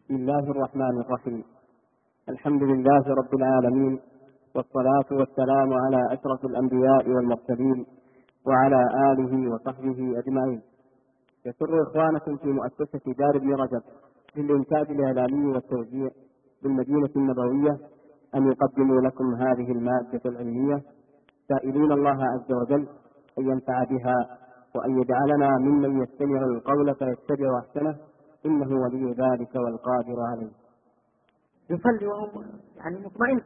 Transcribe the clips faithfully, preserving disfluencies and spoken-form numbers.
بسم الله الرحمن الرحيم. الحمد لله رب العالمين، والصلاة والسلام على أشرف الأنبياء والمرسلين وعلى آله وصحبه أجمعين. يسر إخوانكم في مؤسسة دار ابن رجب للإنتاج الإعلامي والتوزيع بالمدينة النبوية أن يقدموا لكم هذه المادة العلمية، سائلين الله عز وجل أن ينفع بها وأن يجعلنا ممن يستمع القول فيتبع أحسنه، إنه ولي ذلك والقادر عليه. يصلي وهو يعني مطمئن.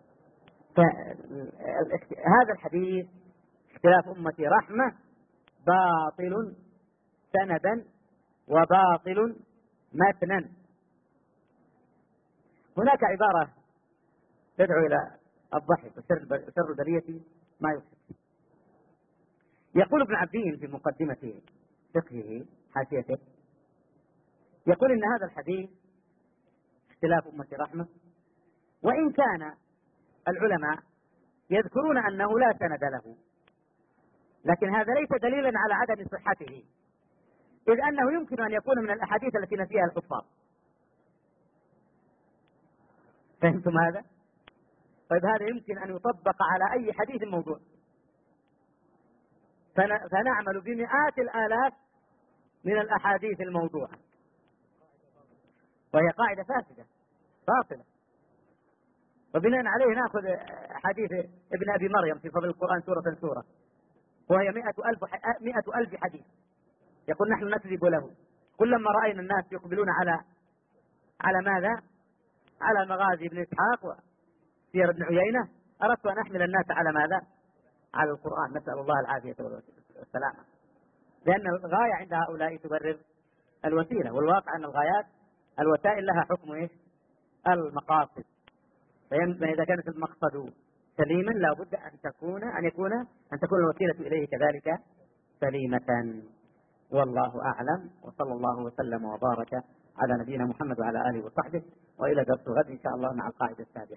هذا الحديث اختلاف أمتي رحمة باطل سندا وباطل متنا. هناك عبارة تدعو إلى الضحك وشر البرية ما يضحك. يقول ابن عبدين في مقدمة فقهه حاشيته، يقول إن هذا الحديث اختلاف أمتي رحمة، وإن كان العلماء يذكرون أنه لا سند له، لكن هذا ليس دليلا على عدم صحته، إذ أنه يمكن أن يكون من الأحاديث التي نسيها الحفاظ. فهمتم هذا؟ طيب هذا يمكن أن يطبق على أي حديث موضوع، فنعمل بمئات الآلاف من الأحاديث الموضوعة، وهي قاعدة فاسدة باطلة. وبناء عليه نأخذ حديث ابن أبي مريم في فضل القرآن سورة سورة، وهي مئة ألف, مئة ألف حديث، يقول نحن نكذب له. كلما رأينا الناس يقبلون على على ماذا؟ على مغازي ابن إسحاق وسير ابن عيينة، أردت أن أحمل الناس على ماذا؟ على القرآن. نسأل الله العافية والسلامة، لأن الغاية عند هؤلاء تبرر الوسيلة، والواقع أن الغايات الوسائل لها حكم إيش؟ المقاصد. فإذا كانت المقصد سليما لا بد أن تكون أن يكون أن تكون الوسيلة إليه كذلك سليمة. والله أعلم، وصلى الله وسلم وبارك على نبينا محمد وعلى آله وصحبه، وإلى درس غد إن شاء الله مع القاعدة السابعة.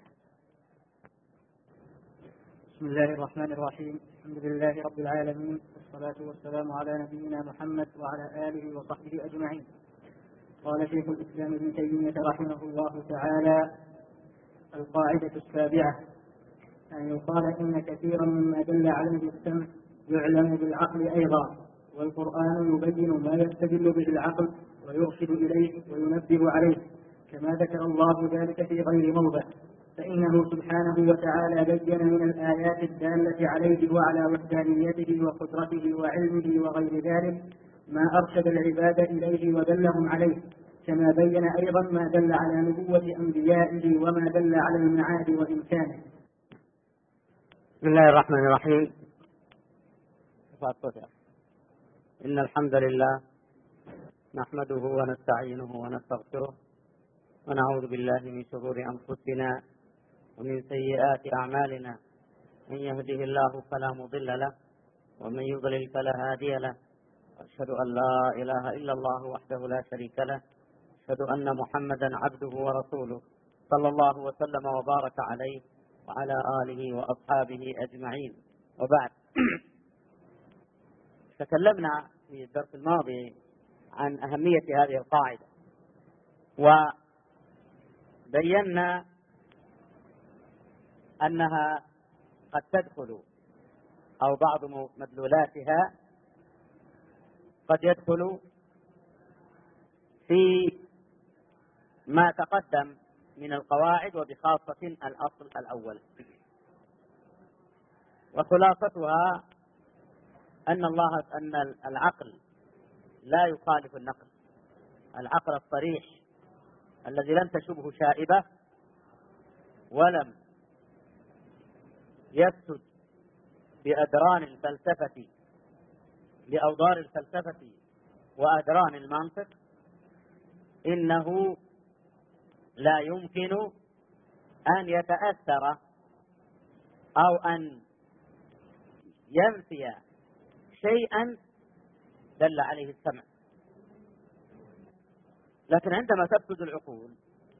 بسم الله الرحمن الرحيم. الحمد لله رب العالمين، والصلاة والسلام على نبينا محمد وعلى آله وصحبه أجمعين. قال شيخ الإسلام ابن تيمية رحمه الله تعالى: القاعدة السابعة أن يقال إن كثيرا مما دل عليه السمع يعلم بالعقل أيضا، والقرآن يبين ما يستدل به العقل ويرشد إليه وينبه عليه، كما ذكر الله ذلك في غير موضع، فإنه سبحانه وتعالى بين من الآيات الدالة عليه وعلى وحدانيته وقدرته وعلمه وغير ذلك ما أرشد العباد إليه ودلهم عليه، كما بين أيضا ما دل على نبوة أنبيائه وما دل على المعاد وإمكانه. بسم الله الرحمن الرحيم. إن الحمد لله نحمده ونستعينه ونستغفره، ونعوذ بالله من شرور أنفسنا ومن سيئات أعمالنا، من يهده الله فلا مضل له ومن يضلل فلا هادي له، وأشهد أن لا إله إلا الله وحده لا شريك له، أشهد أن محمدا عبده ورسوله، صلى الله وسلم وبارك عليه وعلى آله وأصحابه أجمعين. وبعد، تكلمنا في الدرس الماضي عن أهمية هذه القاعدة، وبينا أنها قد تدخل أو بعض مدلولاتها قد يدخل في ما تقدم من القواعد، وبخاصة الأصل الأول. وخلاصتها أن الله أن العقل لا يخالف النقل، العقل الصريح الذي لم تشبه شائبة ولم يسد بأدران الفلسفة لأوضار الفلسفة وأدران المنطق، إنه لا يمكن أن يتأثر أو أن ينفي شيئا دل عليه السمع. لكن عندما تفسد العقول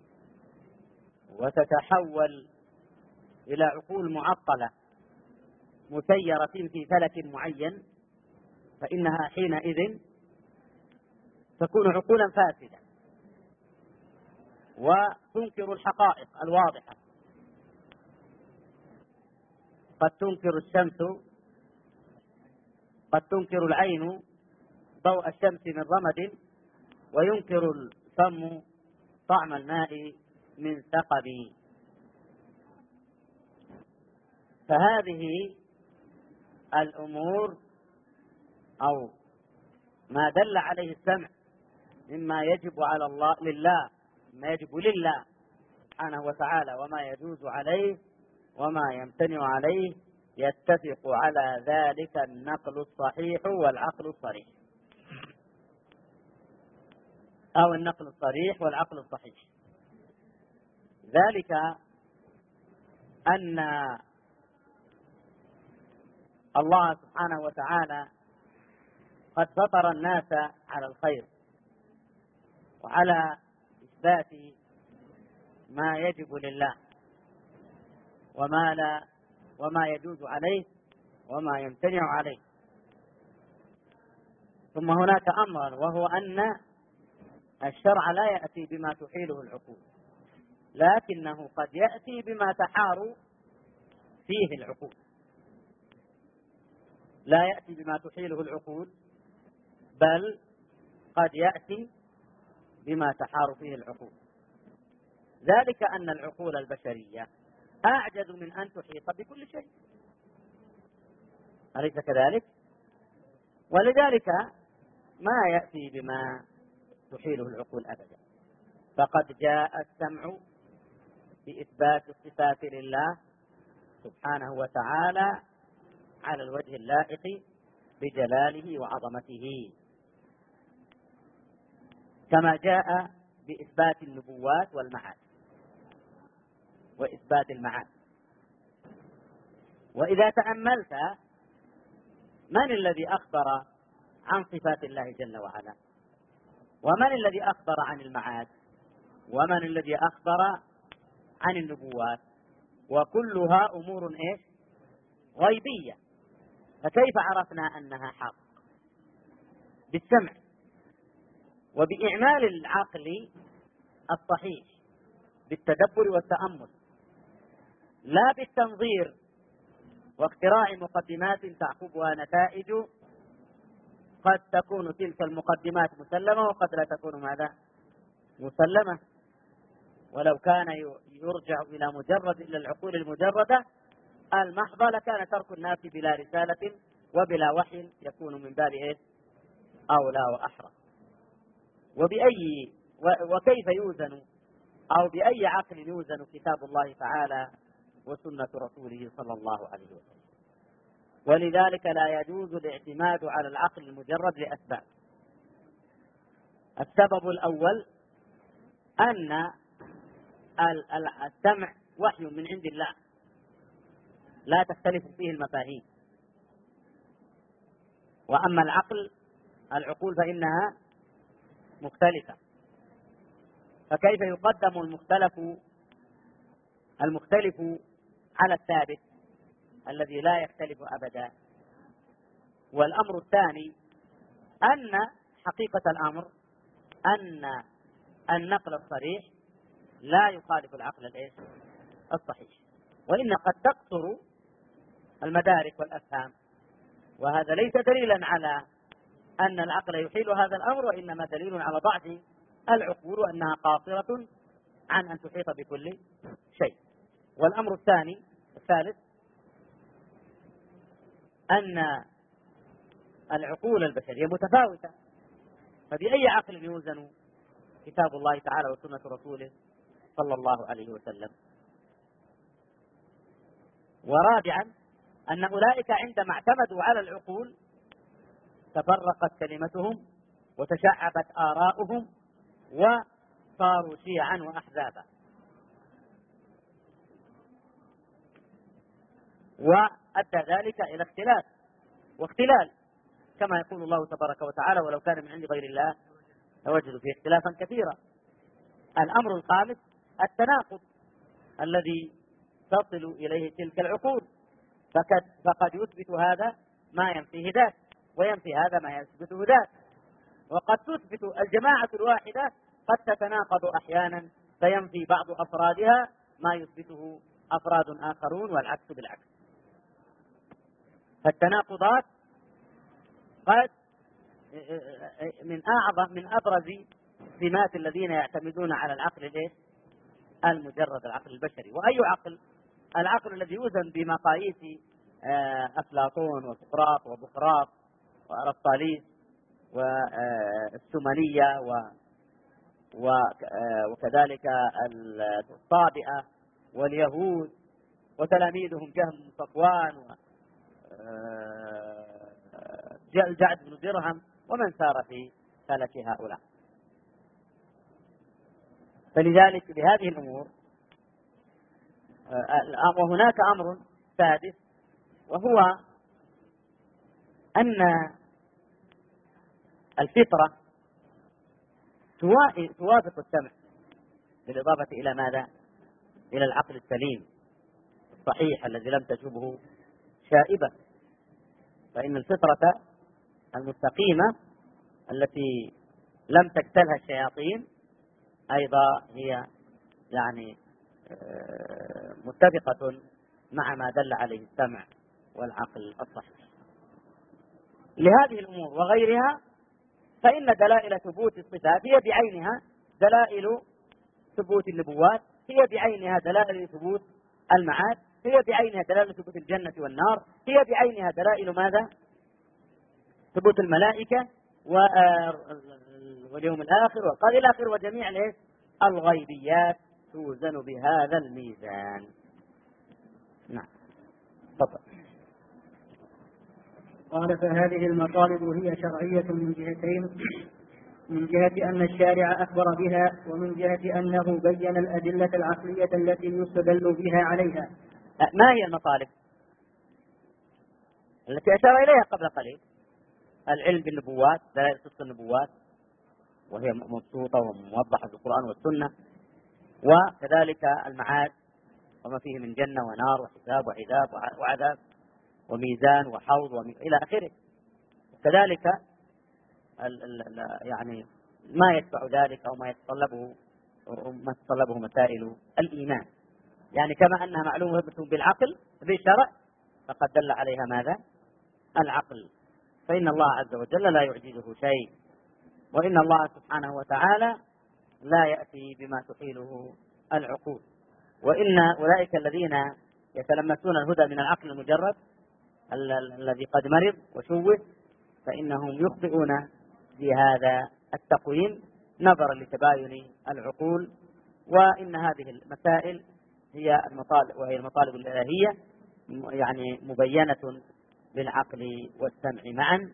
وتتحول إلى عقول معطلة مسيرة في فلك معين، فإنها حينئذ تكون عقولا فاسدة. وتنكر الحقائق الواضحة. قد تنكر الشمس قد تنكر العين ضوء الشمس من رمد، وينكر الفم طعم الماء من ثقب. فهذه الأمور أو ما دل عليه السمع مما يجب على الله لله ما يجب لله سبحانه وتعالى، وما يجوز عليه وما يمتنع عليه، يتفق على ذلك النقل الصحيح والعقل الصريح، أو النقل الصريح والعقل الصحيح. ذلك أن الله سبحانه وتعالى قد فطر الناس على الخير وعلى إثبات ما يجب لله وما لا وما يجوز عليه وما يمتنع عليه. ثم هناك أمر، وهو أن الشرع لا يأتي بما تحيله العقول، لكنه قد يأتي بما تحار فيه العقول. لا يأتي بما تحيله العقول، بل قد يأتي بما تحار فيه العقول. ذلك أن العقول البشرية أعجز من أن تحيط بكل شيء، أليس كذلك؟ ولذلك ما يأتي بما تحيله العقول أبدا. فقد جاء السمع بإثبات الصفات لله سبحانه وتعالى على الوجه اللائق بجلاله وعظمته، كما جاء بإثبات النبوات والمعاد وإثبات المعاد. وإذا تأملت من الذي أخبر عن صفات الله جل وعلا، ومن الذي أخبر عن المعاد، ومن الذي أخبر عن النبوات، وكلها أمور إيش؟ غيبية. فكيف عرفنا أنها حق؟ بالسمع وبإعمال العقل الصحيح، بالتدبر والتأمل، لا بالتنظير واختراع مقدمات تعقبها نتائج قد تكون تلك المقدمات مسلمة وقد لا تكون ماذا؟ مسلمة. ولو كان يرجع إلى مجرد إلى العقول المجردة المحضة لكان ترك الناس بلا رسالة وبلا وحي يكون من باب إيه؟ أولى وأحرى. وبأي وكيف يوزن أو بأي عقل يوزن كتاب الله تعالى وسنة رسوله صلى الله عليه وسلم؟ ولذلك لا يجوز الاعتماد على العقل المجرد لأسباب. السبب الأول أن السمع وحي من عند الله لا تختلف فيه المفاهيم، وأما العقل العقول فإنها مختلفة. فكيف يقدم المختلف المختلف على الثابت الذي لا يختلف أبدا؟ والأمر الثاني أن حقيقة الأمر أن النقل الصريح لا يخالف العقل الإيش؟ الصحيح، وإن قد تقصر المدارك والأفهام، وهذا ليس دليلا على أن العقل يحيل هذا الأمر، وإنما دليل على ضعف العقول وأنها قاصرة عن أن تحيط بكل شيء. والأمر الثاني الثالث أن العقول البشرية متفاوتة، فبأي عقل يوزن كتاب الله تعالى وسنة رسوله صلى الله عليه وسلم؟ ورابعا أن أولئك عندما اعتمدوا على العقول تفرقت كلمتهم وتشعبت آراؤهم وصاروا شيعا وأحزابا، وأدى ذلك إلى اختلاف واختلال، كما يقول الله تبارك وتعالى: ولو كان من عند غير الله لوجدوا فيه اختلافا كثيرا. الأمر الخامس التناقض الذي تصل إليه تلك العقول، فقد يثبت هذا ما ينفيه ذاك، وينفي هذا ما يثبته ذاك، وقد تثبت الجماعة الواحدة قد تتناقض أحيانا فينفي بعض أفرادها ما يثبته أفراد آخرون، والعكس بالعكس. فالتناقضات قد من أعظم من أبرز سمات الذين يعتمدون على العقل الإيه؟ المجرد، العقل البشري. وأي عقل؟ العقل الذي يوزن بمقاييس أفلاطون وسقراط وبقراط وأرسطاليس والسمنية وكذلك الصابئة واليهود وتلاميذهم جهم صفوان والجعد بن درهم ومن سار في فلك هؤلاء. فلذلك بهذه الأمور. وهناك أمر سادس، وهو أن الفطرة توافق السمع، بالإضافة إلى ماذا؟ إلى العقل السليم الصحيح الذي لم تشبه شائبة. فإن الفطرة المستقيمة التي لم تجتلها الشياطين أيضا هي يعني متفقة مع ما دل عليه السمع والعقل الصحيح. لهذه الأمور وغيرها فإن دلائل ثبوت الصفات هي بعينها دلائل ثبوت النبوات، هي بعينها دلائل ثبوت المعاد، هي بعينها دلائل ثبوت الجنة والنار، هي بعينها دلائل ماذا؟ ثبوت الملائكة واليوم الآخر والقدر إلى آخره، وجميع الغيبيات توزن بهذا الميزان. نعم. تفضل. قال: فهذه المطالب هي شرعية من جهتين: من جهة أن الشارع أخبر بها، ومن جهة أنه بين الأدلة العقلية التي يستدل بها عليها. ما هي المطالب التي أشار إليها قبل قليل؟ العلم بالنبوات، دلائل صدق النبوات وهي مبسوطة وموضحة في القرآن والسنة، وكذلك المعاد وما فيه من جنة ونار وحساب وعذاب وعذاب وميزان وحوض ومي... إلى آخره. كذلك ال ال يعني ما يتبع ذلك أو ما يتطلبه ما تتطلبه مسائل الإيمان، يعني كما أنها معلومة بالعقل بالشرع فقد دل عليها ماذا؟ العقل. فإن الله عز وجل لا يعجزه شيء، وإن الله سبحانه وتعالى لا يأتي بما تحيله العقول. وإن أولئك الذين يتلمسون الهدى من العقل المجرد الذي قد مرض وشوه فإنهم يخطئون في هذا التقويم نظرا لتباين العقول. وإن هذه المسائل هي المطالب، وهي المطالب الإلهية يعني مبينة بالعقل والسمع معا،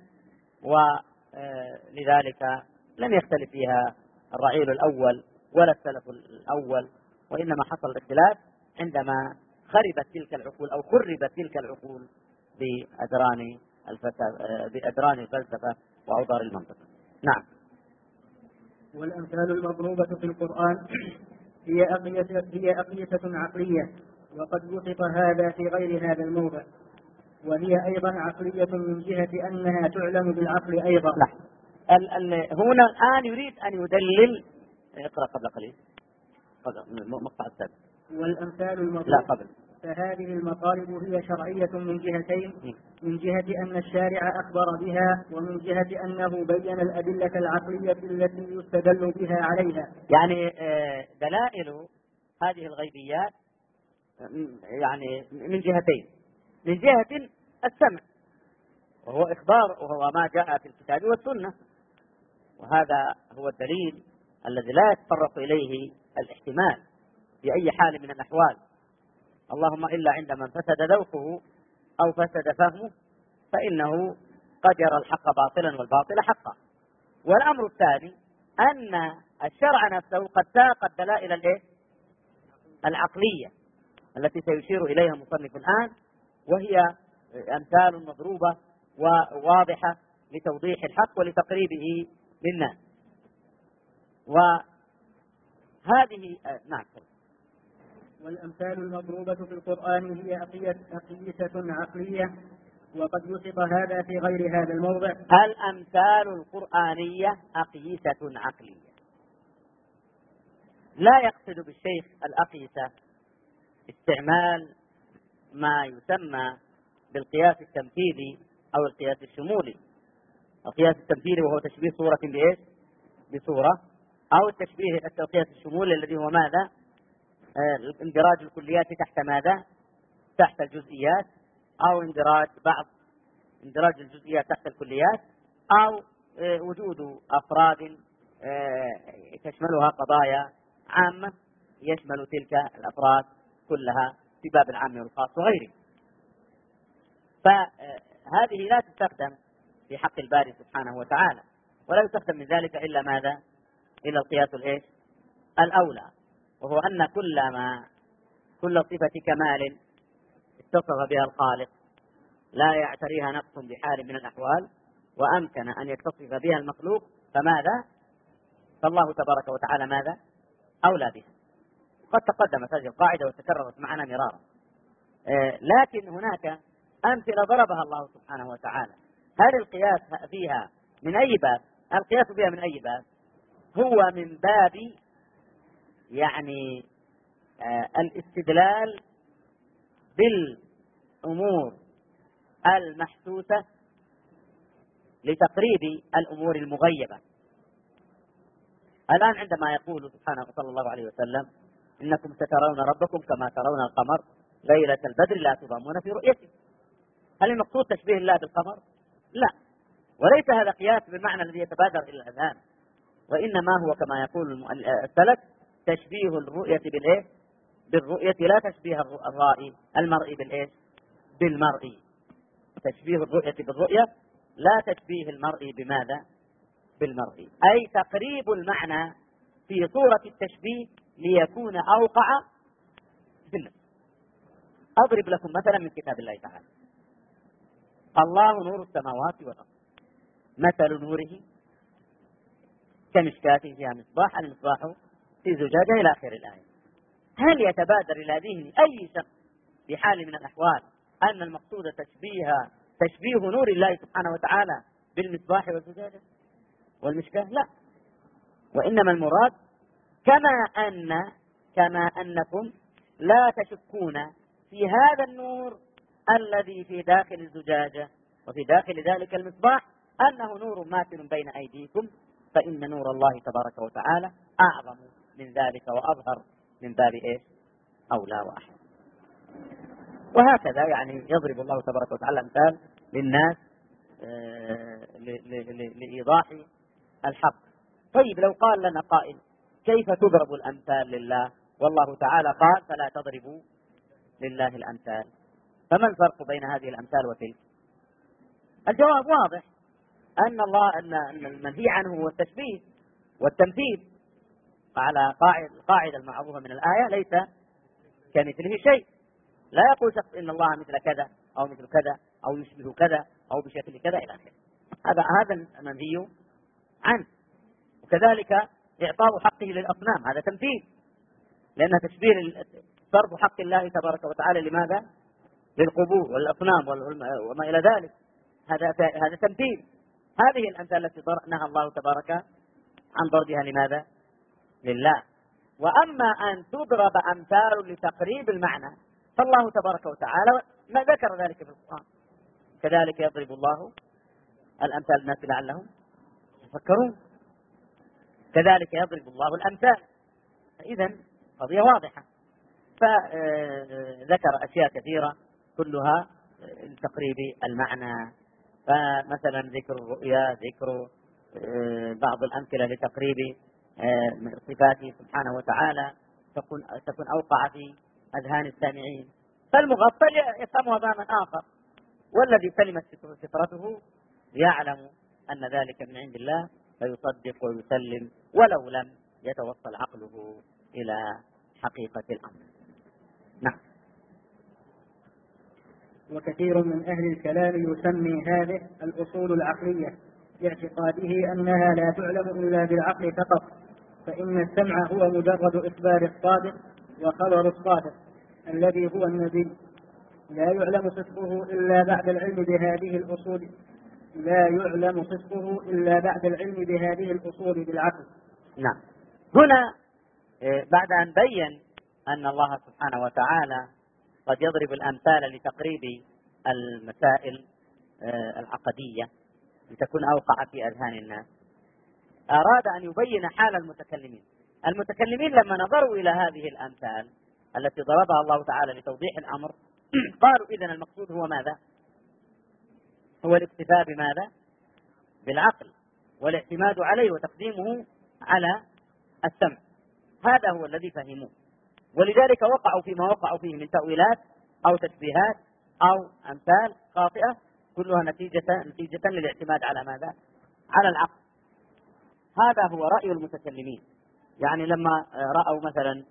ولذلك لم يختلف فيها الرعيل الأول ولا السلف الأول، وإنما حصل الاختلاف عندما خربت تلك العقول أو خربت تلك العقول بأدران بأدران الفلسفة وأوضار المنطق. نعم. والأمثال المضروبة في القرآن هي أقيسة هي أقيسة عقلية، وقد وصف هذا في غير هذا الموضع، وهي أيضا عقلية من جهة أنها تعلم بالعقل أيضا. لا. ال ال هنا الآن يريد أن يدلل. اقرأ قبل قليل مقطع السابق. والأمثال المضروبة لا قبل. فهذه المطالب هي شرعية من جهتين: من جهة أن الشارع أخبر بها، ومن جهة أنه بين الأدلة العقلية التي يستدل بها عليها. يعني دلائل هذه الغيبيات يعني من جهتين: من جهة السمع وهو إخبار، وهو ما جاء في الكتاب والسنة، وهذا هو الدليل الذي لا يتطرق إليه الاحتمال في أي حال من الأحوال، اللهم إلا عندما فسد ذوقه أو فسد فهمه فإنه قد يرى الحق باطلا والباطل حقا. والأمر الثاني أن الشرع نفسه قد ساق الدلائل الايه؟ العقلية التي سيشير إليها المصنف الآن، وهي أمثال مضروبة وواضحة لتوضيح الحق ولتقريبه للناس. وهذه نعم. والأمثال المضروبة في القرآن هي أقيسة عقلية، وقد وصف هذا في غير هذا الموضع. الأمثال القرآنية أقيسة عقلية. لا يقصد بالشيخ الأقيسة استعمال ما يسمى بالقياس التمثيلي أو القياس الشمولي. القياس التمثيلي وهو تشبيه صورة بإيش؟ بصورة، أو التشبيه القياس الشمولي الذي هو ماذا؟ آه اندراج الكليات تحت ماذا؟ تحت الجزئيات، أو اندراج بعض اندراج الجزئيات تحت الكليات، أو آه وجود أفراد آه تشملها قضايا عامة يشمل تلك الأفراد كلها في باب العام والخاص وغيره. فهذه لا تستخدم في حق الباري سبحانه وتعالى، ولا يستخدم من ذلك إلا ماذا؟ إلا القياس الإيش؟ الأولى، وهو أن كل ما كل صفة كمال اتصف بها الخالق لا يعتريها نقص بحال من الأحوال، وأمكن أن يتصف بها المخلوق، فماذا؟ فالله تبارك وتعالى ماذا؟ أولى بها. قد تقدمت هذه القاعدة وتكررت معنا مرارا، آه لكن هناك أمثلة ضربها الله سبحانه وتعالى. هل القياس فيها من أي باب؟ القياس بها من أي باب؟ هو من باب يعني آه الاستدلال بالأمور المحسوسة لتقريب الأمور المغيبة. الآن عندما يقول سبحانه صلى الله عليه وسلم إنكم سترون ربكم كما ترون القمر ليلة البدر لا تضامون في رؤيته، هل المقصود تشبيه الله بالقمر؟ لا، وليس هذا قياس بالمعنى الذي يتبادر إلى الأذهان، وإنما هو كما يقول السلف تشبيه الرؤية بالإيه؟ بالرؤية، لا تشبيه الرائي المرئي بالإيه؟ بالمرئي. تشبيه الرؤية بالرؤية لا تشبيه المرئي بماذا؟ بالمرئي، أي تقريب المعنى في صورة التشبيه ليكون أوقع في النفس. أضرب لكم مثلا من كتاب الله تعالى: الله نور السماوات والأرض، مثل نوره كمشكاة فيها مصباح، المصباح في زجاجة إلى آخر الآية. هل يتبادر إلى ذهن أي شخص في حال من الأحوال أن المقصود تشبيه تشبيه نور الله سبحانه وتعالى بالمصباح والزجاجة والمشكاة؟ لا، وإنما المراد كما أن كما أنكم لا تشكون في هذا النور الذي في داخل الزجاجة وفي داخل ذلك المصباح أنه نور ماثل بين أيديكم، فإن نور الله تبارك وتعالى أعظم من ذلك وأظهر من باب إيش؟ أولى وأحد. وهكذا يعني يضرب الله تبارك وتعالى أمثال للناس لإيضاح الحق. طيب لو قال لنا قائل كيف تضرب الأمثال لله والله تعالى قال فلا تضربوا لله الأمثال، فما الفرق بين هذه الأمثال وتلك؟ الجواب واضح، أن الله أن المنهي عنه هو التشبيه والتمثيل على القاعدة المعروفة من الآية: ليس كمثله شيء. لا يقول شخص إن الله مثل كذا أو مثل كذا أو يشبه كذا أو بشكل كذا إلى آخره. هذا هذا المنهي عنه. وكذلك إعطاء حقه للأصنام هذا تمثيل، لأن تشبيه صرف حق الله تبارك وتعالى لماذا؟ للقبور والأصنام وما إلى ذلك، هذا هذا تمثيل. هذه الأمثال التي نهى الله تبارك عن ضربها لماذا؟ لله. وأما أن تضرب أمثال لتقريب المعنى فالله تبارك وتعالى ما ذكر ذلك في القرآن. كذلك يضرب الله الأمثال للناس لعلهم يفكرون، كذلك يضرب الله الأمثال. إذن قضية واضحة. فذكر أشياء كثيرة كلها لتقريب المعنى، فمثلا ذكر الرؤيا، ذكر بعض الأمثلة لتقريب صفاته سبحانه وتعالى تكون تكون أوقع في أذهان السامعين، فالمغفل يفهمها فهما آخر، والذي سلمت فطرته يعلم أن ذلك من عند الله فيصدق ويسلم ولو لم يتوصل عقله إلى حقيقة الأمر. نعم. وكثير من أهل الكلام يسمي هذه الأصول العقلية لاعتقاده أنها لا تعلم إلا بالعقل فقط، فإن السمع هو مجرد إخبار الصادق وخبر الصادق الذي هو النبي، لا يعلم صدقه إلا بعد العلم بهذه الأصول لا يعلم صدقه إلا بعد العلم بهذه الأصول بالعقل. نعم. هنا بعد أن بين أن الله سبحانه وتعالى قد يضرب الأمثال لتقريب المسائل العقدية لتكون أوقع في أذهان الناس، أراد أن يبين حال المتكلمين. المتكلمين لما نظروا إلى هذه الأمثال التي ضربها الله تعالى لتوضيح الأمر قالوا إذن المقصود هو ماذا؟ هو الاكتفاء بماذا؟ بالعقل والاعتماد عليه وتقديمه على السمع. هذا هو الذي فهموه، ولذلك وقعوا فيما وقعوا فيه من تأويلات أو تشبيهات أو أمثال خاطئة كلها نتيجة نتيجة للاعتماد على ماذا؟ على العقل. هذا هو رأي المتكلمين. يعني لما رأوا مثلا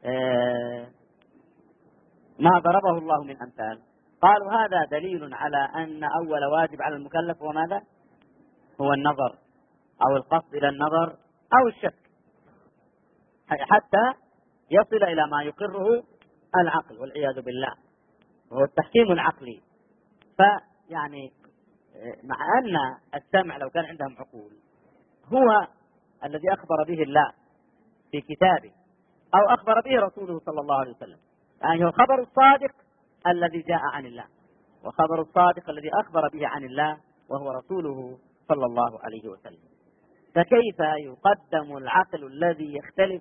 ما ضربه الله من أمثال قالوا هذا دليل على أن أول واجب على المكلف هو ماذا؟ هو النظر أو القصد إلى النظر أو الشك حتى يصل إلى ما يقره العقل والعياذ بالله، وهو التحكيم العقلي. فيعني مع أن السمع لو كان عندهم عقول هو الذي أخبر به الله في كتابه أو أخبر به رسوله صلى الله عليه وسلم، يعني هو خبر الصادق الذي جاء عن الله، وخبر الصادق الذي أخبر به عن الله وهو رسوله صلى الله عليه وسلم. فكيف يقدم العقل الذي يختلف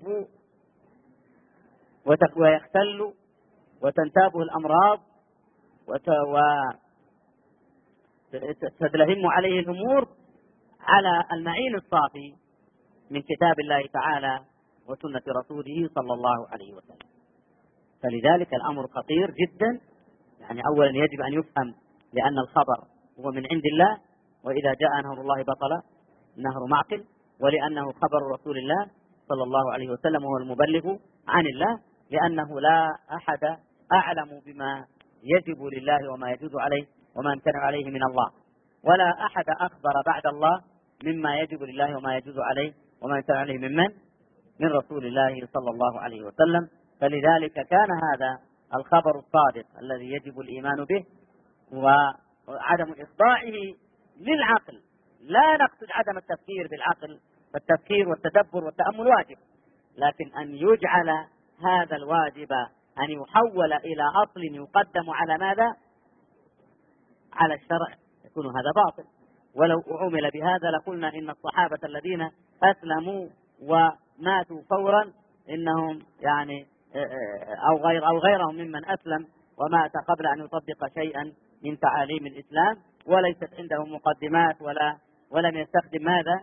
ويختل وتنتابه الأمراض وتدلهم عليه الأمور على المعين الصافي من كتاب الله تعالى وسنة رسوله صلى الله عليه وسلم؟ فلذلك الأمر خطير جدا. يعني أولا يجب أن يفهم لأن الخبر هو من عند الله، وإذا جاء نهر الله بطل نهر معقل، ولأنه خبر رسول الله صلى الله عليه وسلم وهو المبلغ عن الله، لأنه لا أحد أعلم بما يجب لله وما يجوز عليه وما يمتنع عليه من الله، ولا أحد أخبر بعد الله مما يجب لله وما يجوز عليه وما يمتنع عليه ممن من رسول الله صلى الله عليه وسلم. فلذلك كان هذا الخبر الصادق الذي يجب الإيمان به وعدم إخضاعه للعقل. لا نقصد عدم التفكير بالعقل، فالتفكير والتدبر والتأمل واجب، لكن أن يجعل هذا الواجب أن يحول إلى أصل يقدم على ماذا؟ على الشرع، يكون هذا باطل. ولو عمل بهذا لقلنا إن الصحابة الذين أسلموا وماتوا فورا إنهم يعني أو غير أو غيرهم ممن أسلم ومات قبل أن يطبق شيئا من تعاليم الإسلام وليست عنده مقدمات ولا ولم يستخدم ماذا؟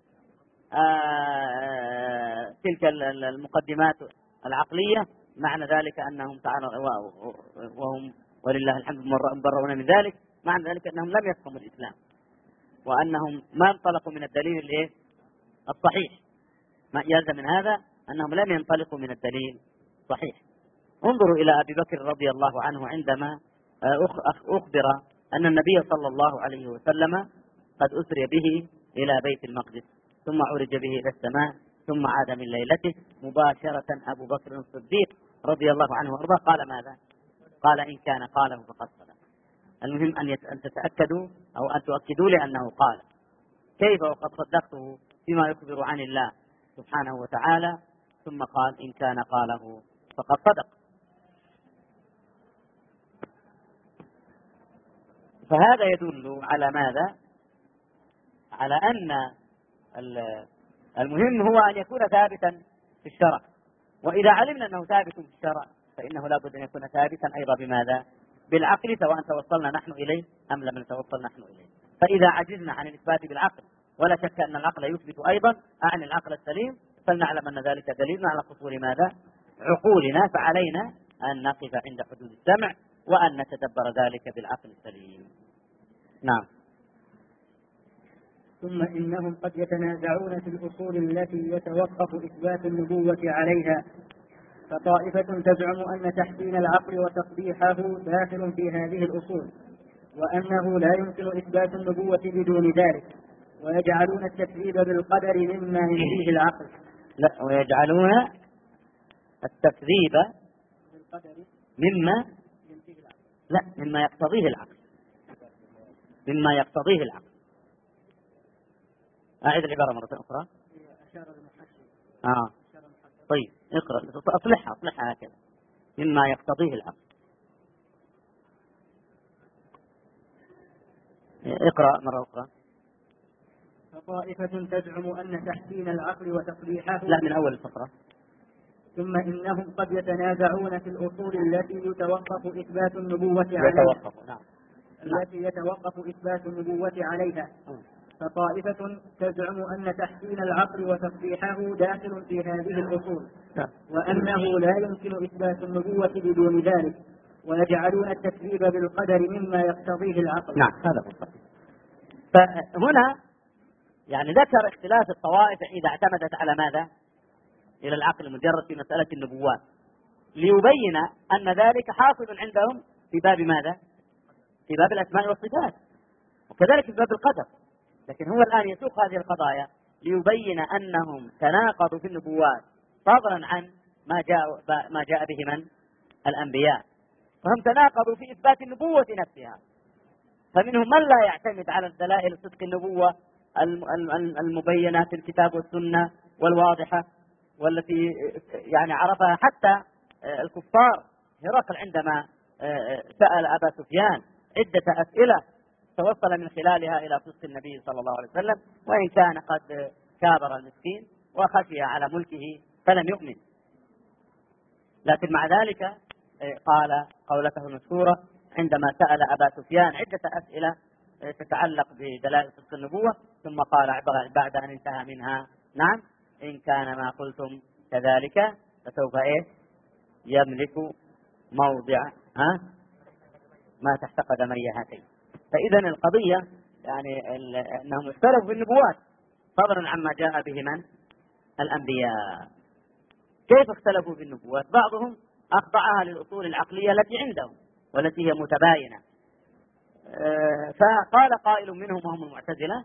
آه تلك المقدمات العقلية، معنى ذلك أنهم تعالوا وهم ولله الحمد مبرؤون من ذلك، معنى ذلك أنهم لم يفهموا الإسلام وأنهم ما انطلقوا من الدليل الايه؟ الصحيح. ما يلزم من هذا أنهم لم ينطلقوا من الدليل الصحيح. انظروا إلى أبي بكر رضي الله عنه عندما أخبر أن النبي صلى الله عليه وسلم قد أسري به إلى بيت المقدس ثم عرج به إلى السماء ثم عاد من ليلته مباشرة. أبو بكر الصديق رضي الله عنه وارضاه قال ماذا؟ قال إن كان قاله فقد صدق. المهم أن تتأكدوا أو أن تؤكدوا لي أنه قال. كيف وقد صدقته فيما يخبر عن الله سبحانه وتعالى؟ ثم قال إن كان قاله فقد صدق. فهذا يدل على ماذا؟ على أن المهم هو أن يكون ثابتا في الشرع، وإذا علمنا أنه ثابت في الشرع فإنه لا بد أن يكون ثابتا أيضا بماذا؟ بالعقل، سواء توصلنا نحن إليه أم لم نتوصل نحن إليه. فإذا عجزنا عن الإثبات بالعقل، ولا شك أن العقل يثبت أيضا عن العقل السليم، فلنعلم أن ذلك دليل على قصور ماذا؟ عقولنا. فعلينا أن نقف عند حدود السمع وأن نتدبر ذلك بالعقل السليم. نعم. ثم إنهم قد يتنازعون في الأصول التي يتوقف إثبات النبوة عليها، فطائفة تزعم أن تحسين العقل وتقبيحه داخل في هذه الأصول، وأنه لا يمكن إثبات النبوة بدون ذلك، ويجعلون التكذيب بالقدر مما ينفيه العقل. لا، ويجعلون التكذيب بالقدر مما ينفيه العقل. لا، مما يقتضيه العقل. مما يقتضيه العقل. أعيد العبارة مرة أخرى. أشار المحشي. آه. أشار المحشي طيب اقرأ، أصلحها أصلحها هكذا مما يقتضيه العقل. اقرأ مرة أخرى. فطائفة تزعم أن تحسين العقل وتصليحه. لا، من أول الفقرة. ثم إنهم قد يتنازعون في الأصول التي يتوقف إثبات النبوة عليها. يتوقف. نعم. التي يتوقف إثبات النبوة عليها. فطائفة تزعم أن تحسين العقل وتصحيحه داخل في هذه الأصول، وأنه لا يمكن إثبات النبوة بدون ذلك، ويجعلون التكذيب بالقدر مما يقتضيه العقل. نعم، هذا هو. فهنا يعني ذكر اختلاف الطوائف إذا اعتمدت على ماذا؟ إلى العقل المجرد في مسألة النبوات، ليبين أن ذلك حاصل عندهم في باب ماذا؟ في باب الأسماء والصفات، وكذلك في باب القدر. لكن هو الآن يسوق هذه القضايا ليبين أنهم تناقضوا في النبوات فضلا عن ما جاء ما جاء به من الأنبياء، فهم تناقضوا في إثبات النبوة نفسها. فمنهم من لا يعتمد على الدلائل صدق النبوة المبينة في الكتاب والسنة والواضحة، والتي يعني عرفها حتى الكفار. هرقل عندما سأل أبا سفيان عدة أسئلة توصل من خلالها إلى صدق النبي صلى الله عليه وسلم، وإن كان قد كابر المسكين وخشي على ملكه فلم يؤمن، لكن مع ذلك قال قولته المشهورة عندما سأل أبا سفيان عدة أسئلة تتعلق بدلائل صدق النبوة، ثم قال بعد أن انتهى منها: نعم، إن كان ما قلتم كذلك فسوف إيه يملك موضع ها ما تحت قدمي هاتين. فإذا القضية يعني أنهم اختلفوا في النبوات فضلا عما جاء به من الأنبياء. كيف اختلفوا في النبوات؟ بعضهم أخضعها للأصول العقلية التي عندهم والتي هي متباينة. فقال قائل منهم وهم المعتزلة: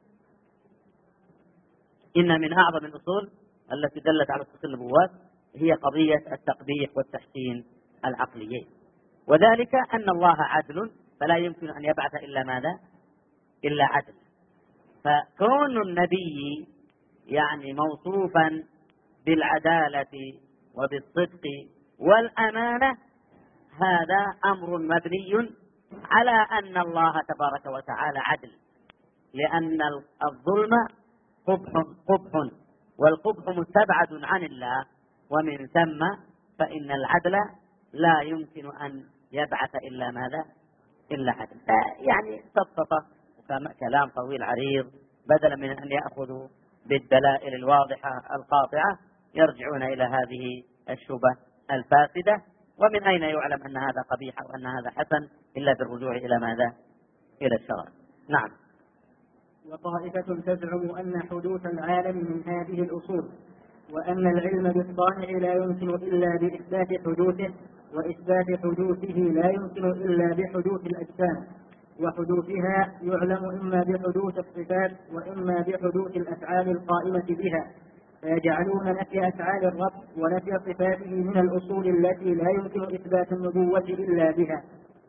إن من أعظم الأصول التي دلت على صدق النبوات هي قضية التقبيح والتحسين العقليين، وذلك أن الله عدل فلا يمكن أن يبعث إلا ماذا؟ إلا عدل. فكون النبي يعني موصوفا بالعدالة وبالصدق والأمانة هذا أمر مبني على أن الله تبارك وتعالى عدل، لأن الظلم قبح قبح والقبح مستبعد عن الله، ومن ثم فإن العدل لا يمكن أن يبعث إلا ماذا؟ إلا عدل. يعني سطط كلام طويل عريض، بدلا من أن يأخذوا بالدلائل الواضحة القاطعة يرجعون إلى هذه الشبه الفاسدة. ومن أين يعلم أن هذا قبيح وأن هذا حسن إلا بالرجوع إلى ماذا؟ إلى الشرع. نعم. وطائفة تزعم أن حدوث العالم من هذه الأصول، وأن العلم بالصانع لا يمكن إلا بإثبات حدوثه، وإثبات حدوثه لا يمكن إلا بحدوث الأجسام، وحدوثها يعلم إما بحدوث الصفات وإما بحدوث الأفعال القائمة بها، فيجعلون نفي أفعال الرب ونفي صفاته من الأصول التي لا يمكن إثبات النبوة إلا بها.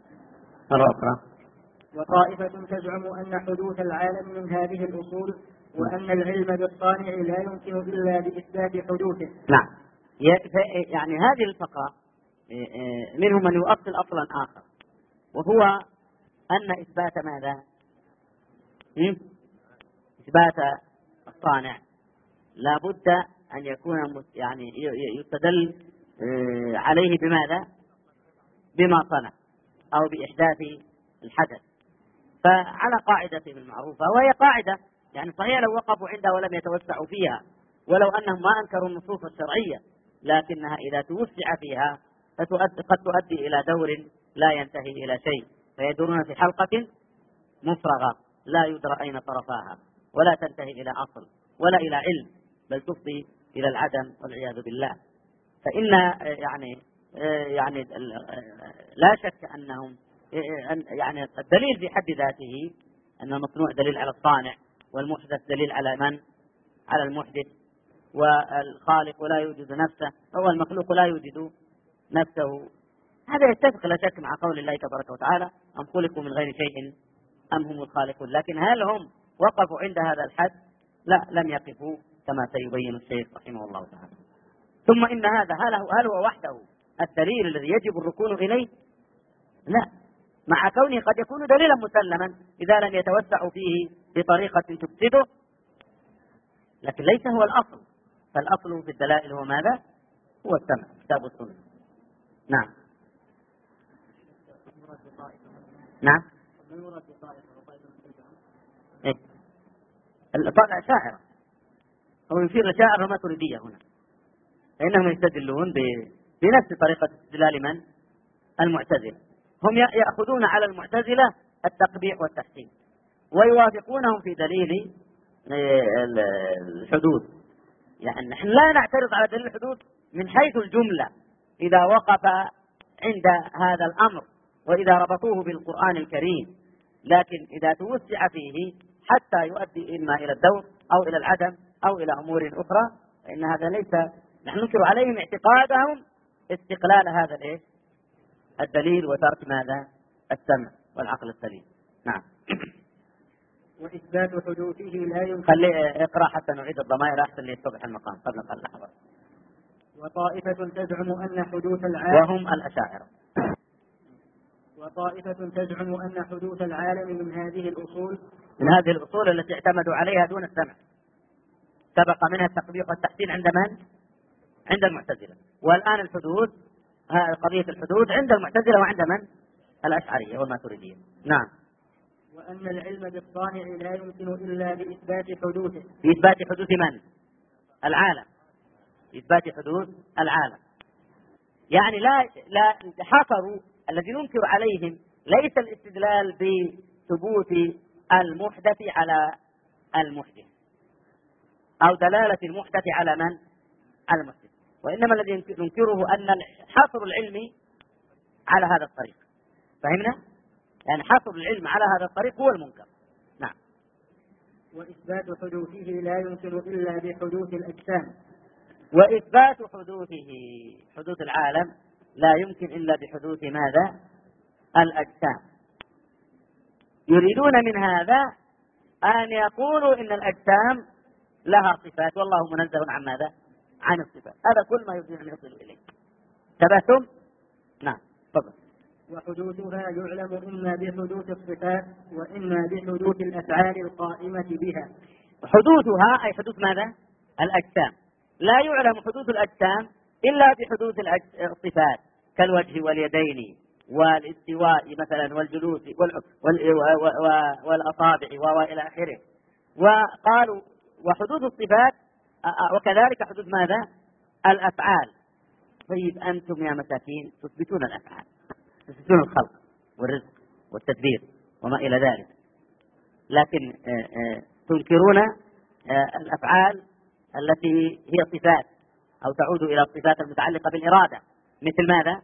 وطائفة تزعم أن حدوث العالم من هذه الأصول، وأن العلم بالصانع لا يمكن إلا بإثبات حدوثه. نعم. يعني هذه الفقرة منهم من يؤصل أصلا آخر، وهو أن إثبات ماذا؟ إثبات الصانع لا بد أن يكون يعني يستدل عليه بماذا؟ بما صنع أو بإحداث الحدث. فعلى قاعدة المعروفة، وهي قاعدة يعني صحيح لو وقفوا عندها ولم يتوسعوا فيها، ولو أنهم ما أنكروا النصوص الشرعية، لكنها إذا توسع فيها قد تؤدي إلى دور لا ينتهي إلى شيء، فيدورون في حلقة مفرغة لا يدرى أين طرفاها، ولا تنتهي إلى أصل ولا إلى علم، بل تفضي إلى العدم والعياذ بالله. فإن يعني يعني لا شك أنهم يعني الدليل في حد ذاته أن المصنوع دليل على الصانع، والمحدث دليل على من؟ على المحدث. والخالق لا يوجد نفسه، هو المخلوق لا يوجد نفسه. هذا يتفق لا شك مع قول الله تبارك وتعالى: أم خلقوا من غير شيء أم هم الخالقون. لكن هل هم وقفوا عند هذا الحد؟ لا، لم يقفوا كما سيبين الشيخ رحمه الله تعالى. ثم إن هذا هل هو, هل هو وحده الدليل الذي يجب الركون إليه؟ لا، مع كونه قد يكون دليلا مسلما إذا لم يتوسع فيه بطريقة تفسده، لكن ليس هو الأصل. فالأصل في الدلائل هو ماذا؟ هو السمع، كتاب السنة. نعم نعم إيه؟ الأشاعرة أو يشير الأشاعرة الماتريدية هنا، فإنهم يستدلون بنفس طريقة استدلال من؟ المعتزلة. هم يأخذون على المعتزلة التقبيح والتحسين، ويوافقونهم في دليل الحدود. يعني نحن لا نعترض على دليل الحدود من حيث الجملة إذا وقف عند هذا الأمر وإذا ربطوه بالقرآن الكريم، لكن إذا توسع فيه حتى يؤدي إما إلى الدور أو إلى العدم أو إلى أمور أخرى، فإن هذا ليس، نحن ننكر عليهم اعتقادهم استقلال هذا الإيه؟ الدليل وترك ماذا؟ السمع والعقل السليم. نعم. وإثبات حدوثه لا يمكن. خلي اقرأ حتى نعيد الضمائر أحسن ليتضح المقام قبل قبل لحظة. وطائفة تزعم أن حدوث العالم، وهم الأشاعرة. وطائفة تزعم أن حدوث العالم من هذه الأصول من هذه الأصول التي اعتمدوا عليها دون السمع، سبق منها التقبيح والتحسين عند من؟ عند المعتزلة. والآن الحدود، قضية الحدود عند المعتزلة وعند من؟ الأشعرية والماتريدية. نعم. وأن العلم بالصانع لا يمكن إلا بإثبات حدوثه. بإثبات حدوث من؟ العالم. بإثبات حدوث العالم. يعني لا لا حصروا الذي ننكر عليهم ليس الاستدلال بثبوت المحدث على المحدث أو دلالة المحدث على من؟ على المحدث، وإنما الذي ننكره أن حصر العلم على هذا الطريق. فهمنا؟ يعني حصر العلم على هذا الطريق هو المنكر. نعم. وإثبات حدوثه لا يمكن إلا بحدوث الأجسام. وإثبات حدوثه، حدوث العالم لا يمكن إلا بحدوث ماذا؟ الأجسام. يريدون من هذا أن يقولوا إن الأجسام لها صفات والله منزه عن ماذا؟ عن الصفات. هذا كل ما يريدون أن يصل إليه. تبتم؟ نعم. تفضل. وحدوثها يعلم إما بحدوث الصفات وإما بحدوث الأفعال القائمة بها. حدوثها أي حدوث ماذا؟ الأجسام. لا يعلم حدوث الأجسام إلا بحدوث الصفات كالوجه واليدين والاستواء مثلا والجلوس والأصابع وإلى آخره. وقالوا وحدوث الصفات وكذلك حدوث ماذا؟ الأفعال. طيب أنتم يا مساكين تثبتون الأفعال، تثبتون الخلق والرزق والتدبير وما إلى ذلك، لكن تنكرون الأفعال التي هي صفات أو تعود إلى الصفات المتعلقة بالإرادة، مثل ماذا؟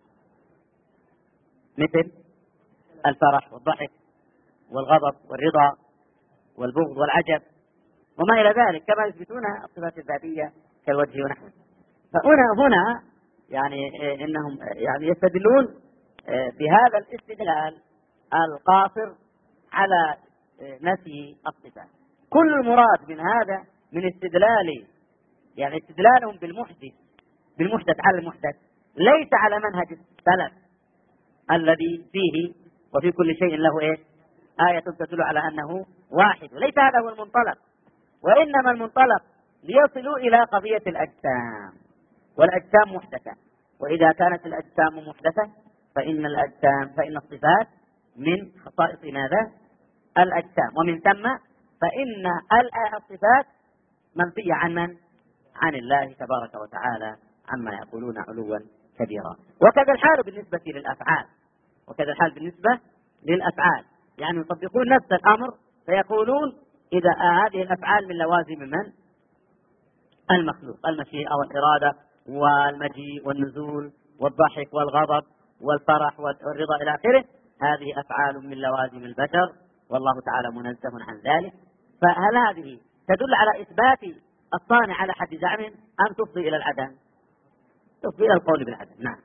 مثل الفرح والضحك والغضب والرضا والبغض والعجب وما إلى ذلك، كما يثبتون الصفات الذاتية كالوجه ونحوه. فهنا هنا يعني إنهم يعني يستدلون بهذا الاستدلال القاصر على نفي الصفات. كل المراد من هذا من استدلال يعني استدلالهم بالمحدث بالمحدث على المحدث ليس على منهج السلف الذي فيه وفي كل شيء له ايه؟ آية تدل على أنه واحد. ليس هذا هو المنطلق، وإنما المنطلق ليصلوا إلى قضية الأجسام، والأجسام محدثة، وإذا كانت الأجسام محدثة فإن الأجسام فإن الصفات من خصائص ماذا؟ الأجسام، ومن ثم فإن الصفات منفية عن من؟ عن الله تبارك وتعالى عما يقولون علوا كبيرا. وكذا الحال بالنسبة للأفعال، وكذا الحال بالنسبة للأفعال، يعني يطبقون نفس الأمر فيقولون إذا هذه الأفعال من لوازم من؟ المخلوق، المشيئة والإرادة والمجيء والنزول والضحك والغضب والفرح والرضا إلى آخره، هذه أفعال من لوازم البشر والله تعالى منزه عن ذلك. فهل هذه تدل على إثبات الصانع على حد زعمهم أم تفضي إلى العدم؟ تفضي إلى القول بالعدم. نعم.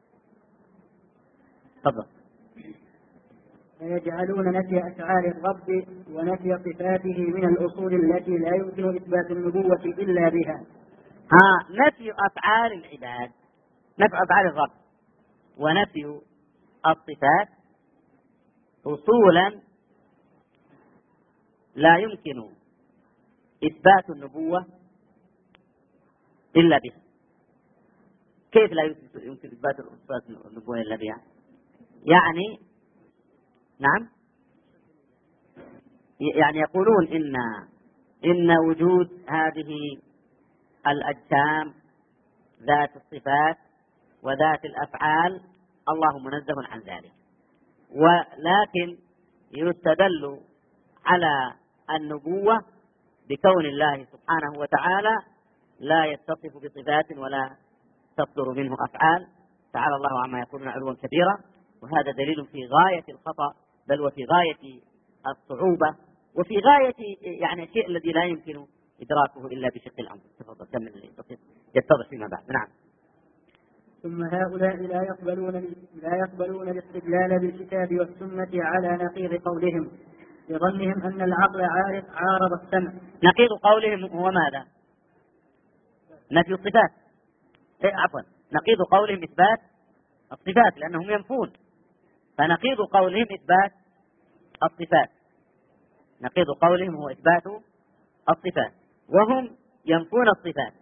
تفضل. فيجعلون نفي أفعال الرب ونفي صفاته من الأصول التي لا يمكن إثبات النبوة إلا بها. ها نفي أفعال العباد، نفي أفعال الرب ونفي الصفات أصولا لا يمكن إثبات النبوة إلا بها. كيف لا يمكن إثبات النبوة إلا بها؟ يعني نعم، يعني يقولون إن إن وجود هذه الأجسام ذات الصفات وذات الأفعال الله منزه عن ذلك، ولكن يستدل على النبوة بكون الله سبحانه وتعالى لا يتصف بصفات ولا تصدر منه أفعال، تعالى الله عما يقولون علوا كبيرا، وهذا دليل في غاية الخطأ بل وفي غاية الصعوبة وفي غاية يعني الشيء الذي لا يمكن إدراكه إلا بشق الأمر. تفضل كمل يتضح فيما بعد. نعم. ثم هؤلاء لا يقبلون لا يقبلون الاستدلال بالكتاب والسنة على نقيض قولهم لظنهم أن العقل عارض عارض السمع. نقيض قولهم هو ماذا؟ نفي الصفات. إيه عفوا، نقيض قولهم إثبات الصفات لأنهم ينفون، فنقيض قولهم إثبات الصفات. نقيض قولهم هو إثبات الصفات وهم ينفون الصفات.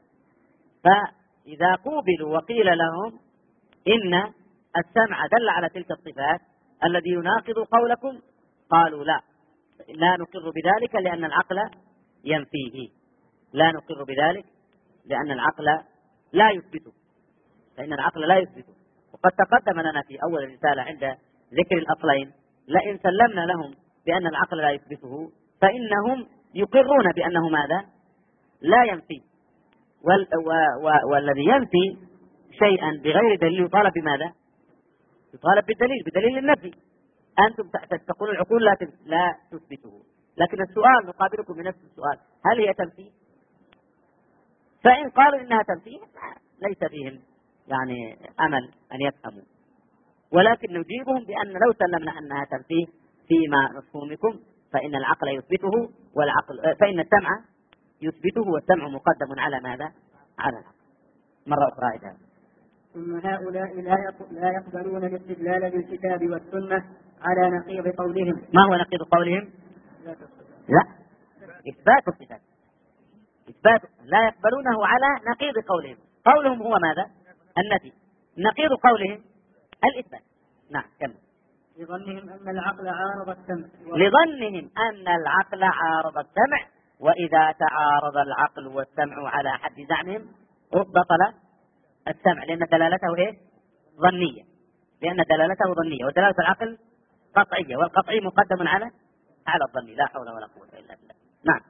فإذا قوبلوا وقيل لهم إن السمع دل على تلك الصفات الذي يناقض قولكم، قالوا لا لا نقر بذلك لأن العقل ينفيه، لا نقر بذلك لأن العقل لا يثبته، فإن العقل لا يثبته. وقد تقدم لنا في أول الرسالة عند ذكر الأصلين لئن سلمنا لهم بأن العقل لا يثبته فإنهم يقرون بأنه ماذا؟ لا ينفي، وال و و والذي ينفي شيئا بغير دليل يطالب بماذا؟ يطالب بالدليل، بدليل النفي. أنتم تقولون العقول لا لا تثبته، لكن السؤال نقابلكم بنفس السؤال، هل هي تنفي؟ فإن قالوا إنها تنفي ليس فيهم يعني أمل أن يفهموا، ولكن نجيبهم بأن لو سلمنا أنها تنفي فيما مفهومكم فإن العقل يثبته والعقل فإن السمع يثبته والسمع مقدم على ماذا؟ على العقل. مرة أخرى إذا. ثم هؤلاء لا يقبلون الاستدلال بالكتاب والسنة على نقيض قولهم. ما هو نقيض قولهم؟ لا، إثبات الصفات، إثبات لا يقبلونه على نقيض قولهم. قولهم هو ماذا؟ النفي. نقيض قولهم الإثبات. نعم كمل. لظنهم أن العقل عارض السمع. لظنهم أن العقل عارض السمع، وإذا تعارض العقل والسمع على حد زعمهم بطل السمع، لأن دلالته إيه؟ ظنية، لأن دلالته ظنية ودلالة العقل قطعية، والقطعي مقدم على على الظني، لا حول ولا قوة إلا بالله. نعم.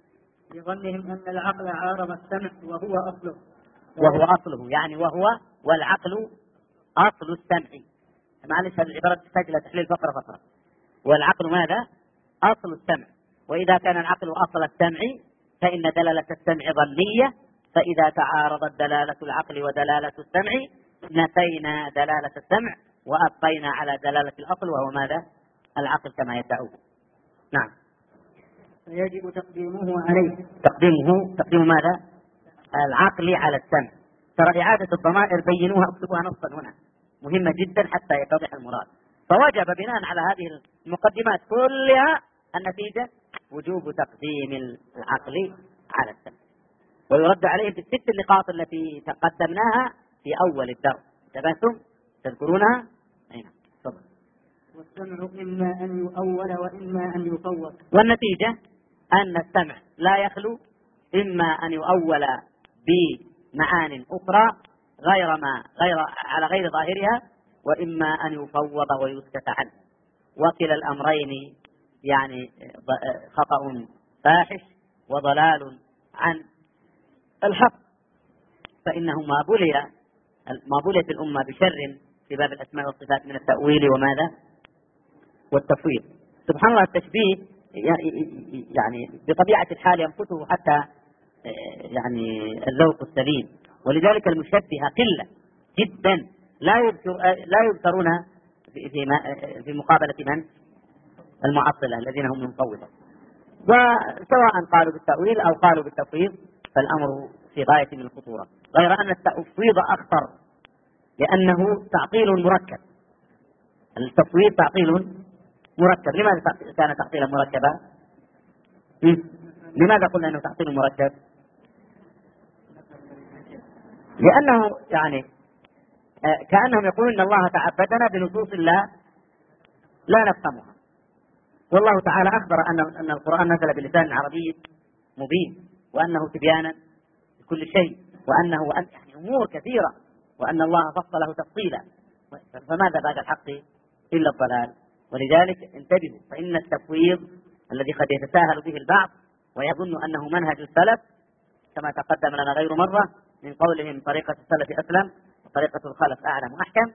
لظنهم أن العقل عارض السمع وهو أصله. وهو أصله يعني وهو والعقل أصل السمع. معلش هذه العبارة تحتاج تحليل فقرة فقرة. والعقل ماذا؟ أصل السمع، وإذا كان العقل أصل السمع فإن دلالة السمع ظنية، فإذا تعارضت دلالة العقل ودلالة السمع نفينا دلالة السمع وأبقينا على دلالة الأصل وهو ماذا؟ العقل كما يدعوه. نعم. فيجب تقديمه عليه. تقديمه تقديم ماذا؟ العقل على السمع. ترى إعادة الضمائر بينوها اكتبوها نصا هنا مهمة جدا حتى يتضح المراد. فوجب بناء على هذه المقدمات كلها النتيجة وجوب تقديم العقل على السمع، ويرد عليه بالست النقاط التي تقدمناها في أول الدرس. انتبهتم؟ تذكرونها؟ أين؟ تفضل. والسمع إما أن يؤول وإما أن يفوت. والنتيجة أن السمع لا يخلو إما أن يؤول بمعان أخرى غير ما غير على غير ظاهرها، وإما أن يفوض ويسكت عنه، وكلا الأمرين يعني خطأ فاحش وضلال عن الحق، فإنه ما بلي ما بليت الأمة بشر في باب الأسماء والصفات من التأويل وماذا؟ والتفويض. سبحان الله، التشبيه يعني بطبيعة الحال ينقصه حتى يعني الذوق السليم، ولذلك المشبهة قلة جدا لا يذكر لا يذكرون في في مقابلة من؟ المعطلة الذين هم المفوضة. وسواء قالوا بالتأويل أو قالوا بالتفويض فالأمر في غاية من الخطورة، غير أن التفويض أخطر لأنه تعطيل مركب. التفويض تعطيل مركب. لماذا كان تعطيلا مركبا؟ لماذا قلنا أنه تعطيل مركب؟ لأنه يعني كأنهم يقولون إن الله تعبدنا بنصوص لا لا نفهمها، والله تعالى أخبر أن أن القرآن نزل بلسان عربي مبين، وأنه تبيانا لكل شيء، وأنه يعني أمور كثيرة، وأن الله فصله تفصيلا، فماذا بعد الحق إلا الضلال. ولذلك انتبهوا، فإن التفويض الذي قد يتساهل به البعض ويظن أنه منهج السلف كما تقدم لنا غير مرة من قولهم طريقة السلف أسلم وطريقة الخلف أعلم وأحكم،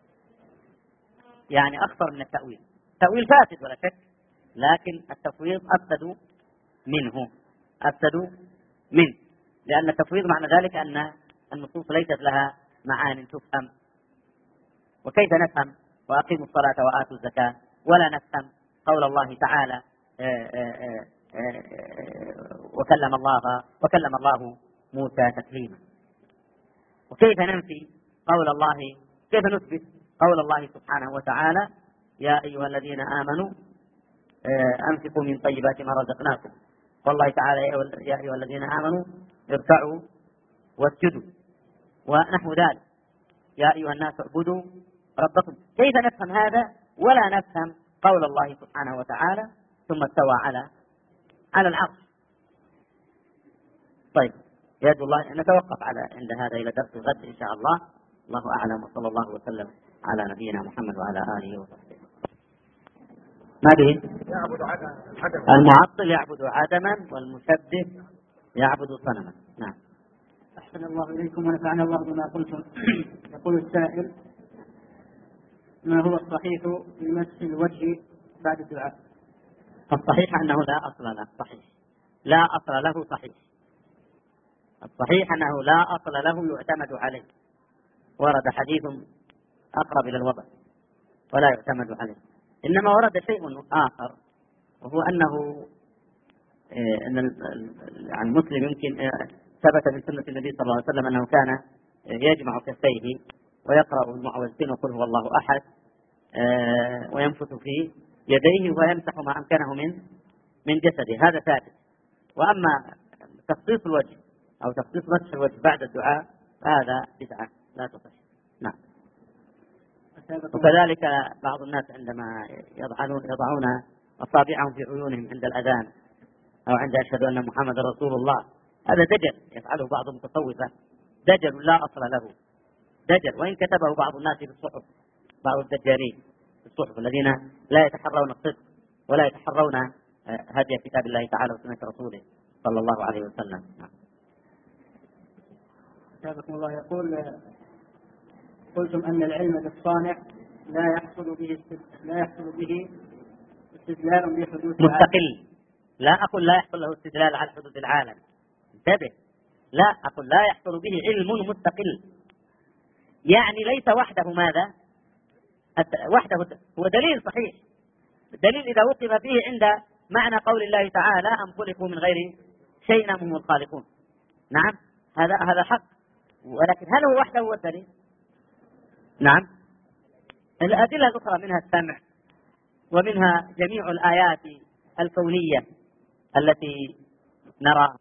يعني أخطر من التأويل. تأويل فاسد ولا شك، لكن التفويض أفسد منه، أفسد منه، لأن التفويض معنى ذلك أن النصوص ليست لها معان تفهم. وكيف نفهم وأقيموا الصلاة وآتوا الزكاة ولا نفهم قول الله تعالى آآ آآ آآ وكلم الله وكلم الله موسى تكليما؟ وكيف ننفي قول الله، كيف نثبت قول الله سبحانه وتعالى يا أيها الذين آمنوا أنفقوا من طيبات ما رزقناكم، والله تعالى يا أيها الذين آمنوا اركعوا واسجدوا ونحو ذلك، يا أيها الناس اعبدوا ربكم. كيف نفهم هذا ولا نفهم قول الله سبحانه وتعالى ثم استوى على على العرش؟ طيب يد الله، نتوقف على عند هذا إلى درس الغد إن شاء الله. الله أعلم، وصلى الله وسلم على نبينا محمد وعلى آله وصحبه. ما به؟ المعطل يعبد عدما والمشبه يعبد صنما. نعم. أحسن الله إليكم ونفعنا الله بما قلتم. يقول السائل: ما هو الصحيح في مسح الوجه بعد الدعاء؟ الصحيح أنه لا أصل له صحيح، لا أصل له صحيح. الصحيح أنه لا أصل له يعتمد عليه. ورد حديث أقرب إلى الوضع ولا يعتمد عليه، إنما ورد شيء آخر، وهو أنه أن المسلم يمكن ثبت من سنة النبي صلى الله عليه وسلم أنه كان يجمع كفيه ويقرأ المعوذتين وقل هو الله أحد وينفث في يديه ويمسح ما أمكنه من من جسده، هذا ثابت. وأما تخصيص الوجه أو تخصيص مسح الوجه بعد الدعاء هذا بدعة لا تصح. نعم. وكذلك بعض الناس عندما يضعون يضعون أصابعهم في عيونهم عند الأذان أو عند أشهد أن محمد رسول الله، هذا دجل يفعله بعض المتصوفة، دجل لا أصل له، دجل، وإن كتبه بعض الناس في الصحف، بعض الدجالين في الصحف الذين لا يتحرون الصدق ولا يتحرون هدي كتاب الله تعالى وسنة رسوله صلى الله عليه وسلم. نعم. أثابكم الله. يقول: قلتم أن العلم بالصانع لا يحصل به لا يحصل به استدلال بحدوث مستقل. لا أقول لا يحصل له استدلال على حدوث العالم، انتبه، لا أقول لا يحصل به علم مستقل، يعني ليس وحده ماذا؟ وحده هو دليل صحيح، الدليل إذا وقف فيه عند معنى قول الله تعالى أم خلقوا من غير شيء أم هم الخالقون. نعم، هذا هذا حق، ولكن هل هو وحده هو الدليل؟ نعم. الأدلة الأخرى منها السمع، ومنها جميع الآيات الكونية التي نراها.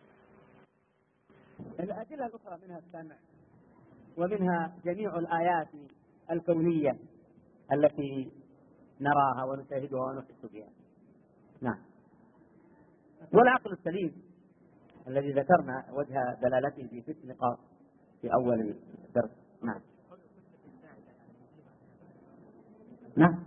الأدلة الأخرى منها السمع، ومنها جميع الآيات الكونية التي نراها ونشاهدها ونحس بها. نعم. والعقل السليم الذي ذكرنا وجه دلالته في ست نقاط في أول الدرس. نعم. نعم.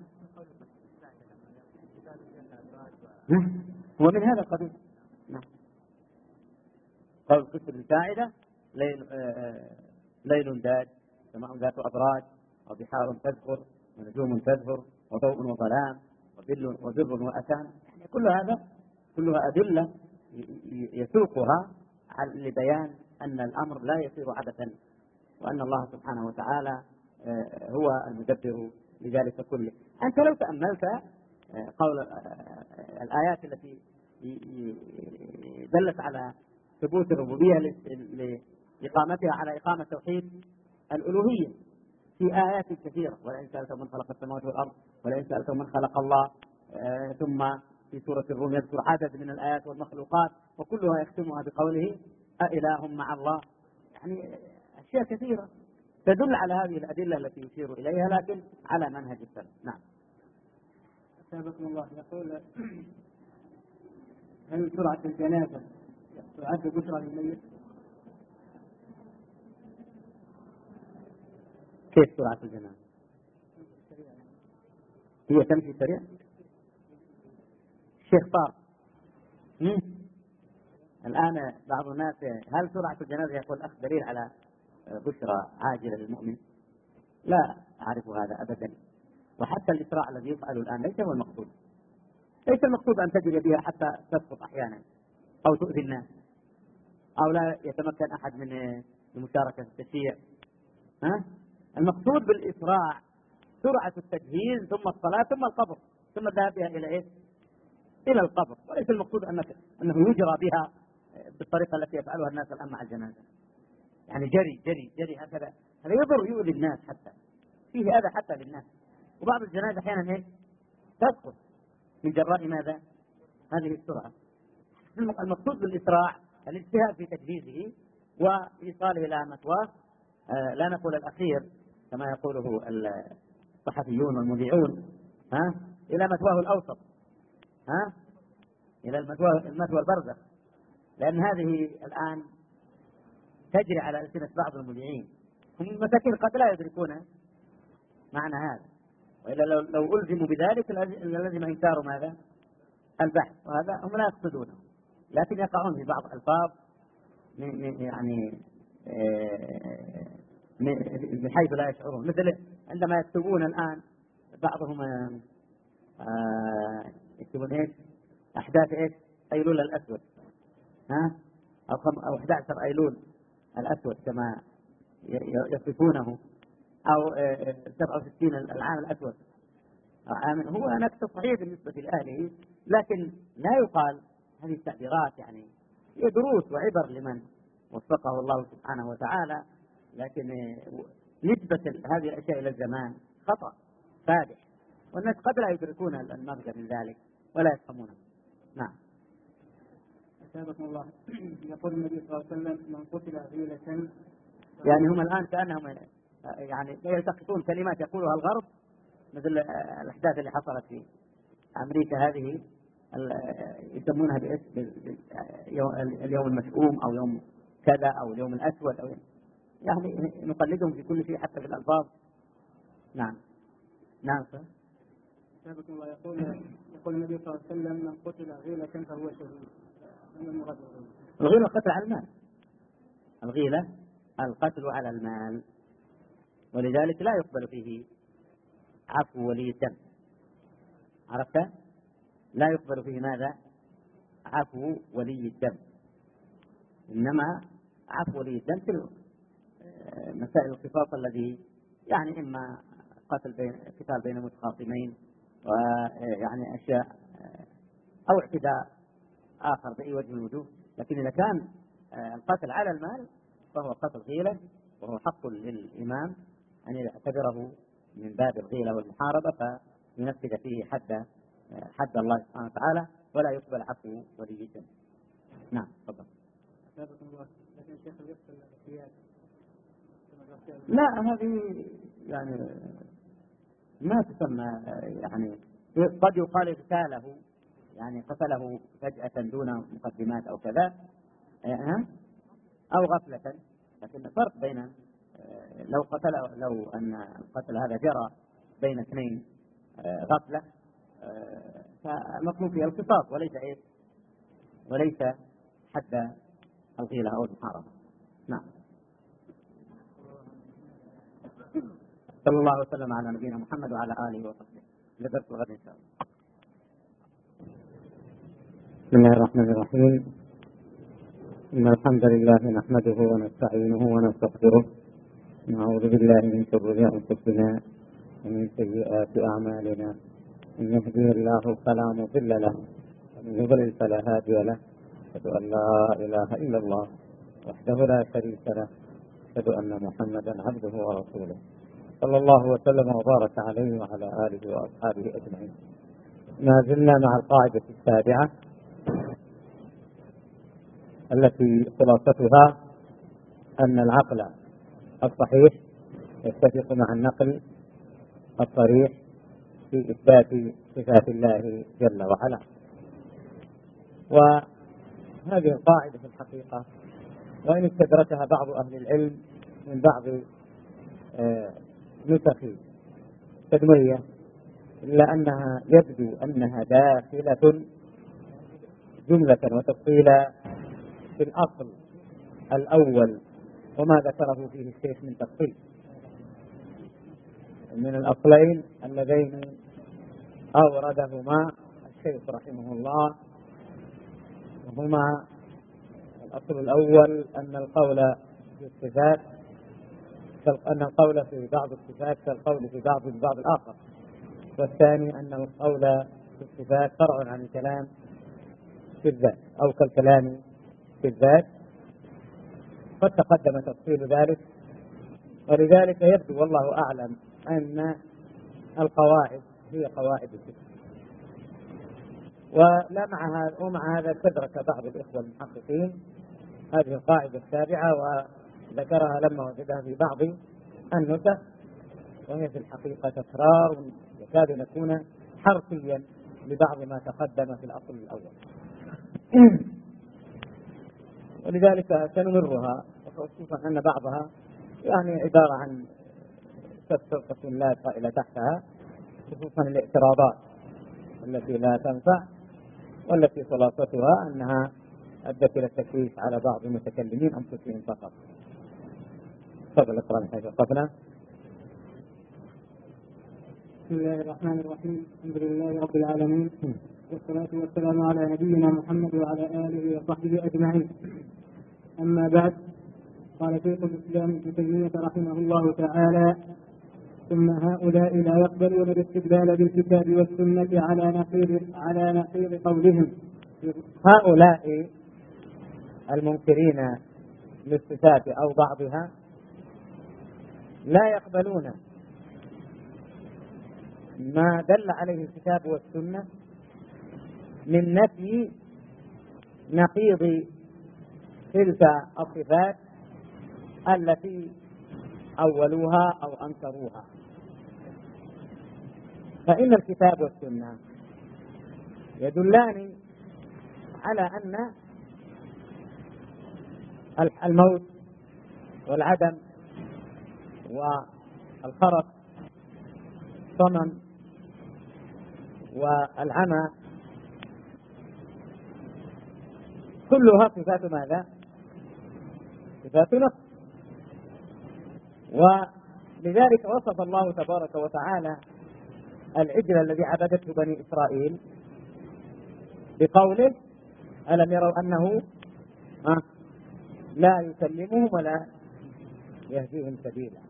نعم. هو من هذا القبيل. نعم. قول قصة الساعدة: ليل آه ليل داج، سماء ذات أبراج، وبحار تذكر، ونجوم تزهر، وضوء وظلام، وبر وبر وأتان. يعني كل هذا كلها أدلة يسوقها لبيان أن الأمر لا يصير عبثا، وأن الله سبحانه وتعالى هو المدبر لذلك كله. أنت لو تأملت قول الآيات التي دلت على ثبوت الربوبية لإقامتها على إقامة توحيد الألوهية في آيات كثيرة. ولئن سألتم من خلق السماوات والأرض ولئن سألتم من خلق الله. آه ثم في سورة الروم يذكر عدد من الآيات والمخلوقات وكلها يختمها بقوله أإله مع الله. يعني أشياء كثيرة تدل على هذه الأدلة التي يشير إليها لكن على منهج السلف. نعم. أثابكم الله. يقول هل سرعة الجنازة تعد بشرى للميت؟ كيف سرعة الجنازة؟ هي تمشي سريع؟ الشيخ طار الآن بعض الناس هل سرعة الجنازة يقول الأخ دليل على بشرى عاجلة للمؤمن؟ لا أعرف هذا أبدا. وحتى الإسراع الذي يفعل الآن ليس هو المقصود. ليس المقصود أن تجري بها حتى تسقط أحيانا أو تؤذي الناس أو لا يتمكن أحد من المشاركة في التشييع. ها؟ المقصود بالإسراع سرعة التجهيز ثم الصلاة ثم القبر ثم الذهاب بها إلى إيه؟ إلى القبر. وليس المقصود أنك أنه يجرى بها بالطريقة التي يفعلها الناس الآن مع الجنازة. يعني جري جري جري هكذا هذا يضر يؤذي الناس حتى فيه أذى حتى للناس. وبعض الجنازة أحيانا إيه؟ تسقط من جراء ماذا؟ هذه السرعة. المقصود بالإسراع الاجتهاد في تجهيزه وإيصاله إلى مثواه. آه لا نقول الأخير كما يقوله الصحفيون والمذيعون، ها؟ إلى مثواه الأوسط، ها؟ إلى المثوى المثوى البرزخ. لأن هذه الآن تجري على ألسنة بعض المذيعين هم مساكين قد لا يدركون معنى هذا. وإلا لو, لو ألزموا بذلك لازم إنكار ماذا؟ البحث. وهذا هم لا يقصدونه لكن يقعون في بعض الألفاظ يعني من حيث لا يشعرون. مثل عندما يكتبون الآن بعضهم يكتبون ايش؟ أحداث ايش؟ أيلول الأسود، ها؟ أو أو أحد عشر أيلول الأسود كما يصفونه، أو سبعة وستين العام الأسود. هو نكتة صحيح بالنسبة لأهله لكن لا يقال هذه التعبيرات. يعني هي دروس وعبر لمن وفقه الله سبحانه وتعالى، لكن نسبة هذه الأشياء إلى الزمان خطأ فادح والناس قد لا يدركون المغزى من ذلك ولا يفهمونه. نعم. أثابكم الله. يقول النبي صلى الله عليه وسلم من قتل غيلة. يعني هم الآن كأنهم يعني يلتقطون كلمات يقولها الغرب مثل الأحداث اللي حصلت في أمريكا هذه يسمونها باسم اليوم المشؤوم أو يوم كذا أو اليوم الأسود، أو يعني نقلدهم في كل شيء حتى في الألفاظ. نعم. نعم. أثابكم الله. يقول يقول النبي صلى الله عليه وسلم من قتل غيلة فهو شهيد. الغيلة القتل على المال. الغيلة القتل على المال، ولذلك لا يقبل فيه عفو ولي الدم. عرفت؟ لا يقبل فيه ماذا؟ عفو ولي الدم. إنما عفو ولي الدم في مسائل القصاص الذي يعني إما قتل بين قتال بين متخاصمين ويعني أشياء أو اعتداء آخر بأي وجه من الوجوه. لكن إذا كان القتل على المال فهو قتل غيلة وهو حق للإمام أن يعتبره من باب الغيلة والمحاربة فينفذ فيه حد حد الله سبحانه وتعالى ولا يقبل عفو ولي الدم. نعم. تفضل. لا هذه يعني ما تسمى، يعني قد يقال اغتاله يعني قتله فجأة دون مقدمات أو كذا أو غفلة. لكن الفرق بين لو قتل لو أن القتل هذا جرى بين اثنين غفلة فمطلوب فيها القصاص وليس إيه وليس حد الغيلة أو المحاربة. نعم. صلى الله وسلم على نبينا محمد وعلى آله وصحبه. لدرس الغد إن شاء الله. بسم الله الرحمن الرحيم. إن الحمد لله نحمده ونستعينه ونستغفره ونعوذ بالله من شرور أنفسنا ومن سيئات أعمالنا. من يهديه الله فلا مضل له ومن يضلل فلا هادي له أشهد أن لا إله إلا الله وحده لا شريك له أشهد أن محمدا عبده ورسوله صلى الله وسلم وبارك عليه وعلى آله وأصحابه أجمعين. ما زلنا مع القاعدة السابعة التي خلاصتها أن العقل الصحيح يتفق مع النقل الصريح في إثبات صفات الله جل وعلا. وهذه القاعدة في الحقيقة وإن استدركها بعض أهل العلم من بعض نسخ تدمرية إلا أنها يبدو أنها داخلة جملة وتفصيلا في الأصل الأول وما ذكره فيه الشيخ من تفصيل من الأصلين اللذين أوردهما الشيخ رحمه الله، وهما الأصل الأول أن القول في الصفات أن القول في بعض الصفات كالقول في بعض في بعض الآخر، والثاني أن القول في الصفات فرع عن الكلام في الذات أو كالكلام في الذات. قد تقدم تفصيل ذلك، ولذلك يبدو والله أعلم أن القواعد هي قواعد الفقه. ولا مع هذا ومع هذا استدرك بعض الإخوة المحققين هذه القاعدة السابعة وذكرها لما وجدها في بعض النسخ، وهي في الحقيقة تكرار يكاد أن يكون حرفيا لبعض ما تقدم في الأصل الأول. ولذلك سنمرها، وخصوصا أن بعضها يعني عبارة عن تفسير لا طائلة تحتها، خصوصا الاعتراضات التي لا تنفع والتي خلاصتها أنها أدت إلى التكليف على بعض المتكلمين أنفسهم فقط. تفضل اقرأ من حيث وقفنا. بسم الله الرحمن الرحيم. الحمد لله رب العالمين، والصلاة والسلام على نبينا محمد وعلى آله وصحبه أجمعين. أما بعد، قال شيخ الإسلام ابن تيمية رحمه الله تعالى: ثم هؤلاء لا يقبلون الاستدلال بالكتاب والسنة على نقيض على نقيض قولهم. هؤلاء المنكرين للصفات أو بعضها لا يقبلون ما دل عليه الكتاب والسنة من نفي نقيض تلك الصفات التي أولوها أو أنكروها. فإن الكتاب والسنة يدلان على أن الموت والعدم والخرق الصمم والعمى كلها صفات ماذا؟ صفات نقص. ولذلك وصف الله تبارك وتعالى العجل الذي عبدته بني إسرائيل بقوله: ألم يروا أنه لا يكلمهم ولا يهديهم سبيلا.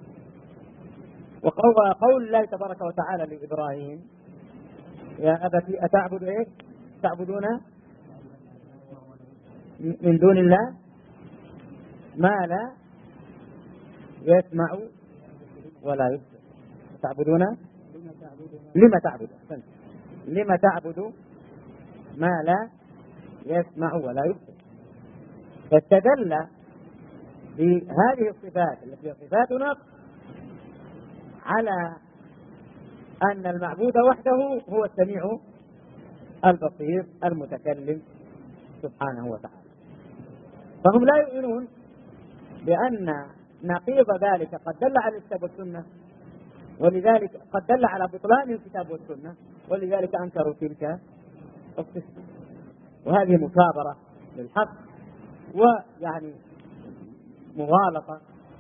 وقول قول الله تبارك وتعالى لإبراهيم: يا أبتي أتعبد إيه؟ تعبدون من دون الله ما لا يسمع ولا يبصر. تعبدون لما تعبد لما تعبد ما لا يسمع ولا يبصر. فاستدل بهذه الصفات التي هي صفات نقص على أن المعبود وحده هو السميع البصير المتكلم سبحانه وتعالى. فهم لا يؤمنون بأن نقيض ذلك قد دل على الكتاب والسنة، ولذلك قد دل على بطلان الكتاب والسنة، ولذلك أنكروا تلك الصفة. وهذه مكابرة للحق، ويعني مغالطة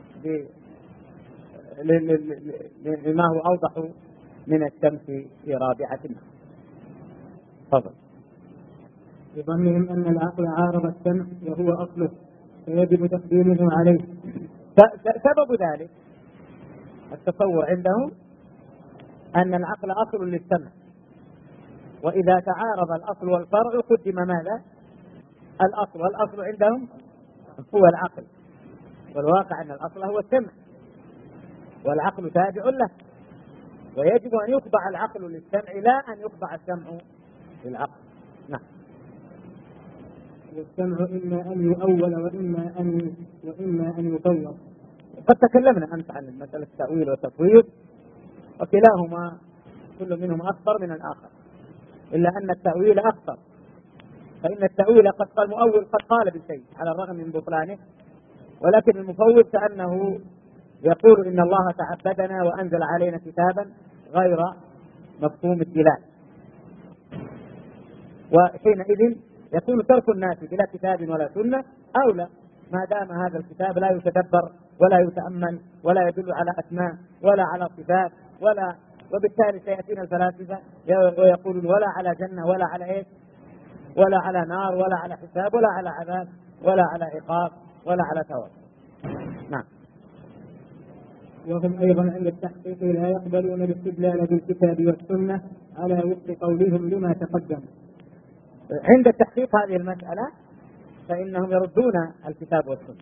لما هو أوضح من الشمس في رابعة النهار. تفضل. بظنهم أن العقل عارض السمع وهو أصله فيجب تقديمه عليه. سبب ذلك التصور عندهم أن العقل أصل للسمع، وإذا تعارض الأصل والفرع قدم ماذا؟ الأصل، والأصل عندهم هو العقل، والواقع أن الأصل هو السمع، والعقل تابع له، ويجب أن يخضع العقل للسمع لا أن يخضع السمع للعقل. نعم. والسمع إما أن يؤول وإما أن وإما أن يطور. قد تكلمنا أمس عن مسألة التأويل والتفويض، وكلاهما كل منهم أخطر من الآخر، إلا أن التأويل أخطر، فإن التأويل قد قال المؤول قد قال بالشيء على الرغم من بطلانه، ولكن المفوض كأنه يقول إن الله تعبدنا وأنزل علينا كتابا غير مفهوم الدلالة، وحينئذ يكون ترك الناس بلا كتاب ولا سنة أولى، ما دام هذا الكتاب لا يتدبر ولا يتأمل ولا يدل على أسماء ولا على صفات ولا، وبالتالي سيأتينا الفلاسفة ويقولون ولا على جنة ولا على إيش ولا على نار ولا على حساب ولا على عذاب ولا على عقاب ولا على ثواب. نعم. وهم أيضا عند التحقيق لا يقبلون الاستدلال بالكتاب والسنة على وفق قولهم لما تقدم. عند التحقيق هذه المسألة فإنهم يردون الكتاب والسنة،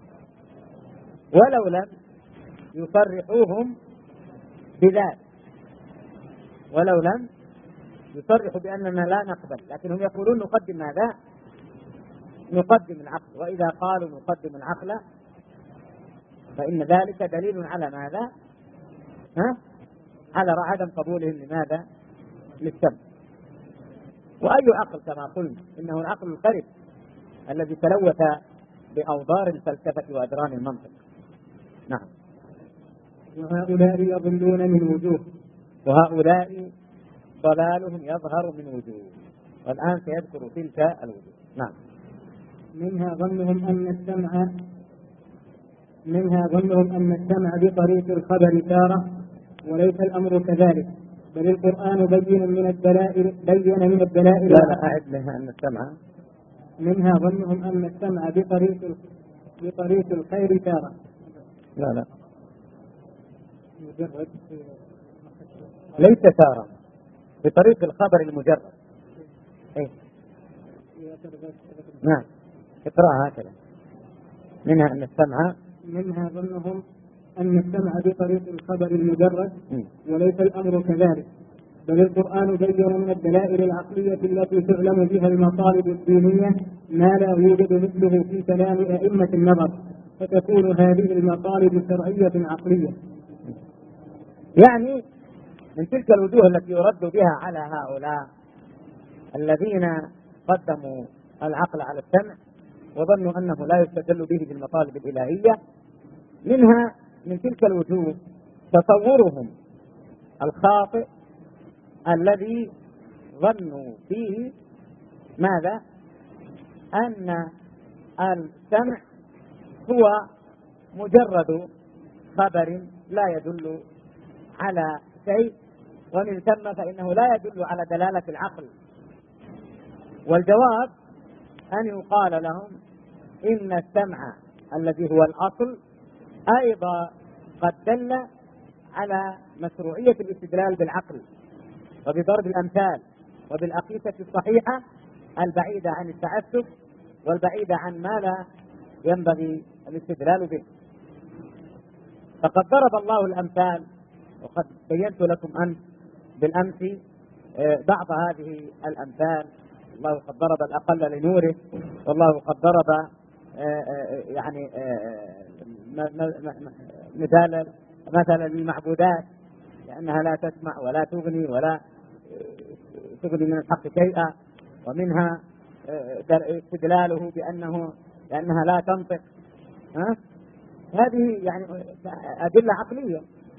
ولو لم يصرحوهم بذلك، ولو لم يصرحوا بأننا لا نقبل، لكنهم يقولون نقدم ماذا؟ نقدم العقل، وإذا قالوا نقدم العقل فإن ذلك دليل على ماذا؟ ها؟ على عدم قبولهم لماذا؟ للسمع. وأي عقل كما قلنا إنه العقل الخرب الذي تلوث بأوضار الفلسفة وأدران المنطق. نعم. وهؤلاء يضلون من وجوه، وهؤلاء ضلالهم يظهر من وجوه، والآن سيذكر تلك الوجوه. نعم. منها ظنهم أن السمع منها ظنهم أن السمع بطريق الخبر تارة، وليس الأمر كذلك، بل القرآن بين من الدلائل بين من الدلائل لا لا أعد لها أن السمع منها ظنهم أن السمع بطريق بطريق الخير تارة. لا لا ليس تارة، بطريق الخبر المجرد. إيه؟ نعم اقرأها هكذا. منها أن السمع منها ظنهم أن السمع بطريق الخبر المجرد، وليس الأمر كذلك، بل القرآن بين من الدلائل العقلية التي تعلم بها المطالب الدينية ما لا يوجد مثله في كلام أئمة النظر، فتكون هذه المطالب شرعية عقلية. يعني من تلك الوجوه التي يرد بها على هؤلاء الذين قدموا العقل على السمع وظنوا أنه لا يستدل به بالمطالب الإلهية، منها من تلك الوجوه تصورهم الخاطئ الذي ظنوا فيه ماذا؟ أن السمع هو مجرد خبر لا يدل على شيء، ومن ثم فإنه لا يدل على دلالة العقل. والجواب أن يقال لهم إن السمع الذي هو الأصل أيضا قد دل على مشروعية الاستدلال بالعقل وبضرب الأمثال وبالأقيسة الصحيحة البعيدة عن التعسف والبعيدة عن ما لا ينبغي الاستدلال به. فقد ضرب الله الأمثال، وقد بينت لكم أمس بالأمس بعض هذه الأمثال. الله قد ضرب الأقل لنوره، والله قد ضرب يعني مثال مثلا للمعبودات لأنها لا تسمع ولا تغني ولا تغني من الحق شيئا، ومنها استدلاله بأنه لأنها لا تنطق. ها؟ هذه يعني أدلة عقلية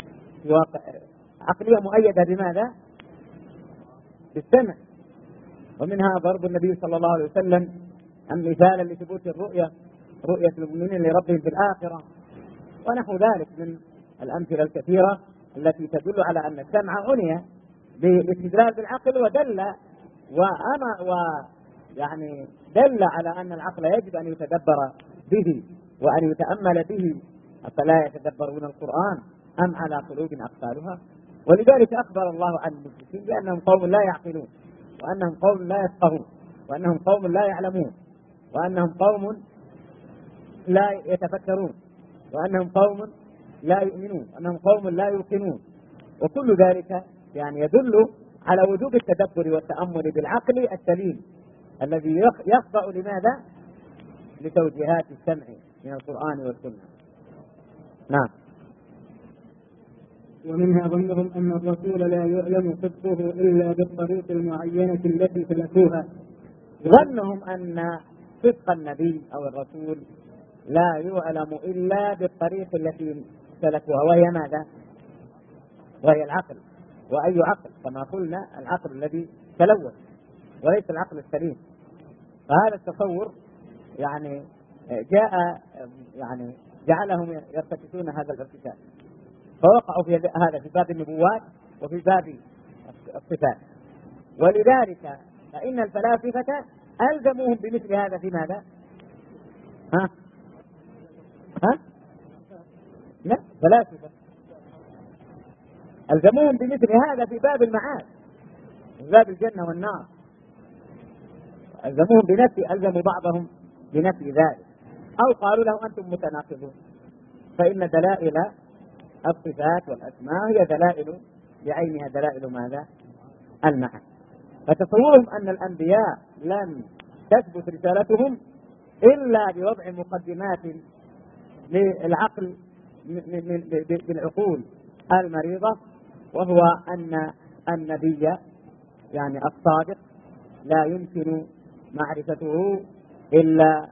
عقلية مؤيدة بماذا؟ بالسمع. ومنها ضرب النبي صلى الله عليه وسلم مثالا لثبوت الرؤية، رؤية المؤمنين لربهم في الآخرة، ونحو ذلك من الأمثلة الكثيرة التي تدل على أن السمع عني بالاستدلال بالعقل، ودل وأما ويعني دل على أن العقل يجب أن يتدبر به وأن يتأمل به، أفلا يتدبرون القرآن أم على قلوب أقفالها. ولذلك أخبر الله عن المشركين بأنهم قوم لا يعقلون، وأنهم قوم لا يفقهون، وأنهم قوم لا يعلمون. وأنهم قوم لا يتفكرون، وأنهم قوم لا يؤمنون، وأنهم قوم لا يوقنون، وكل ذلك يعني يدل على وجوب التدبر والتأمل بالعقل السليم الذي يخضع لماذا؟ لتوجيهات السمع من القرآن والسنة. نعم. ومنها ظنهم أن الرسول لا يعلم صدقه إلا بالطريق المعينة التي سلكوها. ظنهم أن صدق النبي أو الرسول لا يعلم إلا بالطريق التي سلكوها، وهي ماذا؟ وهي العقل. وأي عقل؟ كما قلنا العقل الذي تلوث وليس العقل السليم. فهذا التصور يعني جاء يعني جعلهم يرتكسون هذا الارتكاز، فوقعوا في هذا في باب النبوات وفي باب الصفات. ولذلك فإن الفلاسفة ألزموهم بمثل هذا في ماذا؟ ها؟ ها؟ لا، فلاسفة ألزموهم بمثل هذا في باب المعاد، في باب الجنة والنار. ألزموهم بنفي، ألزموا بعضهم بنفي ذلك، أو قالوا له أنتم متناقضون، فإن دلائل الصفات والأسماء هي دلائل بعينها دلائل ماذا؟ المعنى. فتصورهم أن الأنبياء لم تثبت رسالتهم إلا بوضع مقدمات للعقل بالعقول المريضة، وهو أن النبي يعني الصادق لا يمكن معرفته إلا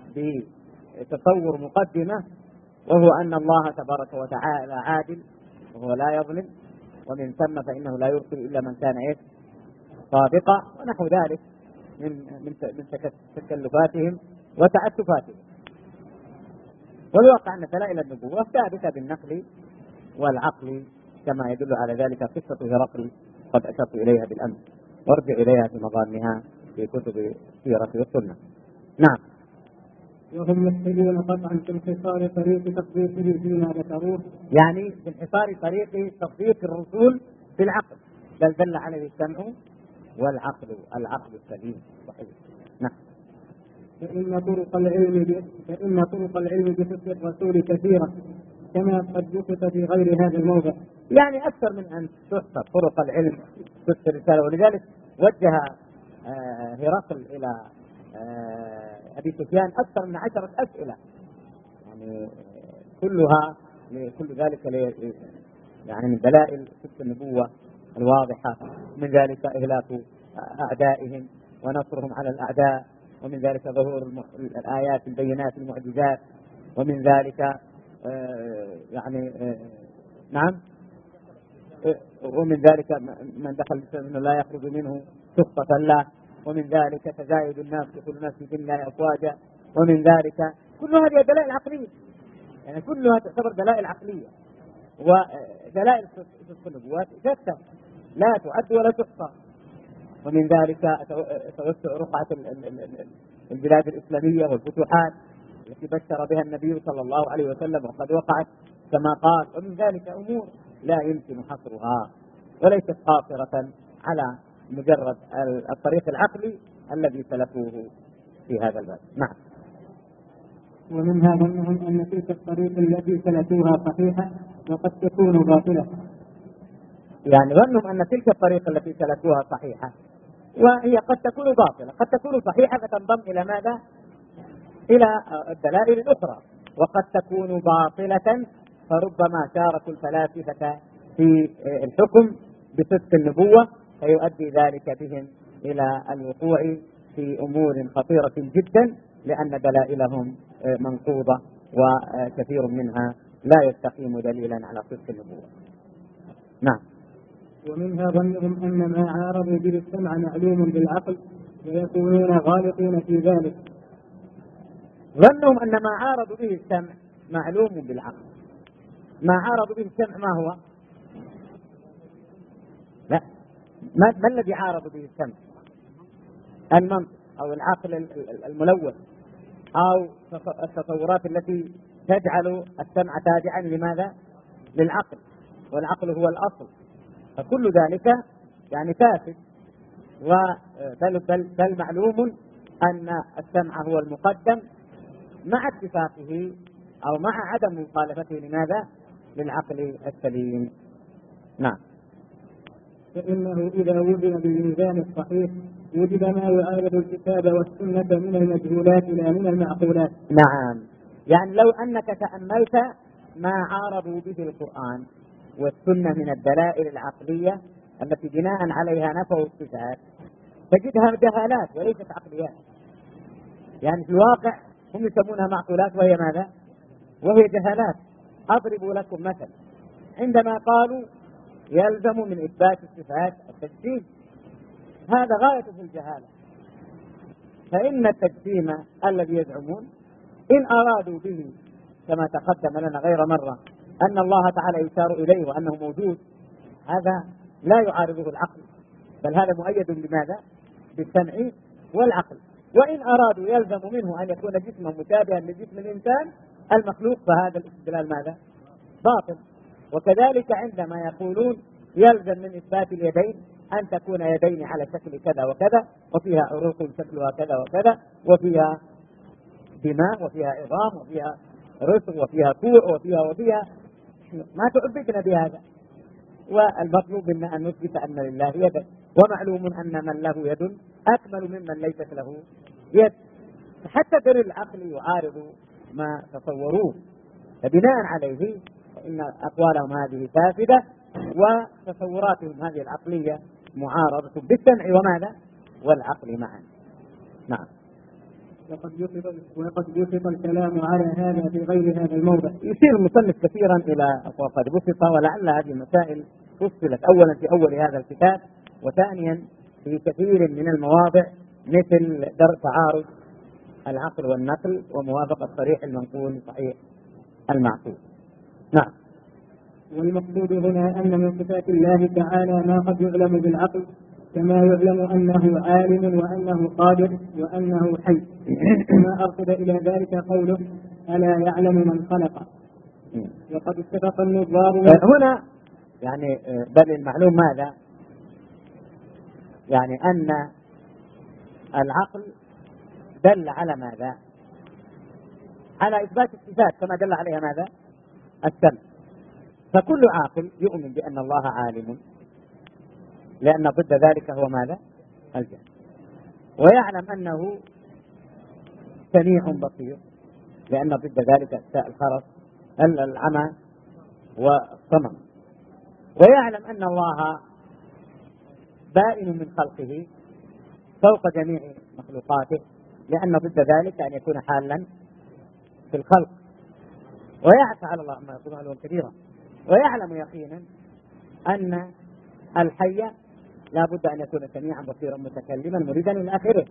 بتصور مقدمة، وهو أن الله تبارك وتعالى عادل وهو لا يظلم، ومن ثم فإنه لا يرسل إلا من كان إيه؟ صادقا، ونحو ذلك من من من تكلفاتهم وتعسفاتهم. والواقع أن دلائل النبوة ثابتة بالنقل والعقل، كما يدل على ذلك قصة هرقل قد أشرت إليها بالأمس، وارجع إليها في مظانها في كتب السيرة والسنة. نعم. وهم يحتجون قطعا في انحصار طريق تصديقه فيما ذكروه، يعني في انحصار طريق تصديق الرسول في العقل، بل دل عليه السمع والعقل، العقل السليم صحيح. نعم. فإن طرق العلم فإن طرق العلم بصدق الرسول كثيرة كما قد ذكر في غير هذا الموضع، يعني أكثر من أن تحصر طرق العلم صدق الرسالة. ولذلك وجه هرقل إلى أبي سفيان أكثر من عشرة أسئلة، يعني كلها كل ذلك يعني من دلائل صدق النبوة الواضحة، من ذلك إهلاك أعدائهم ونصرهم على الأعداء، ومن ذلك ظهور الآيات البينات المعجزات، ومن ذلك يعني نعم ومن ذلك من دخل منه لا يخرج منه سخطة الله، ومن ذلك تزايد الناس يدخل الناس في دين الله أفواجا، ومن ذلك كل هذه دلائل عقلية، يعني كلها تعتبر دلائل عقلية. ودلائل صدق النبوات شتى لا تعد ولا تحصى. ومن ذلك توسع رقعة البلاد الإسلامية والفتوحات التي بشر بها النبي صلى الله عليه وسلم وقد وقعت كما قال. ومن ذلك أمور لا يمكن حصرها وليست قاصرة على مجرد الطريق العقلي الذي سلكوه في هذا الباب. نعم. ومنها ظنهم أن تلك الطريق التي سلكوها صحيحة وقد تكون باطلة، يعني ظنهم أن تلك الطريق التي سلكوها صحيحة وهي قد تكون باطلة، قد تكون صحيحة فتنضم إلى ماذا؟ إلى الدلائل الأخرى، وقد تكون باطلة فربما شاركوا الفلاسفة في الحكم بصدق النبوة، فيؤدي ذلك بهم إلى الوقوع في أمور خطيرة جدا، لأن دلائلهم منقوضة وكثير منها لا يستقيم دليلا على صدق النبوة. نعم. ومنها ظنهم أن ما عارضوا به السمع معلوم بالعقل ويكونون غالطين في ذلك. ظنهم أن ما عارضوا به السمع معلوم بالعقل. ما عارضوا به السمع ما هو؟ لا، ما, ما الذي عارض به السمع؟ المنطق أو العقل الملوث أو التصورات التي تجعل السمع تابعا لماذا؟ للعقل، والعقل هو الأصل، فكل ذلك يعني فاسد. وبل بل بل معلوم أن السمع هو المقدم مع اتفاقه أو مع عدم مخالفته لماذا؟ للعقل السليم. نعم. فإنه إذا وزن بالميزان الصحيح وجد ما يعارض الكتاب والسنة من المجهولات لا من المعقولات. نعم، يعني لو أنك تأملت ما عارضوا به القرآن والسنة من الدلائل العقلية التي بناء عليها نفوا الصفات تجدها جهالات وليست عقليات. يعني في الواقع هم يسمونها معقولات وهي ماذا؟ وهي جهالات. أضرب لكم مثل، عندما قالوا يلزم من إثبات الصفات التجسيم، هذا غاية في الجهالة. فإن التجسيم الذي يزعمون إن أرادوا به كما تقدم لنا غير مرة أن الله تعالى يشار إليه وأنه موجود، هذا لا يعارضه العقل، بل هذا مؤيد بماذا؟ بالسمع والعقل. وإن أرادوا يلزم منه أن يكون جسما مشابها لجسم الإنسان المخلوق، فهذا الاستدلال ماذا؟ باطل. وكذلك عندما يقولون يلزم من إثبات اليدين أن تكون يدين على شكل كذا وكذا وفيها عروق شكلها كذا وكذا وفيها دماء وفيها عظام وفيها رسغ وفيها كوع وفيها وفيها ما تعبدنا بهذا. والمطلوب منا أن نثبت أن لله يدا، ومعلوم أن من له يد أكمل ممن ليست له يد. حتى در العقل يعارض ما تصوروه، فبناء عليه فإن أقوالهم هذه فاسدة وتصوراتهم هذه العقلية معارضة بالسمع وماذا؟ والعقل معا. نعم. وقد يفرط وقد يفرط الكلام على هذا في غير هذا الموضع. يشير المصنف كثيرا إلى وقد بسط، ولعل هذه المسائل فصلت أولا في أول هذا الكتاب، وثانيا في كثير من المواضع مثل درء تعارض العقل والنقل وموافقة صريح المنقول صحيح المعقول. نعم. والمقصود هنا أن من صفات الله تعالى ما قد يعلم بالعقل، كما يعلم أنه عالم وأنه قادر وأنه حي، كما أرشد إلى ذلك قوله ألا يعلم من خلق. وقد اتفق النظار هنا يعني بل المعلوم ماذا؟ يعني أن العقل دل على ماذا؟ على إثبات الصفات كما دل عليها ماذا؟ السمع. فكل عاقل يؤمن بأن الله عالم، لأن ضد ذلك هو ماذا؟ الجهل. ويعلم أنه سميع بصير، لأن ضد ذلك الخرس العمى والصمم. ويعلم أن الله بائن من خلقه فوق جميع مخلوقاته، لأن ضد ذلك أن يكون حالا في الخلق. ويعفى على الله ما يكون علوا كبيرا. ويعلم يقينا أن الحي لا بد أن يكون سميعا بصيرا متكلما مريدا إلى آخره.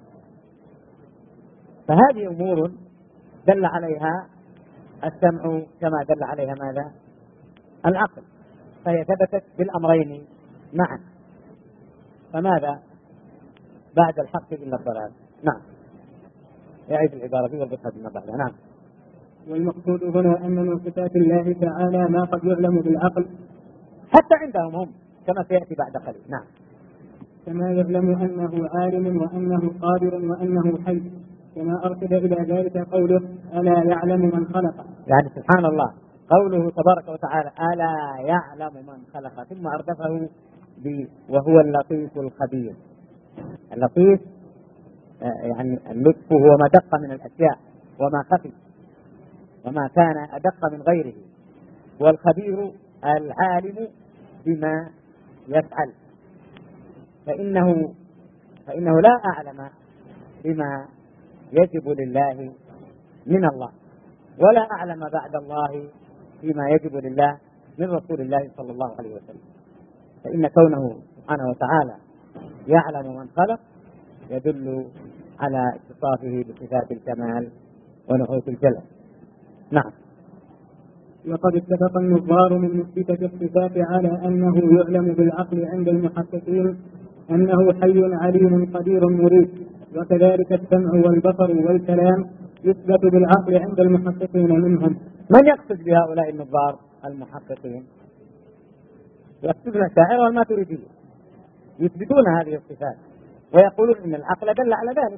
فهذه أمور دل عليها السمع كما دل عليها ماذا؟ العقل، فهي ثبتت بالأمرين معا. فماذا بعد الحق إلا الضلال؟ نعم. يعيد العبارة في والبطها بما بعدها. نعم. والمقصود هنا أن من صفات الله تعالى ما قد يعلم بالعقل حتى عندهم هم كما سيأتي بعد قليل. نعم. كما يعلم أنه عالم وأنه قادر وأنه حي، كما أرشد إلى ذلك قوله ألا يعلم من خلق. يعني سبحان الله قوله تبارك وتعالى ألا يعلم من خلق، ثم أردفه وهو اللطيف الخبير. اللطيف يعني اللطف هو ما دق من الأشياء وما خفي وما كان أدق من غيره، والخبير العالم بما يفعل. فإنه فإنه لا أعلم بما يجب لله من الله، ولا أعلم بعد الله فيما يجب لله من رسول الله صلى الله عليه وسلم. فإن كونه سبحانه وتعالى يعلم من خلق يدل على اتصافه بصفات الكمال ونعوت الجلال. نعم. وقد اتفق النظار من مثبتة الصفات على أنه يعلم بالعقل عند المحققين أنه حي عليم قدير مريد، وكذلك السمع والبصر والكلام يثبت بالعقل عند المحققين منهم. من يقصد بهؤلاء النظار المحققين؟ يقصدون الشاعر والماتريدية، يثبتون هذه الصفات ويقولون إن العقل دل على ذلك،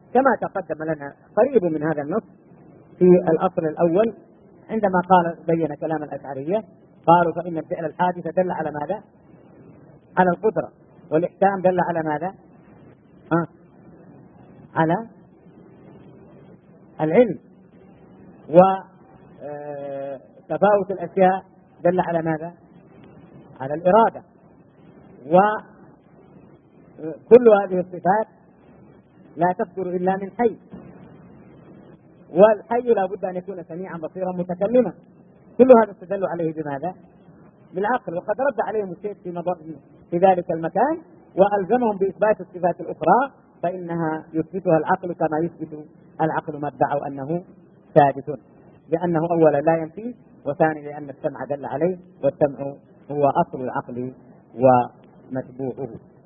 كما تقدم لنا قريب من هذا النص في الأصل الأول عندما قال بين كلام الأشعرية، قالوا فإن الفعل الحادث دل على ماذا؟ على القدرة، والإحكام دل على ماذا؟ ها؟ على العلم، وتفاوت الأشياء دل على ماذا؟ على الإرادة. وكل هذه الصفات لا تصدر إلا من حي، والحي لا بد أن يكون سميعا بصيرا متكلما. كل هذا استدلوا عليه بماذا؟ بالعقل. وقد رد عليهم الشيخ في, في ذلك المكان وألزمهم بإثبات الصفات الأخرى، فإنها يثبتها العقل كما يثبت العقل ما ادعوا أنه ثابت، لأنه أولا لا ينفي، وثاني لأن السمع دل عليه، والسمع هو أصل العقل ومتبوعه.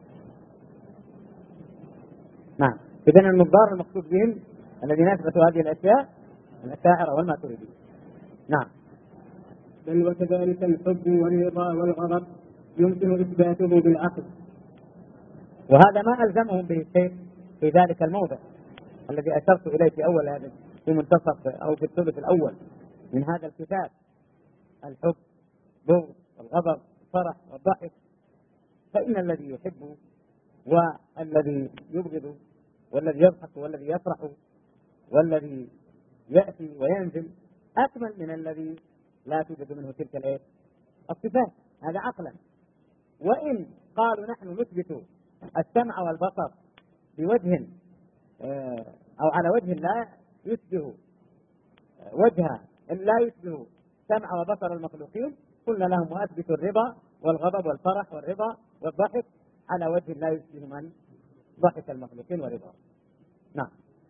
نعم. إذن النظار المقصود بهم الذين أثبتوا هذه الأشياء الأشاعرة والماتريدية. نعم. بل وكذلك الحب والرضا والغضب يمكن إثباته بالعقل. وهذا ما ألزمهم به الشيخ في ذلك الموضع الذي أشرت إليه في أول هذا في منتصف أو في الثلث الأول من هذا الكتاب: الحب، بغض، الغضب، الفرح والضحك. فإن الذي يحب والذي يبغض والذي يضحك والذي يفرح والذي يأتي وينزل أكمل من الذي لا توجد منه تلك الإيه؟ الصفات. هذا عقلا. وإن قالوا نحن نثبت السمع والبصر بوجه أو على وجه لا يشبه وجه لا يشبه سمع وبصر المخلوقين، قلنا لهم وأثبت الرضا والغضب والفرح والرضا والضحك على وجه لا يشبه من ضحك المخلوقين ورضا. نعم.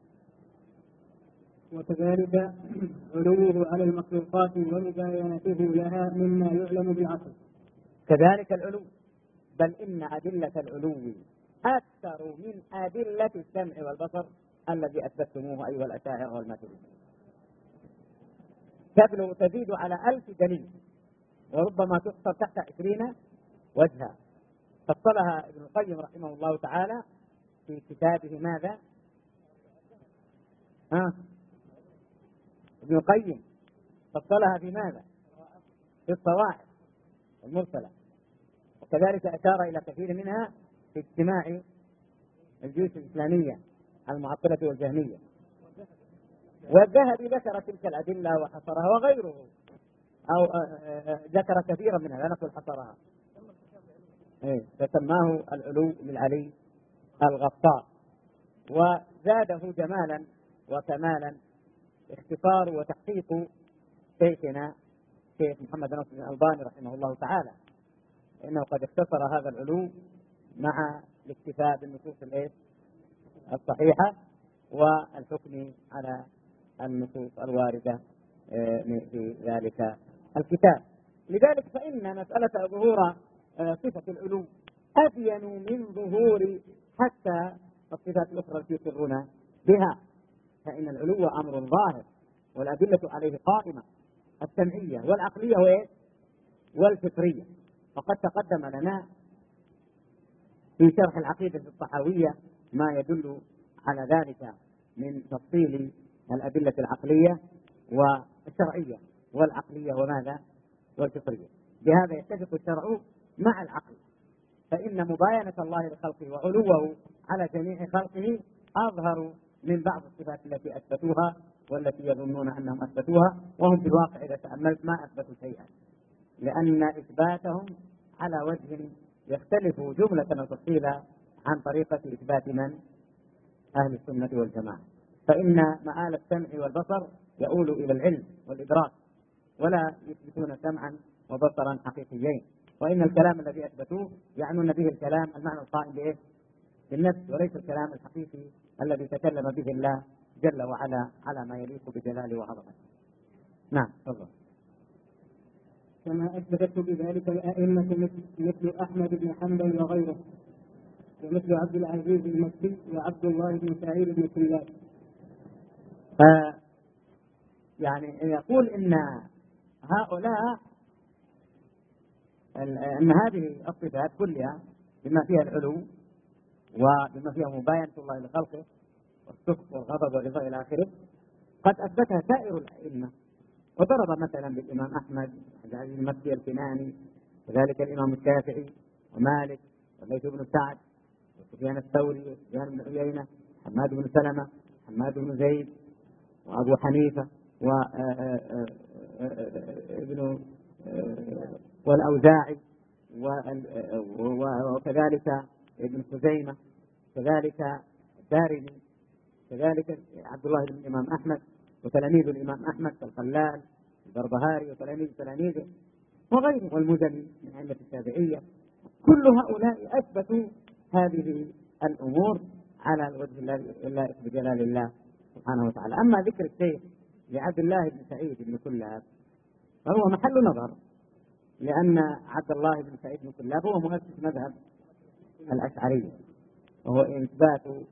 وكذلك علوه على المخلوقات ومباينته لها مما يعلم بالعقل. كذلك العلو، بل إن أدلة العلو أكثر من أدلة السمع والبصر الذي أثبتموه أيها الأشاعرة والماتريدية. تبلغ تزيد على ألف دليل، وربما تحصر تحت عشرين وجها. فصلها ابن القيم رحمه الله تعالى في كتابه ماذا؟ ها؟ ابن القيم فصلها في ماذا؟ في الصواعق المرسلة. وكذلك أشار إلى كثير منها في اجتماع الجيوش الإسلامية المعطلة والجهمية. والذهبي ذكر تلك الأدلة وحصرها، وغيره أو ذكر كثيرا منها لا نقول حصرها، فسماه العلو للعلي الغفار. وزاده جمالا وكمالا اختصار وتحقيق شيخنا شيخ محمد ناصر الألباني رحمه الله تعالى، إنه قد اختصر هذا العلو مع الاكتفاء بالنصوص الصحيحة والحكم على النصوص الواردة في ذلك الكتاب. لذلك فإن مسألة ظهور صفة العلو أبين من ظهور حتى الصفات الأخرى التي يقرون بها، فإن العلو أمر ظاهر والأدلة عليه قائمة، السمعية والعقلية والفطرية. وقد تقدم لنا في شرح العقيدة الطحاوية ما يدل على ذلك من تفصيل الأدلة العقلية والشرعية والعقلية وماذا؟ والفطرية. بهذا يتفق الشرع مع العقل، فإن مباينة الله لخلقه وعلوه على جميع خلقه أظهر من بعض الصفات التي أثبتوها والتي يظنون أنهم أثبتوها، وهم في الواقع إذا تأملت ما أثبتوا شيئا، لأن إثباتهم على وجه يختلف جملة وتفصيلا عن طريقة إثبات من؟ أهل السنة والجماعة. فإن مآل السمع والبصر يؤول إلى العلم والإدراك، ولا يثبتون سمعا وبصرا حقيقيين. وإن الكلام الذي أثبتوه يعنون به الكلام المعنى القائم بإيه؟ بالنفس، وليس الكلام الحقيقي الذي تكلم به الله جل وعلا على ما يليق بجلاله وعظمته. نعم تفضل. كما أثبتت بذلك الأئمة مثل أحمد بن حنبل وغيره، ومثل عبد العزيز المكي وعبد الله بن سعيد بن كلاب. آه يعني يقول إن هؤلاء أن هذه الصفات كلها بما فيها العلو وبما فيها مباينة الله لخلقه والسخط والغضب والرضا إلى آخره قد أثبتها سائر الأئمة، وضرب مثلا بالإمام أحمد عبد العزيز المكي الكناني، وذلك الإمام الشافعي ومالك والليث بن سعد وسفيان الثوري وسفيان بن عيينة، حماد بن سلمة، حماد بن زيد، وأبو حنيفة وابن والأوزاعي وكذلك ابن خزيمة، كذلك الدارمي، كذلك عبد الله بن الإمام أحمد وتلاميذ الإمام أحمد كالخلال البربهاري وتلاميذ تلاميذه وغيره والمزني من أئمة الشافعية. كل هؤلاء أثبتوا هذه الأمور على الوجه اللائق بجلال الله سبحانه وتعالى. أما ذكر الشيخ لعبد الله بن سعيد بن كلاب فهو محل نظر، لأن عبد الله بن سعيد بن كلاب هو مؤسس مذهب الأشعرية، وهو إثبات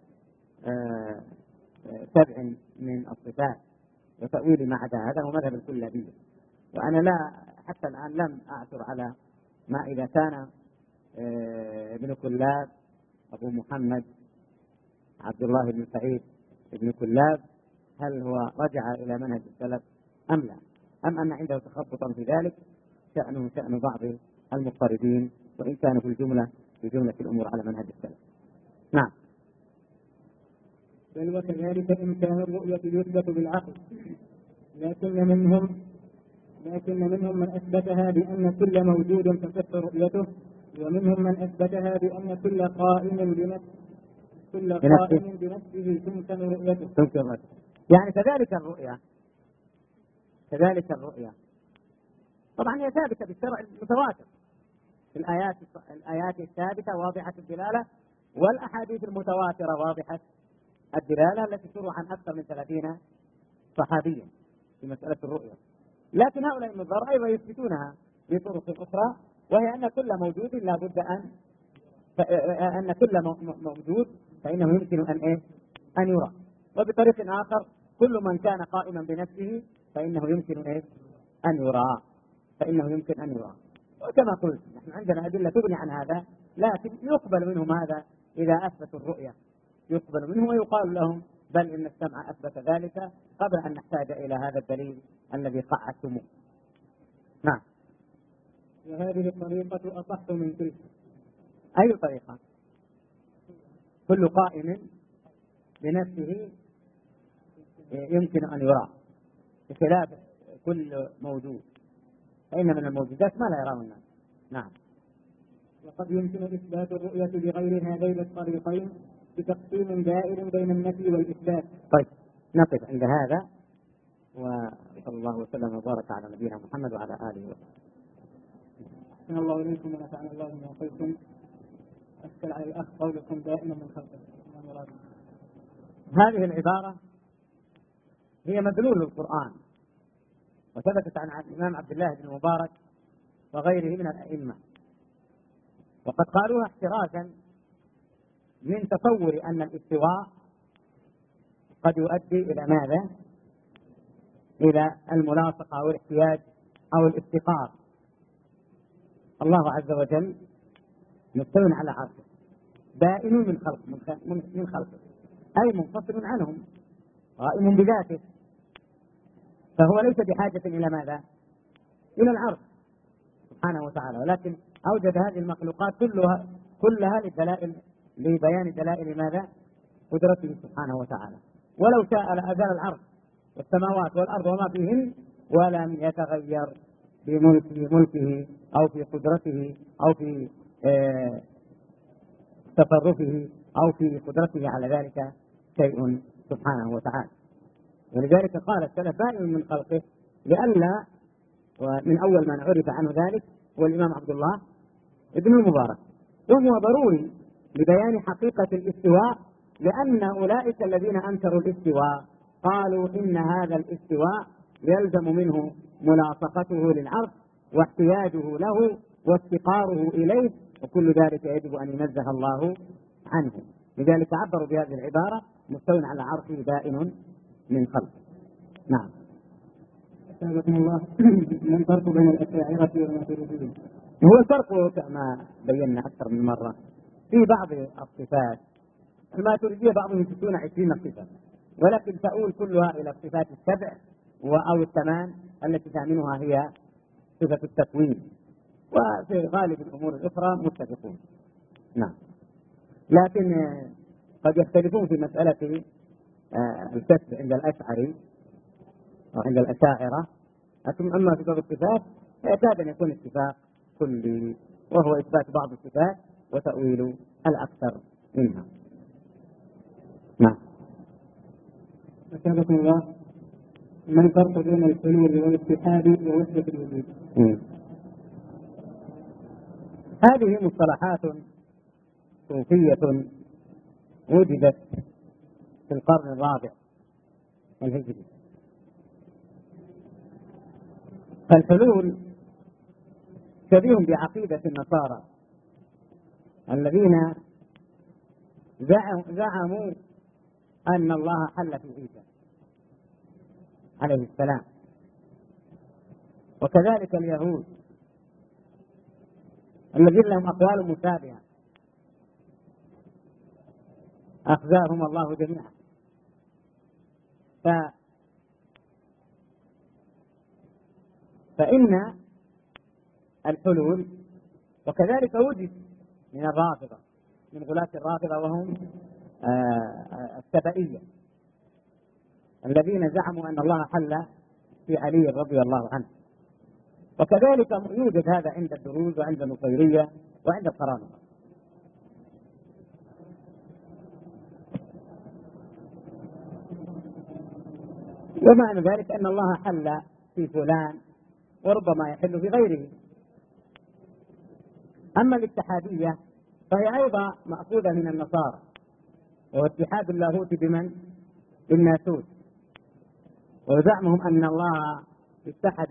سبع من الصفات وتأويل ما عدا هذا هو مذهب الكلابية. وأنا لا حتى الآن لم أعثر على ما إذا كان ابن كلاب أبو محمد عبد الله بن سعيد بن كلاب هل هو رجع إلى منهج السلف أم لا، أم أن عنده تخبطا في ذلك شأنه شأن بعض المضطردين، وإن كانوا في الجملة في جملة الأمور على منهج السلف. نعم. بل وكذلك إمكان الرؤية يثبت بالعقل، لكن منهم لكن منهم من أثبتها بأن كل موجود تصح رؤيته، ومنهم من أثبتها بأن كل قائم بنفسه كل قائم بنفسه تمكن رؤيته. يعني كذلك الرؤيا كذلك الرؤيا طبعا هي ثابتة بالشرع المتواتر، الآيات الآيات الثابتة واضحة الدلالة، والأحاديث المتواترة واضحة الدلالة التي تروى عن أكثر من ثلاثين صحابيا في مسألة الرؤيا. لكن هؤلاء النظار أيضا يثبتونها بطرق أخرى، وهي أن كل موجود لا بد أن أن كل موجود فإنه يمكن أن إيه أن يرى، وبطريق آخر كل من كان قائما بنفسه فإنه يمكن إيه أن يرى فإنه يمكن أن يرى. وكما قلت نحن عندنا أدلة تغني عن هذا، لكن يقبل منهم هذا إذا أثبتوا الرؤية، يقبل منهم ويقال لهم بل إن السمع أثبت ذلك قبل أن نحتاج إلى هذا الدليل الذي قعدتموه. نعم. وهذه الطريقة أصح من تلك. أي طريقة؟ كل قائم بنفسه يمكن أن يرى بخلاف كل موجود، فإن من الموجودات ما لا يراه الناس. نعم. وقد يمكن إثبات الرؤية بغير هذين الطريقين بتقسيم دائر بين النفي والإثبات. طيب نقف عند هذا، وصلى الله وسلم وبارك على نبينا محمد وعلى آله وصحبه. أحسن الله إليكم ونفعنا الله بما قلتم. أشكل على الأخ قولكم دائما من خلقه. هذه العبارة هي مدلول القرآن، وثبتت عن الإمام عبد الله بن المبارك وغيره من الأئمة، وقد قالوها احترازا من تصور أن الاستواء قد يؤدي إلى ماذا؟ إلى الملاصقة أو الاحتياج أو الافتقار. الله عز وجل مستو على عرشه، بائن من خلق من خلقه، أي منفصل عنهم، قائم بذاته، فهو ليس بحاجة إلى ماذا؟ إلى العرش سبحانه وتعالى، ولكن أوجد هذه المخلوقات كلها كلها للدلائل لبيان دلائل ماذا؟ قدرته سبحانه وتعالى. ولو شاء لأزال العرش والسماوات والأرض وما فيهن ولم يتغير بملك ملكه أو في قدرته أو في اه تصرفه أو في قدرته على ذلك شيء سبحانه وتعالى. ولذلك قال السلف بائن من خلقه، لئلا ومن أول من عرف عنه ذلك هو الإمام عبد الله ابن المبارك، وهو ضروري لبيان حقيقة الاستواء، لأن أولئك الذين أنكروا الاستواء قالوا إن هذا الاستواء يلزم منه ملاصقته للعرش واحتياجه له وافتقاره إليه، وكل ذلك يجب أن ينزه الله عنه. لذلك عبروا بهذه العبارة مستو على عرشه بائن من خلقه. نعم. أسألكم الله ما الفرق بين الأشاعرة والماتريدية؟ هو الفرق كما بينا أكثر من مرة في بعض الصفات الماتريدية بعضهم يثبتون عشرين صفة، ولكن تؤول كلها إلى الصفات السبع أو الثمان التي ثامنها هي صفة التكوين، وفي غالب الأمور الأخرى متفقون. نعم، لكن قد يختلفون في مسألة الكسب عند الأشعري وعند الأشاعرة، لكن أما في بعض الصفات يكاد أن يكون اتفاق كلي، وهو إثبات بعض الصفات وتأويل الأكثر منها. نعم. أسابقكم الله، ما الفرق بين الحلول والاتحاد ووحدة الوجود؟ هذه مصطلحات صوفية وجدت في القرن الرابع الهجري. فالحلول شبيه بعقيدة النصارى الذين زعموا أن الله حل في عيسى عليه السلام، وكذلك اليهود الذين لهم أقوال مشابهة أخزاهم الله جميعا. ف... فإن الحلول وكذلك وجد من الرافضة، من غلاة الرافضة وهم السبائية الذين زعموا أن الله حل في علي رضي الله عنه، وكذلك يوجد هذا عند الدروز وعند النصيرية وعند القرامطة. ومعنى ذلك أن الله حل في فلان وربما يحل في غيره. أما الاتحادية فهي أيضا مأخوذة من النصارى، وهو اتحاد اللاهوت بمن؟ بالناسوت، وزعمهم أن الله اتحد،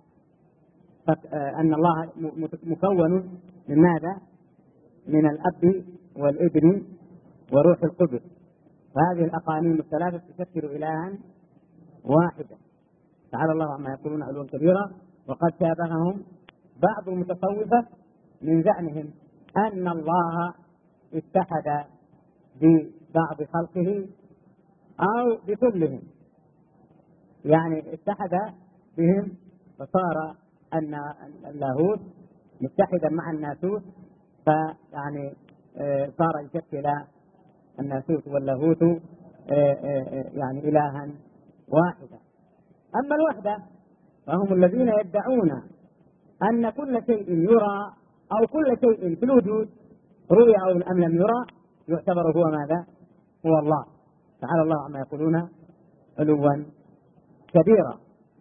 أن الله مكون من ماذا؟ من الأب والابن وروح القدس، فهذه الأقانيم الثلاثة تشكل إلها واحدا. تعالى الله عما يقولون علوا كبيرا، وقد شابههم بعض المتصوفة من زعمهم أن الله اتحد ببعض خلقه أو بكلهم، يعني اتحد بهم فصار أن اللاهوت متحدا مع الناسوت، فيعني صار يشكل الناسوت واللاهوت يعني إلها واحدا. أما الوحدة فهم الذين يدعون أن كل شيء يرى أو كل شيء في الوجود رؤي أو أم لم يرى يعتبر هو ماذا؟ هو الله. تعالى الله عما يقولون علوا كبيرا.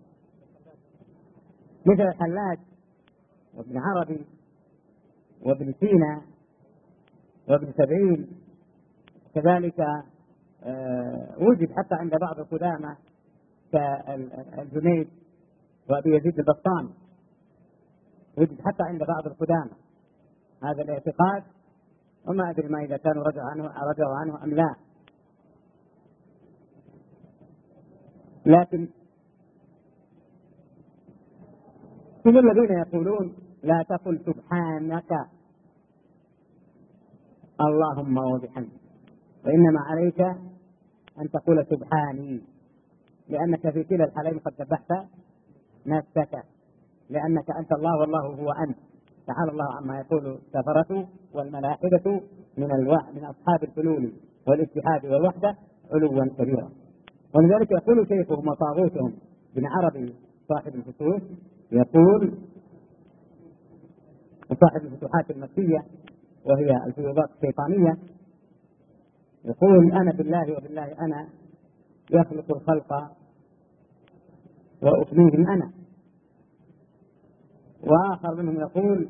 مثل الحلاج وابن عربي وابن سينا وابن سبعين، كذلك وجد حتى عند بعض القدامى كالجنيد وابي يزيد البسطامي، وجد حتى عند بعض القدامى هذا الاعتقاد، وما أدري ما إذا كانوا رجعوا عنه رجعوا عنه أم لا. لكن هم الذين يقولون لا تقل سبحانك اللهم وبحمدك، وإنما عليك أن تقول سبحاني، لأنك في كلا الحالين قد ذبحت نفسك، لأنك أنت الله والله هو أنت. تعالى الله عما يقول الكفرة والملائكة من الوع من أصحاب الحلول والاتحاد والوحدة علوا كبيرا. ولذلك يقول شيخهم وطاغوتهم ابن عربي صاحب الفتوح، يقول صاحب الفتوحات المكية وهي الفيوضات الشيطانية، يقول أنا بالله وبالله أنا يخلق الخلق وأفنيهم أنا. وآخر منهم يقول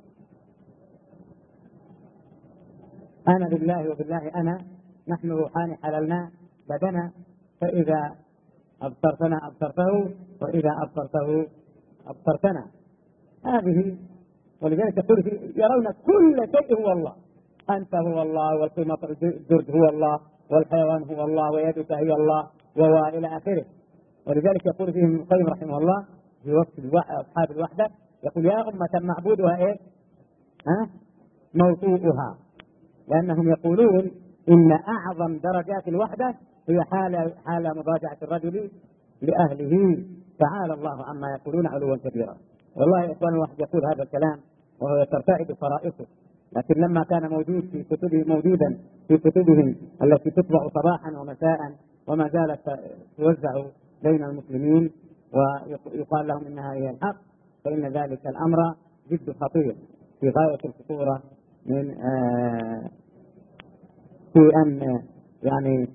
أنا بالله وبالله أنا نحن روحان حللنا بدنا، فإذا أبصرتنا أبصرته وإذا أبصرته أبصرتنا. هذه ولذلك يقول يرون كل شيء هو الله، أنت هو الله، والقيمة الجرد هو الله، والحيوان هو الله، ويدك هي الله، وإلى آخره. ولذلك يقول فيهم ابن القيم رحمه الله في وقت أصحاب الوحدة، يقول يا أمة معبودها إيه؟ ها؟ موضوعها، لأنهم يقولون إن أعظم درجات الوحدة هي حال حال مضاجعة الرجل لأهله. تعالى الله عما يقولون علوا كبيرا. والله يا إخوان الواحد يقول هذا الكلام وهو ترتعد فرائصه، لكن لما كان موجود في كتبه موجودا في كتبهم التي تطبع صباحا ومساء وما زالت توزع بين المسلمين ويقال لهم إنها هي الحق، فإن ذلك الأمر جد خطير في غاية الخطورة من آه في أن يعني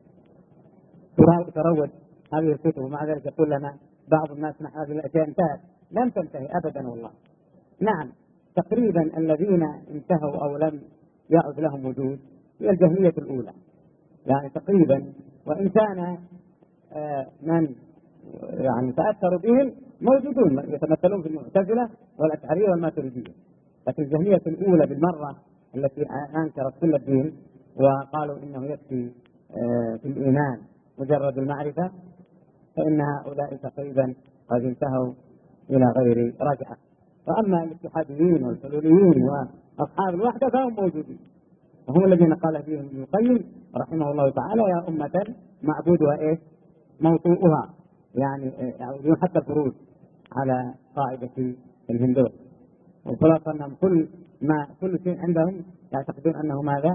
تروج هذه الكتب. ومع ذلك يقول لنا بعض الناس نحن هذه الأشياء انتهت. لم تنتهي أبدا والله. نعم تقريبا الذين انتهوا أو لم يعد لهم وجود هي الجهمية الأولى يعني تقريبا، وإن كان آه من يعني تأثروا بهم موجودون يتمثلون في المعتزلة والأشعرية والماتريدية، لكن الجهمية الأولى بالمرة التي أنكرت كل الدين وقالوا إنه يكفي آه في الإيمان مجرد المعرفة، فإن هؤلاء تقريبا قد انتهوا إلى غير رجعة. فأما الاتحاديين والحلوليين وأصحاب الوحدة فهم موجودين، وهم الذين قال فيهم ابن القيم رحمه الله تعالى يا أمة معبودها إيه موطوءها، يعني يعودون حتى الخروج على قاعدة الهندوس. والخلاصة أنهم كل ما كل شيء عندهم يعتقدون أنه ماذا؟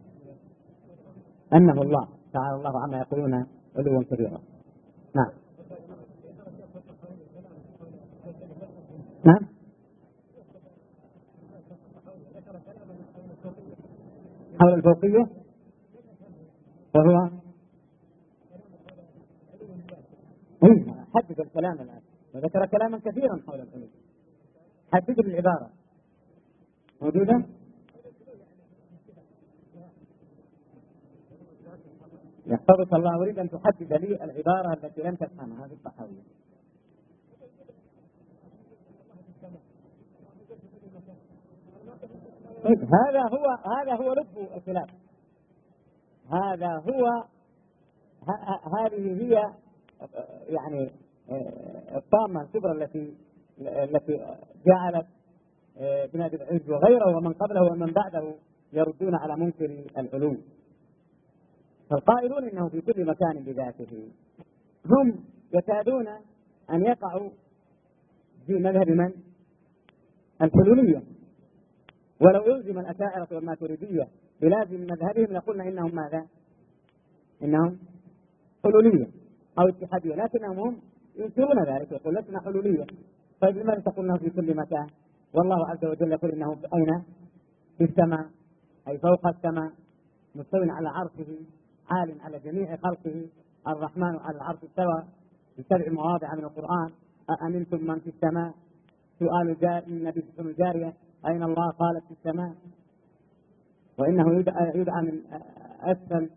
أنه الله تعالى الله عما يقولون علوا كبيرا. نعم نعم حول الفوقية وهو حدد الكلام الآن وذكر كلاما كثيرا حول العلو. حدد العبارة موجودة. يحفظك الله. أريد أن تحدد لي العبارة التي لم تفهمها في الصحوية. هذا هو هذا هو لب الخلاف. هذا هو هذه هي يعني الطامة الكبرى التي التي جعلت ابن أبي العز وغيره ومن قبله ومن بعده يردون على منكر العلو. فالقائلون إنه في كل مكان بذاته هم يكادون أن يقعوا في مذهب من؟ الحلولية. ولو يلزم الأشاعرة والماتريدية بلازم مذهبهم لقلنا إنهم ماذا؟ إنهم حلولية أو اتحادية، لكنهم هم ينكرون ذلك يقول لسنا حلولية. طيب لماذا تقولنا في كل مكان؟ والله عز وجل يقول إنه أين؟ في السماء، أي فوق السماء، مستو على عرشه، عال على جميع خلقه، الرحمن على العرش استوى في سبع مواضع من القرآن. أأمنتم من في السماء؟ سؤال النبي بن الجارية أين الله؟ قالت في السماء. وإنه يدعى, يدعى من أسفل،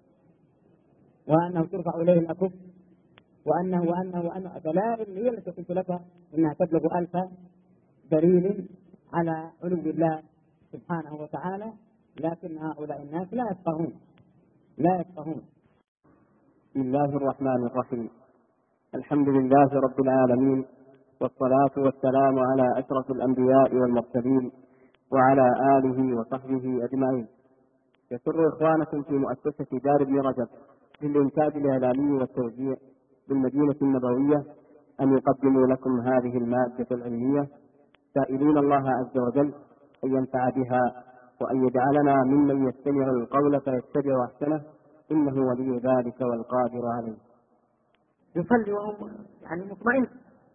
وأنه ترفع إليه الأكف، وأنه وأنه وأنه دلائل هي التي قلت لك إنها تبلغ ألف دليل على علو الله سبحانه وتعالى، لكن هؤلاء الناس لا يفقهون لا يفقهون. بسم الله الرحمن الرحيم. الحمد لله رب العالمين، والصلاة والسلام على أشرف الأنبياء والمرسلين وعلى آله وصحبه أجمعين. يسر إخوانكم في مؤسسة دار ابن رجب للإنتاج الإعلامي والتوزيع بالمدينة النبوية أن يقدموا لكم هذه المادة العلمية، سائلين الله عز وجل أن ينفع بها وأن يجعلنا ممن يستمع القول فيتبع أحسنه، إنه ولي ذلك والقادر عليه. يصلي وهو يعني مطمئن.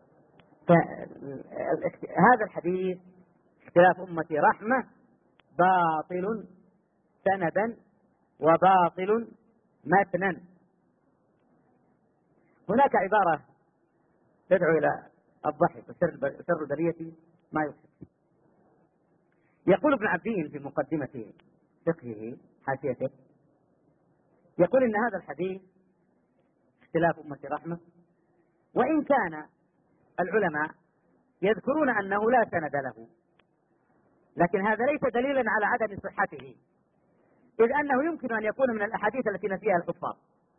هذا الحديث اختلاف أمتي رحمة باطل سندا وباطل متنا. هناك عبارة تدعو إلى الضحك وسر البلية ما يضحك. يقول ابن عبدين في مقدمة فقهه حاشيته، يقول إن هذا الحديث اختلاف أمتي رحمة، وإن كان العلماء يذكرون أنه لا سند له، لكن هذا ليس دليلا على عدم صحته، إذ أنه يمكن أن يكون من الأحاديث التي نسيها الحفاظ.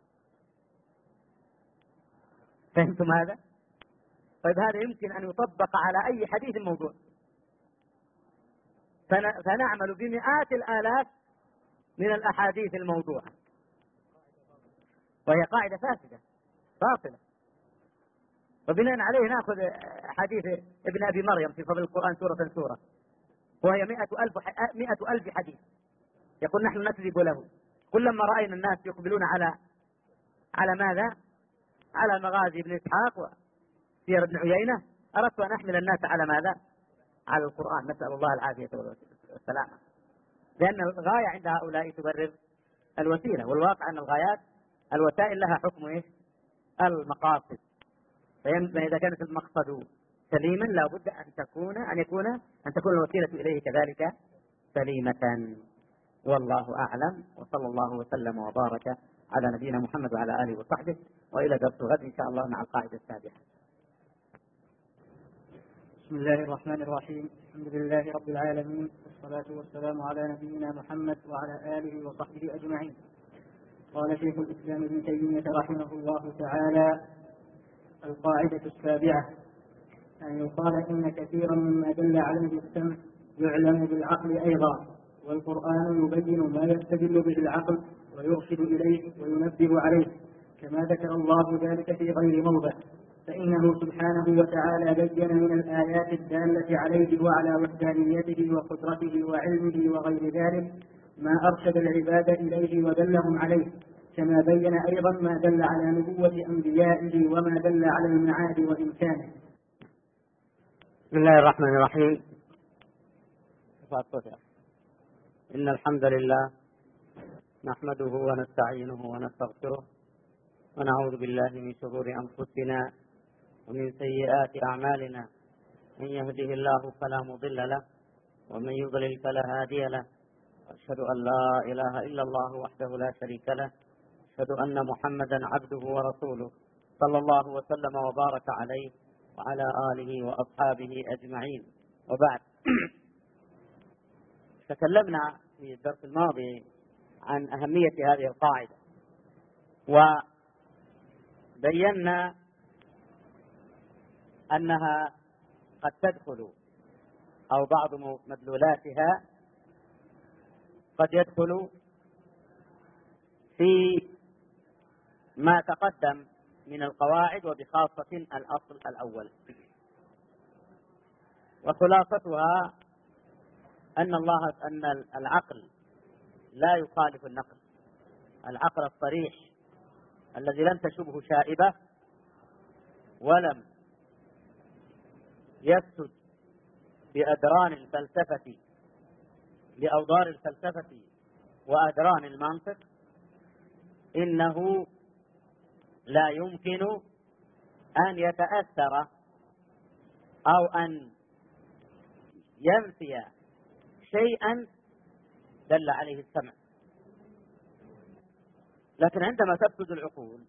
فهمتم هذا؟ طيب هذا يمكن أن يطبق على أي حديث موضوع، فنعمل بمئات الآلاف من الأحاديث الموضوعة، وهي قاعدة فاسدة باطلة. وبناء عليه نأخذ حديث ابن أبي مريم في فضل القرآن سورة سورة، وهي مئة ألف مئة ألف حديث، يقول نحن نكذب له. كلما رأينا الناس يقبلون على على ماذا؟ على مغازي ابن إسحاق وسير ابن عيينة، أردت أن أحمل الناس على ماذا؟ على القرآن، نسأل الله العافية والسلامة، لأن الغاية عند هؤلاء تبرر الوسيلة، والواقع أن الغايات الوسائل لها حكم إيش؟ المقاصد. فإذا كانت المقصد سليما لا بد أن تكون أن يكون أن تكون الوسيلة إليه كذلك سليمة. والله أعلم، وصلى الله وسلم وبارك على نبينا محمد وعلى آله وصحبه، وإلى درس غد إن شاء الله مع القاعدة السابعة. بسم الله الرحمن الرحيم. الحمد لله رب العالمين، والصلاة والسلام على نبينا محمد وعلى آله وصحبه أجمعين. قال شيخ الإسلام ابن تيمية رحمه الله تعالى: القاعدة السابعة أن يقال إن كثيرا مما دل عليه السمع يعلم بالعقل أيضا، والقرآن يبين ما يستدل به العقل ويرشد إليه وينبه عليه، كما ذكر الله ذلك في غير موضع، فإنه سبحانه وتعالى بين من الآيات الدالة عليه وعلى وحدانيته وقدرته وعلمه وغير ذلك ما أرشد العباد إليه ودلهم عليه، كما بين أيضا ما دل على نبوة أنبيائه وما دل على المعاد وإمكانه. بسم الله الرحمن الرحيم. إن الحمد لله نحمده ونستعينه ونستغفره، ونعوذ بالله من شرور أنفسنا ومن سيئات أعمالنا، من يهده الله فلا مضل له ومن يضلل فلا هادي له، أشهد أن لا إله إلا الله وحده لا شريك له، أشهد أن محمدا عبده ورسوله، صلى الله وسلم وبارك عليه وعلى آله وأصحابه أجمعين. وبعد، تكلمنا في الدرس الماضي عن أهمية هذه القاعدة، وبينا أنها قد تدخل أو بعض مدلولاتها قد يدخل في ما تقدم من القواعد، وبخاصة الأصل الأول. وخلاصتها أن الله أن العقل لا يخالف النقل، العقل الصريح الذي لم تشبه شائبة ولم يسد بأدران الفلسفة لأوضار الفلسفة وأدران المنطق، إنه لا يمكن أن يتأثر أو أن ينفي شيئا دل عليه السمع. لكن عندما تفسد العقول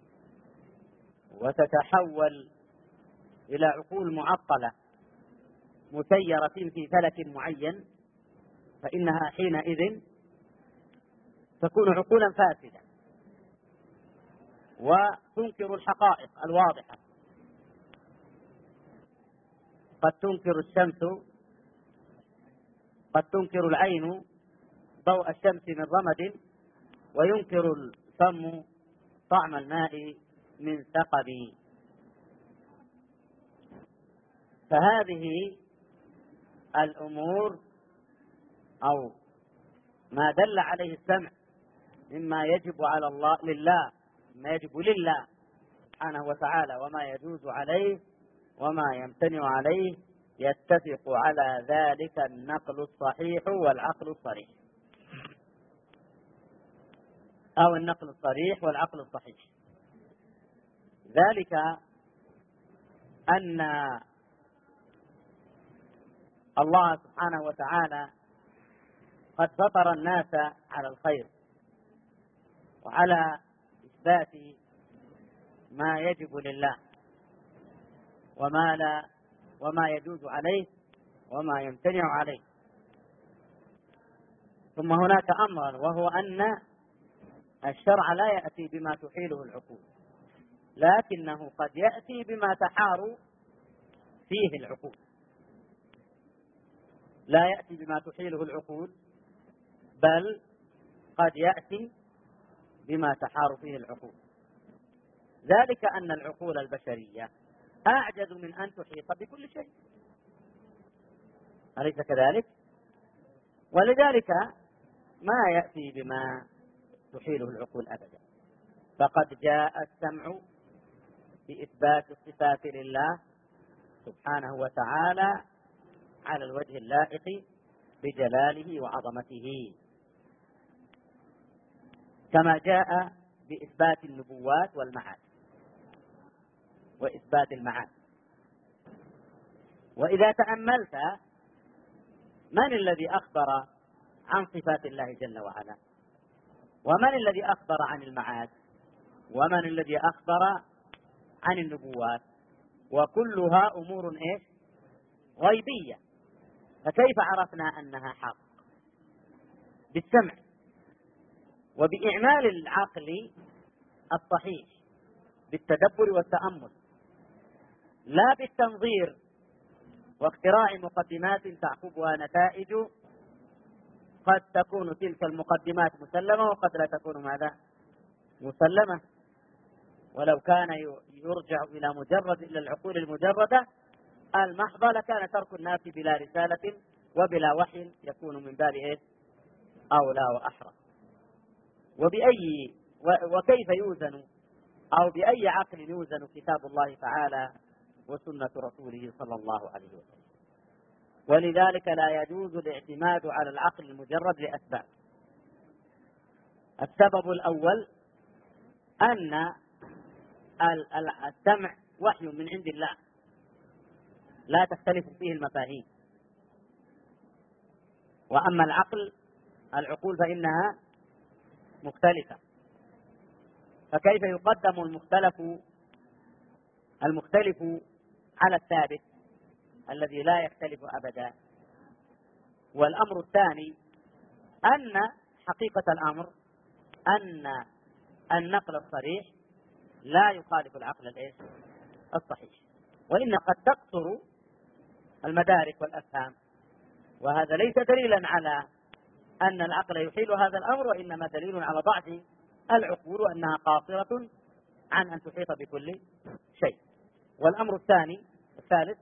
وتتحول إلى عقول معطلة مسيرة في فلك معين، فإنها حينئذ تكون عقولا فاسدة وتنكر الحقائق الواضحة. قد تنكر الشمس قد تنكر العين ضوء الشمس من رمد، وينكر الفم طعم الماء من ثقب. فهذه الأمور أو ما دل عليه السمع مما يجب على الله لله ما يجب لله سبحانه وتعالى، وما يجوز عليه وما يمتنع عليه، يتفق على ذلك النقل الصحيح والعقل الصريح، أو النقل الصريح والعقل الصحيح. ذلك أن الله سبحانه وتعالى قد فطر الناس على الخير وعلى إثبات ما يجب لله وما لا وما يجوز عليه وما يمتنع عليه. ثم هناك أمر، وهو أن الشرع لا يأتي بما تحيله العقول، لكنه قد يأتي بما تحار فيه العقول. لا يأتي بما تحيله العقول، بل قد يأتي بما تحار فيه العقول، ذلك أن العقول البشرية أعجز من أن تحيط بكل شيء، أليس كذلك؟ ولذلك ما يأتي بما تحيله العقول أبدا. فقد جاء السمع بإثبات الصفات لله سبحانه وتعالى على الوجه اللائق بجلاله وعظمته، كما جاء بإثبات النبوات والمعاد وإثبات المعاد. وإذا تأملت من الذي أخبر عن صفات الله جل وعلا، ومن الذي أخبر عن المعاد، ومن الذي أخبر عن النبوات، وكلها أمور إيش؟ غيبية. فكيف عرفنا أنها حق؟ بالسمع وبإعمال العقل الصحيح بالتدبر والتأمل، لا بالتنظير واختراع مقدمات تعقبها نتائج قد تكون تلك المقدمات مسلمة وقد لا تكون ماذا؟ مسلمة. ولو كان يرجع إلى مجرد إلى العقول المجردة المحضة لكان ترك الناس بلا رسالة وبلا وحي يكون من باب إيه؟ أولى وأحرى. وبأي وكيف يوزن أو بأي عقل يوزن كتاب الله تعالى وسنة رسوله صلى الله عليه وسلم؟ ولذلك لا يجوز الاعتماد على العقل المجرد لأسباب. السبب الأول أن السمع وحي من عند الله لا تختلف فيه المفاهيم، وأما العقل العقول فإنها مختلفة. فكيف يقدم المختلف المختلف على الثابت الذي لا يختلف أبدا؟ والأمر الثاني أن حقيقة الأمر أن النقل الصريح لا يخالف العقل الإيش؟ الصحيح، وإن قد تقصر المدارك والأفهام، وهذا ليس دليلا على أن العقل يحيل هذا الأمر، وإنما دليل على ضعف العقول وأنها قاصرة عن أن تحيط بكل شيء. والأمر الثاني الثالث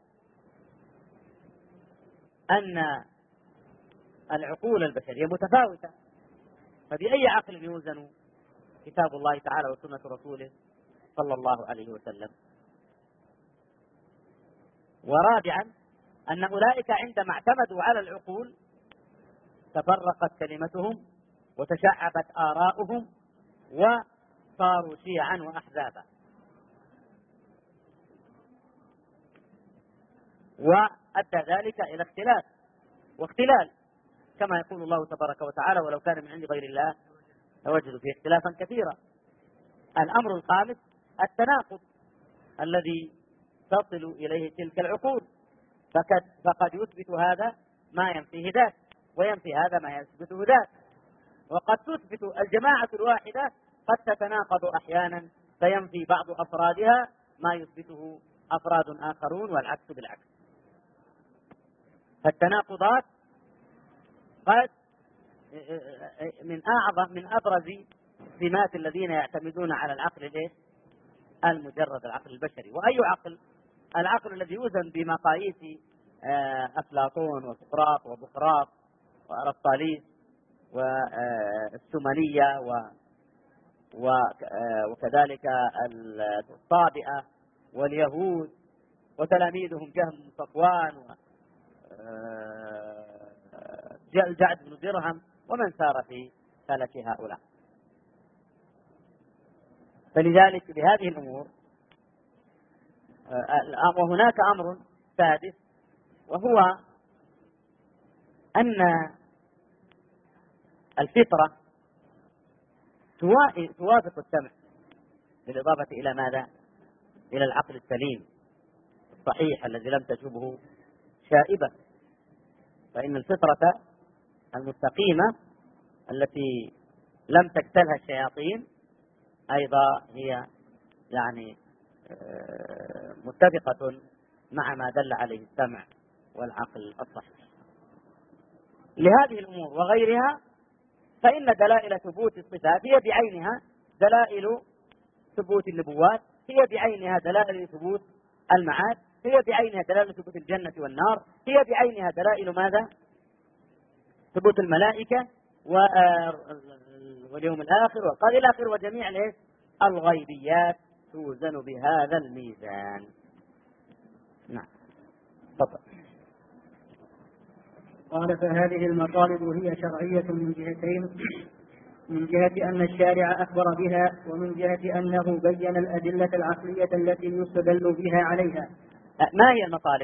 أن العقول البشرية متفاوتة، فبأي عقل يوزن كتاب الله تعالى وسنة رسوله صلى الله عليه وسلم؟ ورابعا أن أولئك عندما اعتمدوا على العقول تفرقت كلمتهم وتشعبت آراؤهم وصاروا شيعا وأحزابا، وأدى ذلك إلى اختلاف واختلال، كما يقول الله تبارك وتعالى: ولو كان من عند غير الله لوجدوا فيه اختلافا كثيرا. الأمر الخامس التناقض الذي تصل إليه تلك العقول، فقد يثبت هذا ما ينفيه ذاك، وينفي هذا ما يثبته ذاك، وقد تثبت الجماعة الواحدة قد تتناقض أحيانا فينفي بعض أفرادها ما يثبته أفراد آخرون، والعكس بالعكس. فالتناقضات قد من أعظم من أبرز سمات الذين يعتمدون على العقل الإيه؟ المجرد، العقل البشري. وأي عقل؟ العقل الذي يوزن بمقاييس أفلاطون وسقراط وبقراط وأرسطاليس والسمنية وكذلك الصابئة واليهود وتلاميذهم جهم صفوان والجعد بن درهم ومن سار في فلك هؤلاء. فلذلك بهذه الأمور. وهناك أمر سادس، وهو أن الفطرة توافق السمع، بالإضافة إلى ماذا؟ إلى العقل السليم الصحيح الذي لم تشبه شائبة. فإن الفطرة المستقيمة التي لم تجتلها الشياطين أيضا هي يعني متفقة مع ما دل عليه السمع والعقل الصحيح. لهذه الأمور وغيرها فإن دلائل ثبوت الصفات هي بعينها دلائل ثبوت النبوات، هي بعينها دلائل ثبوت المعاد، هي بعينها دلائل ثبوت الجنة والنار، هي بعينها دلائل ماذا؟ ثبوت الملائكة واليوم الآخر والقدر إلى آخره، وجميع الغيبيات توزن بهذا الميزان. نعم تفضل. قال فهذه المطالب هي شرعية من جهتين، من جهة أن الشارع أخبر بها، ومن جهة أنه بين الأدلة العقلية التي يستدل بها عليها. ما هي المطالب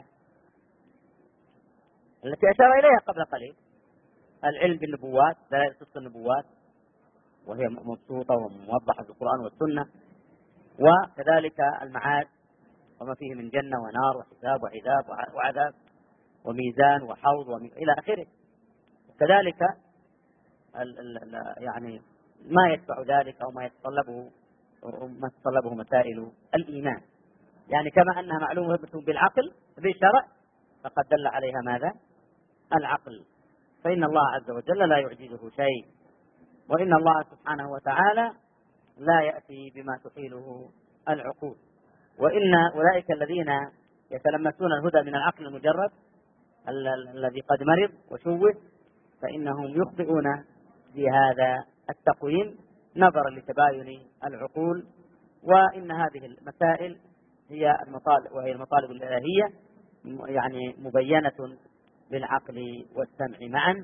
التي أشار إليها قبل قليل؟ العلم بالنبوات، دلائل صدق النبوات وهي مبسوطة وموضحة في القرآن والسنة، وكذلك المعاد وما فيه من جنة ونار وحساب وعذاب وعذاب وميزان وحوض ومي... إلى آخره. كذلك ال ال يعني ما يتبع ذلك أو ما يتطلبه ما تتطلبه مسائل الإيمان، يعني كما أنها معلومة بالعقل بالشرع فقد دل عليها ماذا؟ العقل. فإن الله عز وجل لا يعجزه شيء، وإن الله سبحانه وتعالى لا يأتي بما تحيله العقول، وإن أولئك الذين يتلمسون الهدى من العقل المجرد الذي قد مرض وشوه فإنهم يخطئون في هذا التقويم نظرا لتباين العقول، وإن هذه المسائل هي المطالب وهي المطالب الإلهية يعني مبينة بالعقل والسمع معا،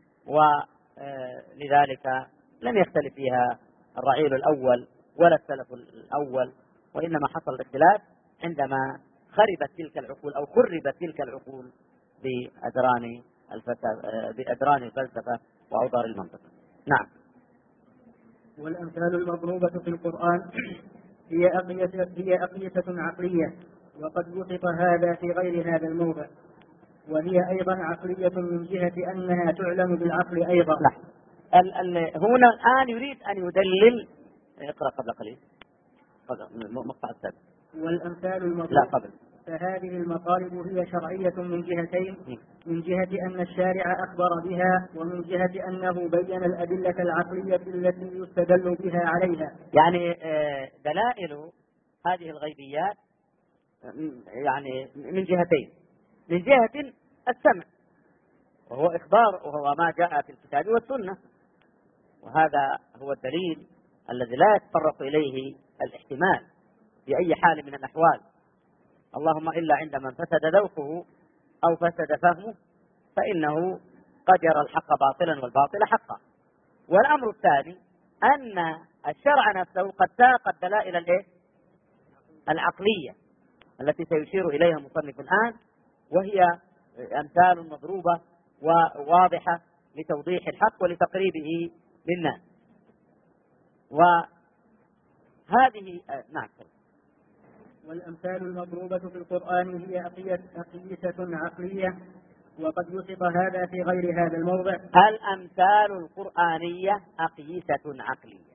ولذلك لم يختلف فيها الرعيل الأول ولا السلف الأول، وإنما حصل الاختلاف عندما خربت تلك العقول أو خربت تلك العقول بأدران بأدران الفلسفة وأوضار المنطق. نعم. والأمثال المضروبة في القرآن هي أقيسة هي أقيسة عقلية، وقد وصف هذا في غير هذا الموضع، وهي أيضا عقلية من جهة أنها تعلم بالعقل أيضا. لا. ال ال هنا الآن يريد أن يدلل. اقرأ قبل قليل مقطع السابق. والأمثال المضروبة لا قبل. فهذه المطالب هي شرعية من جهتين، من جهة أن الشارع أخبر بها، ومن جهة أنه بين الأدلة العقلية التي يستدل بها عليها. يعني دلائل هذه الغيبيات يعني من جهتين، من جهة السمع وهو إخبار وهو ما جاء في الكتاب والسنة، وهذا هو الدليل الذي لا يتطرق إليه الاحتمال في أي حال من الأحوال، اللهم إلا عندما فسد ذوقه أو فسد فهمه فإنه قد يرى الحق باطلا والباطل حقا. والأمر الثاني أن الشرع نفسه قد ساق الدلائل الايه؟ العقلية التي سيشير إليها المصنف الآن، وهي أمثال مضروبة وواضحة لتوضيح الحق ولتقريبه للناس. وهذه نعم. والأمثال المضروبة في القرآن هي أقيسة عقلية، وقد وصف هذا في غير هذا الموضع. الأمثال القرآنية أقيسة عقلية،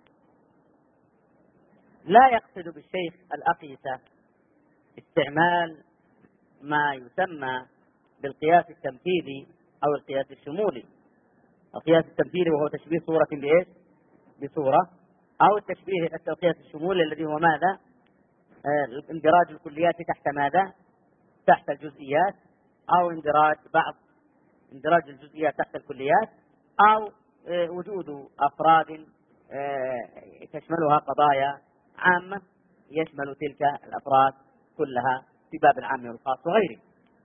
لا يقصد بالشيخ الأقيسة استعمال ما يسمى بالقياس التمثيلي أو القياس الشمولي. القياس التمثيلي وهو تشبيه صورة بإيش؟ بصورة، أو التشبيه القياس الشمولي الذي هو ماذا؟ آه اندراج الكليات تحت ماذا؟ تحت الجزئيات، أو اندراج بعض اندراج الجزئيات تحت الكليات، أو آه وجود أفراد آه تشملها قضايا عامة يشمل تلك الأفراد كلها في باب العام والخاص وغيره.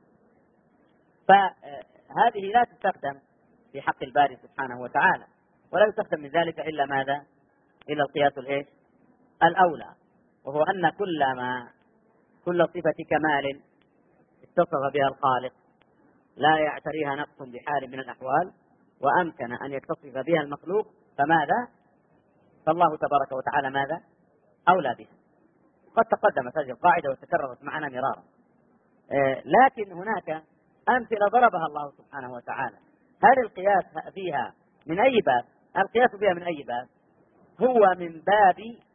فهذه لا تستخدم في حق الباري سبحانه وتعالى، ولا يستخدم من ذلك إلا ماذا؟ إلى القياس الإيش؟ الأولى، وهو أن كل ما كل صفة كمال اتصف بها الخالق لا يعتريها نقص بحال من الأحوال، وأمكن أن يتصف بها المخلوق فماذا؟ فالله تبارك وتعالى ماذا؟ أولى بها. قد تقدمت هذه القاعدة وتكررت معنا مرارا، آه لكن هناك أمثلة ضربها الله سبحانه وتعالى. هل القياس فيها من أي باب؟ القياس فيها من أي باب؟ هو من باب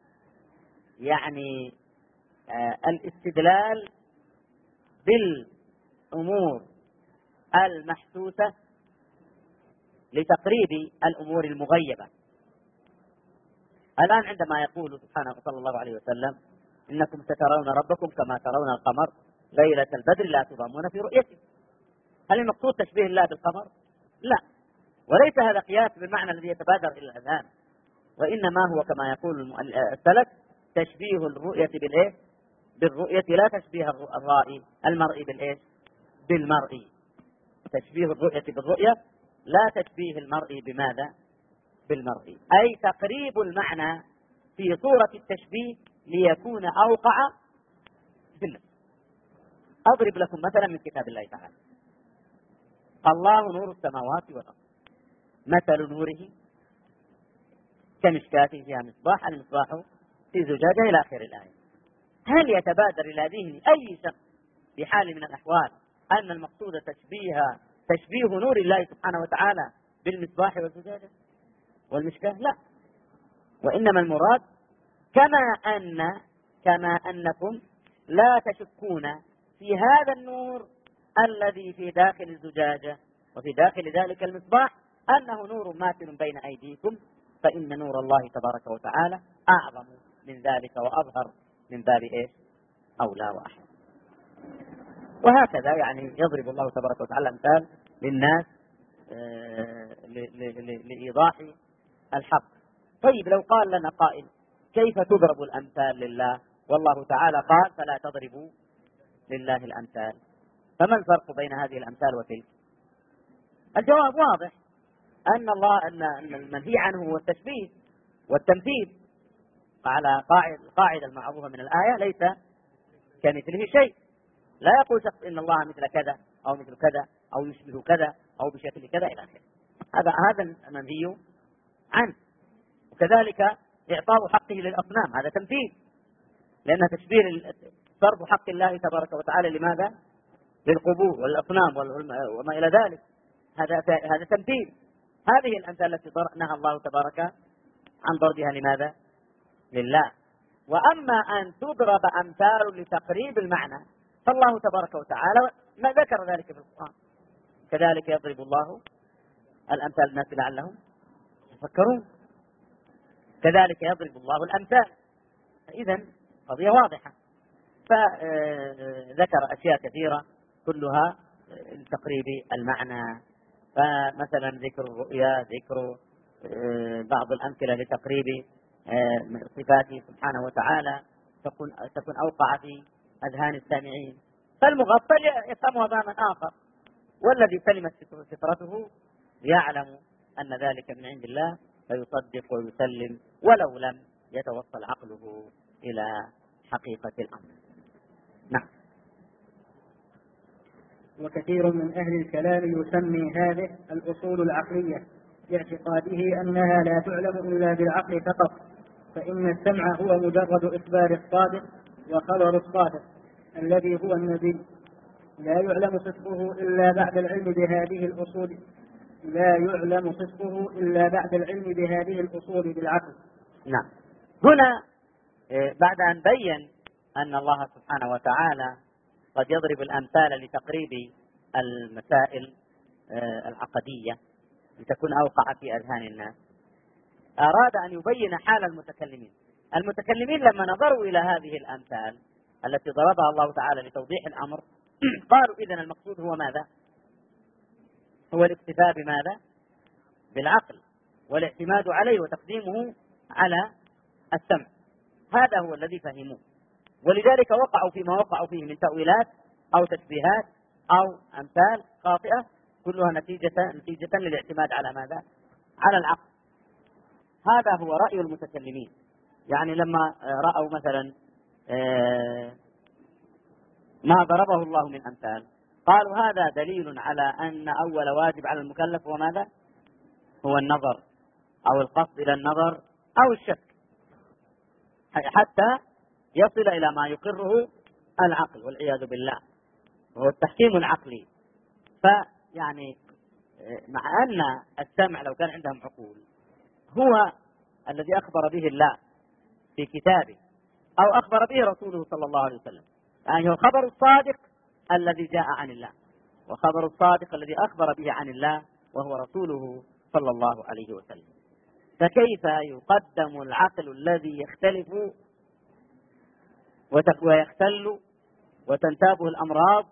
يعني آه الاستدلال بالأمور المحسوسة لتقريب الأمور المغيبة. الآن عندما يقول سبحانه صلى الله عليه وسلم إنكم سترون ربكم كما ترون القمر ليلة البدر لا تضامون في رؤيته، هل المقصود تشبيه الله بالقمر؟ لا، وليس هذا قياس بالمعنى الذي يتبادر إلى الأذهان، وإنما هو كما يقول السلف تشبيه الرؤية بالإيه؟ بالرؤية، لا تشبيه الرائي المرئي بالإيه؟ بالمرئي. تشبيه الرؤية بالرؤية لا تشبيه المرئي بماذا؟ بالمرئي، أي تقريب المعنى في صورة التشبيه ليكون أوقع في النفس. أضرب لكم مثلا من كتاب الله تعالى: الله نور السماوات والأرض، مثل نوره كمشكاة فيها مصباح، المصباح في زجاجة إلى آخر الآية. هل يتبادر إلى ذهن أي شخص في حال من الأحوال أن المقصود تشبيه تشبيه نور الله سبحانه وتعالى بالمصباح والزجاجة والمشكاة؟ لا، وإنما المراد كما أن كما أنكم لا تشكون في هذا النور الذي في داخل الزجاجة وفي داخل ذلك المصباح أنه نور ماثل بين أيديكم، فإن نور الله تبارك وتعالى أعظم من ذلك وأظهر من باب إيش؟ أولى وأحرى. وهكذا يعني يضرب الله تبارك وتعالى أمثال للناس لإيضاح الحق. طيب لو قال لنا قائل كيف تضرب الأمثال لله والله تعالى قال فلا تضربوا لله الأمثال، فما الفرق بين هذه الأمثال وتلك؟ الجواب واضح، أن الله أن المنهي عنه هو التشبيه والتمثيل، على القاعدة المعروفة من الآية ليس كمثله شيء. لا يقول شخص إن الله مثل كذا أو مثل كذا أو يشبه كذا أو بشكل كذا إلى آخره، هذا هذا منهي عنه. وكذلك إعطاء حقه للأصنام هذا تمثيل، لأن تشبيه صرف حق الله تبارك وتعالى لماذا؟ للقبور والأصنام وما إلى ذلك، هذا هذا تمثيل. هذه الأمثال التي نهى الله تبارك عن ضربها لماذا؟ لله. وأما أن تضرب أمثال لتقريب المعنى فالله تبارك وتعالى ما ذكر ذلك في القرآن. كذلك يضرب الله الأمثال للناس لعلهم يتفكرون، كذلك يضرب الله الأمثال. إذن قضية واضحة. فذكر أشياء كثيرة كلها لتقريب المعنى، فمثلا ذكر الرؤيا، ذكر بعض الأمثلة لتقريب صفاته سبحانه وتعالى تكون تكون أوقع في أذهان السامعين، فالمغفل يفهمها فهما آخر، والذي سلمت فطرته يعلم أن ذلك من عند الله فيصدق ويسلم ولو لم يتوصل عقله إلى حقيقة الأمر. نعم. وكثير من أهل الكلام يسمي هذه الأصول العقلية لاعتقاده أنها لا تعلم إلا بالعقل فقط، فإن السمع هو مجرد إخبار الصادق وخبر الصادق الذي هو النبي، لا يعلم صدقه إلا بعد العلم بهذه الأصول لا يعلم صدقه إلا بعد العلم بهذه الأصول بالعقل. نعم. هنا بعد أن بين أن الله سبحانه وتعالى قد يضرب الأمثال لتقريب المسائل العقدية لتكون أوقع في أذهان الناس، أراد أن يبين حال المتكلمين. المتكلمين لما نظروا إلى هذه الأمثال التي ضربها الله تعالى لتوضيح الأمر قالوا إذن المقصود هو ماذا؟ هو الاكتفاء بماذا؟ بالعقل والاعتماد عليه وتقديمه على السمع. هذا هو الذي فهموه، ولذلك وقعوا فيما وقعوا فيه من تأويلات أو تشبيهات أو أمثال خاطئة كلها نتيجة نتيجة للاعتماد على ماذا؟ على العقل. هذا هو رأي المتكلمين. يعني لما رأوا مثلا ما ضربه الله من أمثال قالوا هذا دليل على أن أول واجب على المكلف هو ماذا؟ هو النظر أو القصد إلى النظر أو الشك حتى يصل إلى ما يقره العقل والعياذ بالله، وهو التحكيم العقلي. فيعني مع أن السمع لو كان عندهم عقول هو الذي أخبر به الله في كتابه أو أخبر به رسوله صلى الله عليه وسلم، يعني هو الخبر الصادق الذي جاء عن الله، وخبر الصادق الذي أخبر به عن الله وهو رسوله صلى الله عليه وسلم. فكيف يقدم العقل الذي يختلف ويختل وتنتابه الأمراض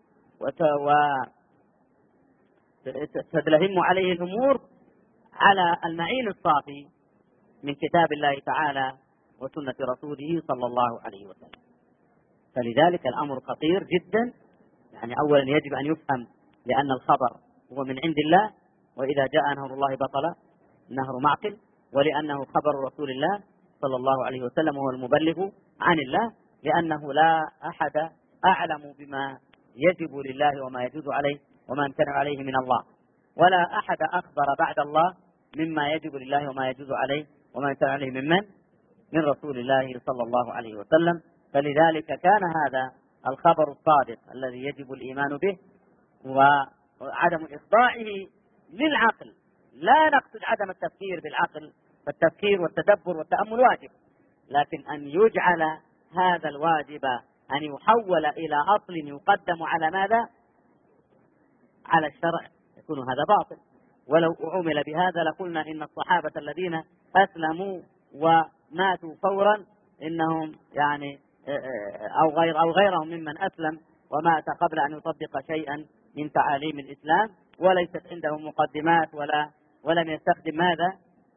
وتدلهم عليه الأمور على المعين الصافي من كتاب الله تعالى وسنة رسوله صلى الله عليه وسلم؟ فلذلك الأمر خطير جدا. يعني أولا يجب أن يفهم لأن الخبر هو من عند الله، وإذا جاء نهر الله بطل نهر معقل، ولأنه خبر رسول الله صلى الله عليه وسلم وهو المبلغ عن الله، لأنه لا أحد أعلم بما يجب لله وما يجوز عليه وما يمتنع عليه من الله، ولا أحد أخبر بعد الله مما يجب لله وما يجوز عليه وما يمتنع عليه من من؟ من رسول الله صلى الله عليه وسلم. فلذلك كان هذا الخبر الصادق الذي يجب الإيمان به وعدم إخضاعه للعقل. لا نقصد عدم التفكير بالعقل، فالتفكير والتدبر والتأمل واجب، لكن أن يجعل هذا الواجب أن يحول إلى أصل يقدم على ماذا؟ على الشرع، يكون هذا باطل. ولو عمل بهذا لقلنا إن الصحابة الذين أسلموا وماتوا فورا إنهم يعني أو غير أو غيرهم ممن أسلم ومات قبل أن يطبق شيئا من تعاليم الإسلام، وليست عندهم مقدمات ولا ولم يستخدم ماذا؟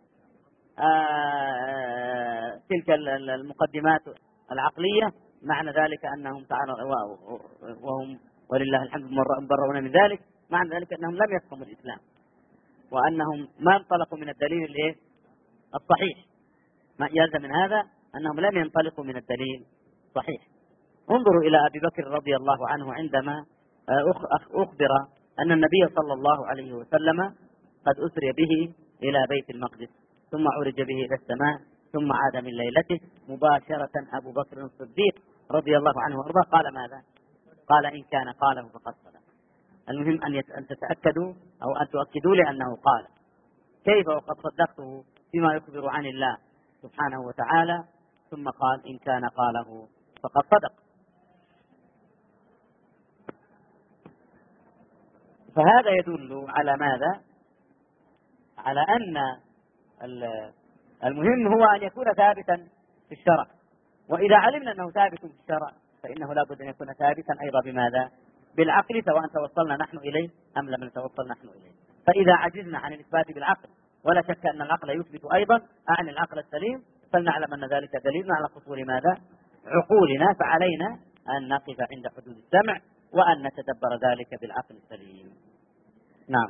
آه تلك المقدمات العقلية. معنى ذلك أنهم وهم ولله الحمد مبرؤون من ذلك، معنى ذلك أنهم لم يفهموا الإسلام، وأنهم ما انطلقوا من الدليل الصحيح. ما يلزم من هذا أنهم لم ينطلقوا من الدليل الصحيح. انظروا إلى أبي بكر رضي الله عنه عندما أخبر أن النبي صلى الله عليه وسلم قد أسري به إلى بيت المقدس ثم عرج به إلى السماء ثم عاد من ليلته مباشرة. أبو بكر الصديق رضي الله عنه وارضاه قال ماذا؟ قال إن كان قاله فقد صدق. المهم أن تتأكدوا أو أن تؤكدوا لي أنه قال. كيف وقد صدقته فيما يخبر عن الله سبحانه وتعالى؟ ثم قال إن كان قاله فقد صدق. فهذا يدل على ماذا؟ على أن المهم هو أن يكون ثابتا في الشرع، وإذا علمنا أنه ثابت في الشرع فإنه لا بد أن يكون ثابتا أيضا بماذا؟ بالعقل، سواء توصلنا نحن إليه أم لم نتوصل نحن إليه. فإذا عجزنا عن الإثبات بالعقل، ولا شك أن العقل يثبت أيضا عن العقل السليم، فلنعلم أن ذلك دليل على قصور ماذا؟ عقولنا. فعلينا أن نقف عند حدود السمع وأن نتدبر ذلك بالعقل السليم. نعم.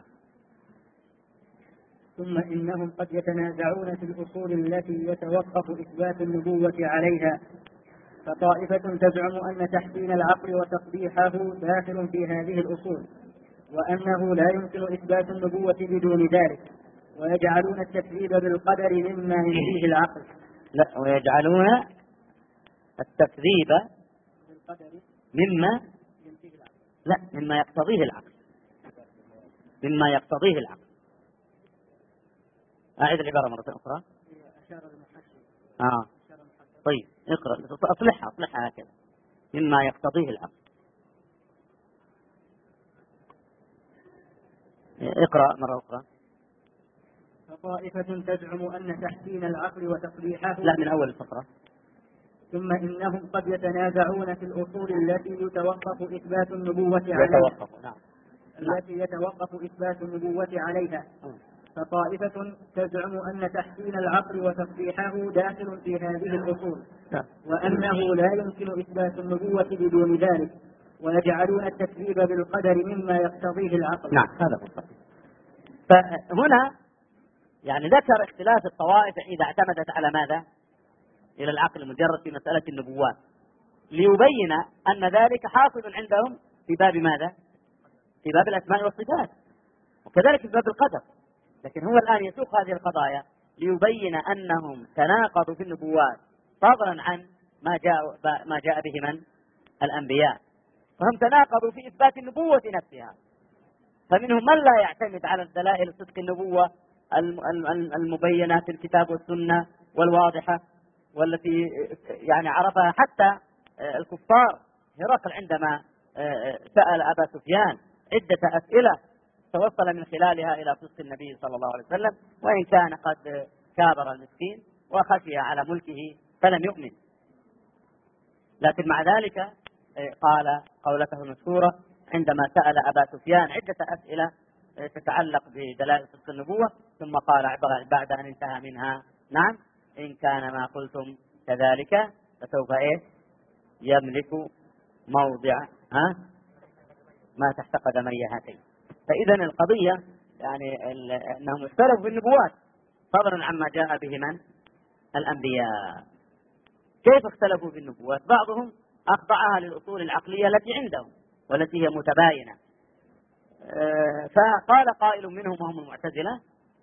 ثم إنهم قد يتنازعون في الأصول التي يتوقف إثبات النبوة عليها، فطائفة تزعم أن تحسين العقل وتقبيحه داخل في هذه الأصول، وأنه لا يمكن إثبات النبوة بدون ذلك، ويجعلون التكذيب بالقدر مما ينفيه العقل. لا، ويجعلون التكذيب بالقدر مما لا مما يقتضيه العقل مما يقتضيه العقل. أعيد العبارة مرة أخرى. آه. طيب اقرأ، أصلحها أصلحها هكذا. مما يقتضيه العقل. اقرأ مرة أخرى. فطائفة تزعم أن تحسين العقل وتقبيحه. لا، من أول الفقرة. ثم إنهم قد يتنازعون في الأصول التي يتوقف إثبات النبوة عليها. يتوقف. نعم. التي يتوقف إثبات النبوة عليها. فطائفة تزعم أن تحسين العقل وتقبيحه داخل في هذه الأصول، وأنه لا يمكن إثبات النبوة بدون ذلك، ويجعلون التكذيب بالقدر مما يقتضيه العقل. نعم، هذا هو. فهنا يعني ذكر اختلاف الطوائف إذا اعتمدت على ماذا؟ إلى العقل المجرد في مسألة النبوات، ليبين أن ذلك حاصل عندهم في باب ماذا؟ في باب الأسماء والصفات، وكذلك في باب القدر. لكن هو الآن يسوق هذه القضايا ليبين أنهم تناقضوا في النبوات فضلا عن ما جاء ما جاء به من؟ الأنبياء. فهم تناقضوا في إثبات النبوة نفسها، فمنهم من لا يعتمد على الدلائل صدق النبوة المبينة في الكتاب والسنة والواضحة، والتي يعني عرفها حتى الكفار. هرقل عندما سأل أبا سفيان عدة أسئلة توصل من خلالها إلى صدق النبي صلى الله عليه وسلم، وإن كان قد كابر المسكين وخشي على ملكه فلم يؤمن. لكن مع ذلك قال قولته المشهورة عندما سأل أبا سفيان عدة أسئلة تتعلق بدلائل صدق النبوة، ثم قال بعد أن انتهى منها: نعم إن كان ما قلتم كذلك فسوف إيه يملك موضع ها ما تحت قدمي هاتين. فإذا القضية يعني أنهم اختلفوا في النبوات فضلا عما جاء به من الأنبياء. كيف اختلفوا في النبوات؟ بعضهم أخضعها للأصول العقلية التي عندهم والتي هي متباينة. فقال قائل منهم وهم المعتزلة: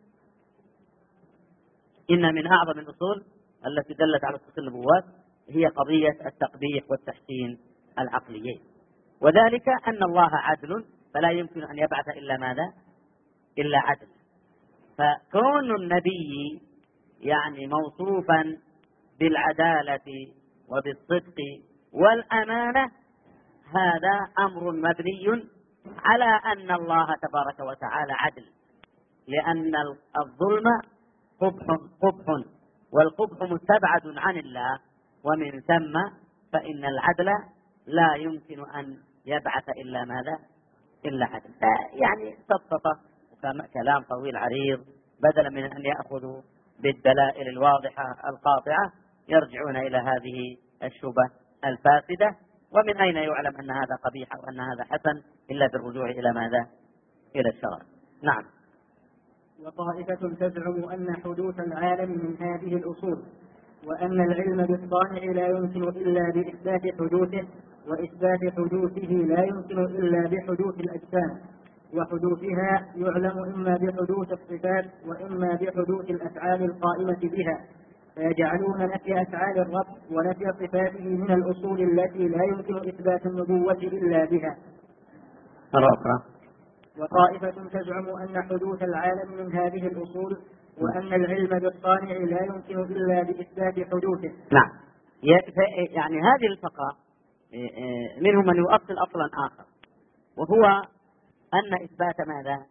إن من أعظم الأصول التي دلت على صدق النبوات هي قضية التقبيح والتحسين العقليين، وذلك أن الله عدل فلا يمكن أن يبعث إلا ماذا؟ إلا عدل. فكون النبي يعني موصوفا بالعدالة وبالصدق والأمانة هذا أمر مبني على أن الله تبارك وتعالى عدل، لأن الظلم قبح قبح والقبح مستبعد عن الله، ومن ثم فإن العدل لا يمكن أن يبعث إلا ماذا؟ إلا عدل. يعني سطط كلام طويل عريض بدلا من أن يأخذوا بالدلائل الواضحة القاطعة يرجعون إلى هذه الشبهة الفاسدة. ومن أين يعلم أن هذا قبيح أو أن هذا حسن إلا بالرجوع إلى ماذا؟ إلى الشرع. نعم. وطائفة تزعم أن حدوث العالم من هذه الأصول، وأن العلم بالصانع لا يمكن إلا بإثبات حدوثه، وإثبات حدوثه لا يمكن إلا بحدوث الأجسام، وحدوثها يعلم إما بحدوث الصفات وإما بحدوث الأفعال القائمة بها، فيجعلون نفي أفعال الرب ونفي صفاته من الأصول التي لا يمكن إثبات النبوة إلا بها. أخرى. وطائفة تزعم أن حدوث العالم من هذه الأصول، وأن العلم بالصانع لا يمكن إلا بإثبات حدوثه. نعم. يعني هذه الفقرة منهم من يؤصل أصلا آخر، وهو أن إثبات ماذا؟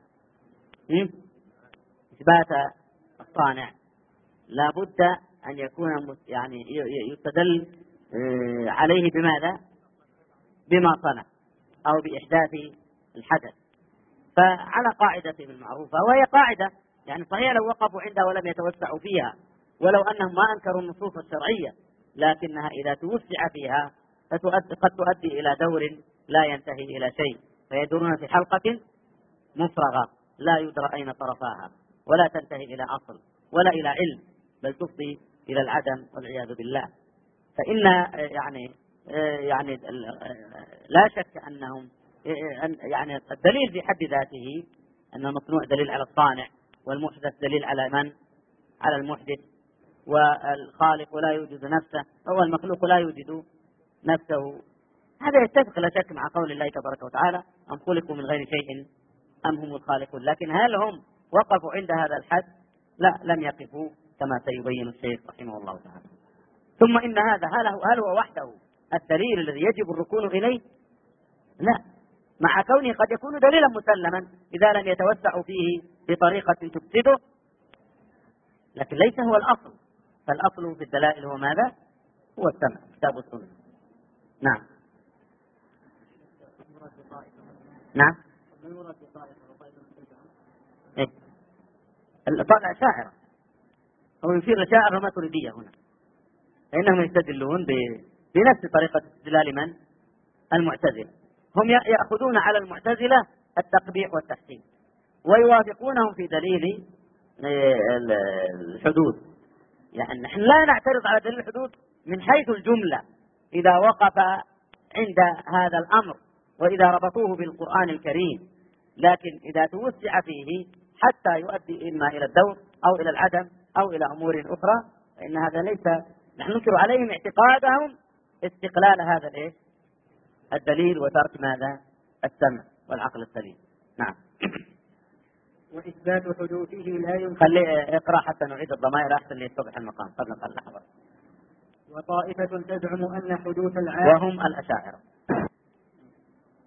إثبات الصانع لا بد أن يكون يعني يستدل عليه بماذا؟ بما صنع أو بإحداث الحدث. فعلى قاعدة المعروفة، وهي قاعدة يعني صحيح لو وقفوا عندها ولم يتوسعوا فيها، ولو أنهم ما أنكروا النصوص الشرعية، لكنها إذا توسع فيها فتؤدي قد تؤدي إلى دور لا ينتهي إلى شيء، فيدورون في حلقة مفرغة لا يدرى أين طرفاها، ولا تنتهي إلى أصل ولا إلى علم، بل تفضي إلى العدم والعياذ بالله. فإن يعني يعني لا شك أنهم يعني الدليل في حد ذاته أن المصنوع دليل على الصانع، والمحدث دليل على من؟ على المحدث. والخالق لا يوجد نفسه، هو المخلوق لا يوجد نفسه. هذا يتفق لا شك مع قول الله تبارك وتعالى: أم خلقوا من غير شيء أم هم الخالقون. لكن هل هم وقفوا عند هذا الحد؟ لا، لم يقفوا كما سيبين الشيخ رحمه الله تعالى. ثم إن هذا هل هو وحده الدليل الذي يجب الركون إليه؟ لا، مع كونه قد يكون دليلا مسلما إذا لم يتوسعوا فيه بطريقة تفسده، لكن ليس هو الأصل. فالأصل في الدلائل هو ماذا؟ هو السمع، كتاب السنة. نعم. نعم. إيه؟ الطالع شاعر، هو يشير لشاعر وما تريدية هنا، فإنهم يستدلون بنفس طريقة استدلال من؟ المعتزلة. هم يأخذون على المعتزلة التقبيح والتحسين، ويوافقونهم في دليل الحدود. يعني نحن لا نعترض على دليل الحدود من حيث الجملة إذا وقف عند هذا الأمر وإذا ربطوه بالقرآن الكريم، لكن إذا توسع فيه حتى يؤدي إما إلى الدور أو إلى العدم أو إلى أمور أخرى، فإن هذا ليس، نحن ننكر عليهم اعتقادهم استقلال هذا الإيه؟ الدليل وترك ماذا؟ السمع والعقل السليم. نعم. وإثبات حدوثه لا يمكن. خلي اقرأ حتى نعيد الضمائر أحسن ليتضح المقام قبل أن نقل. وطائفة تزعم أن حدوث العالم، وهم الأشاعرة.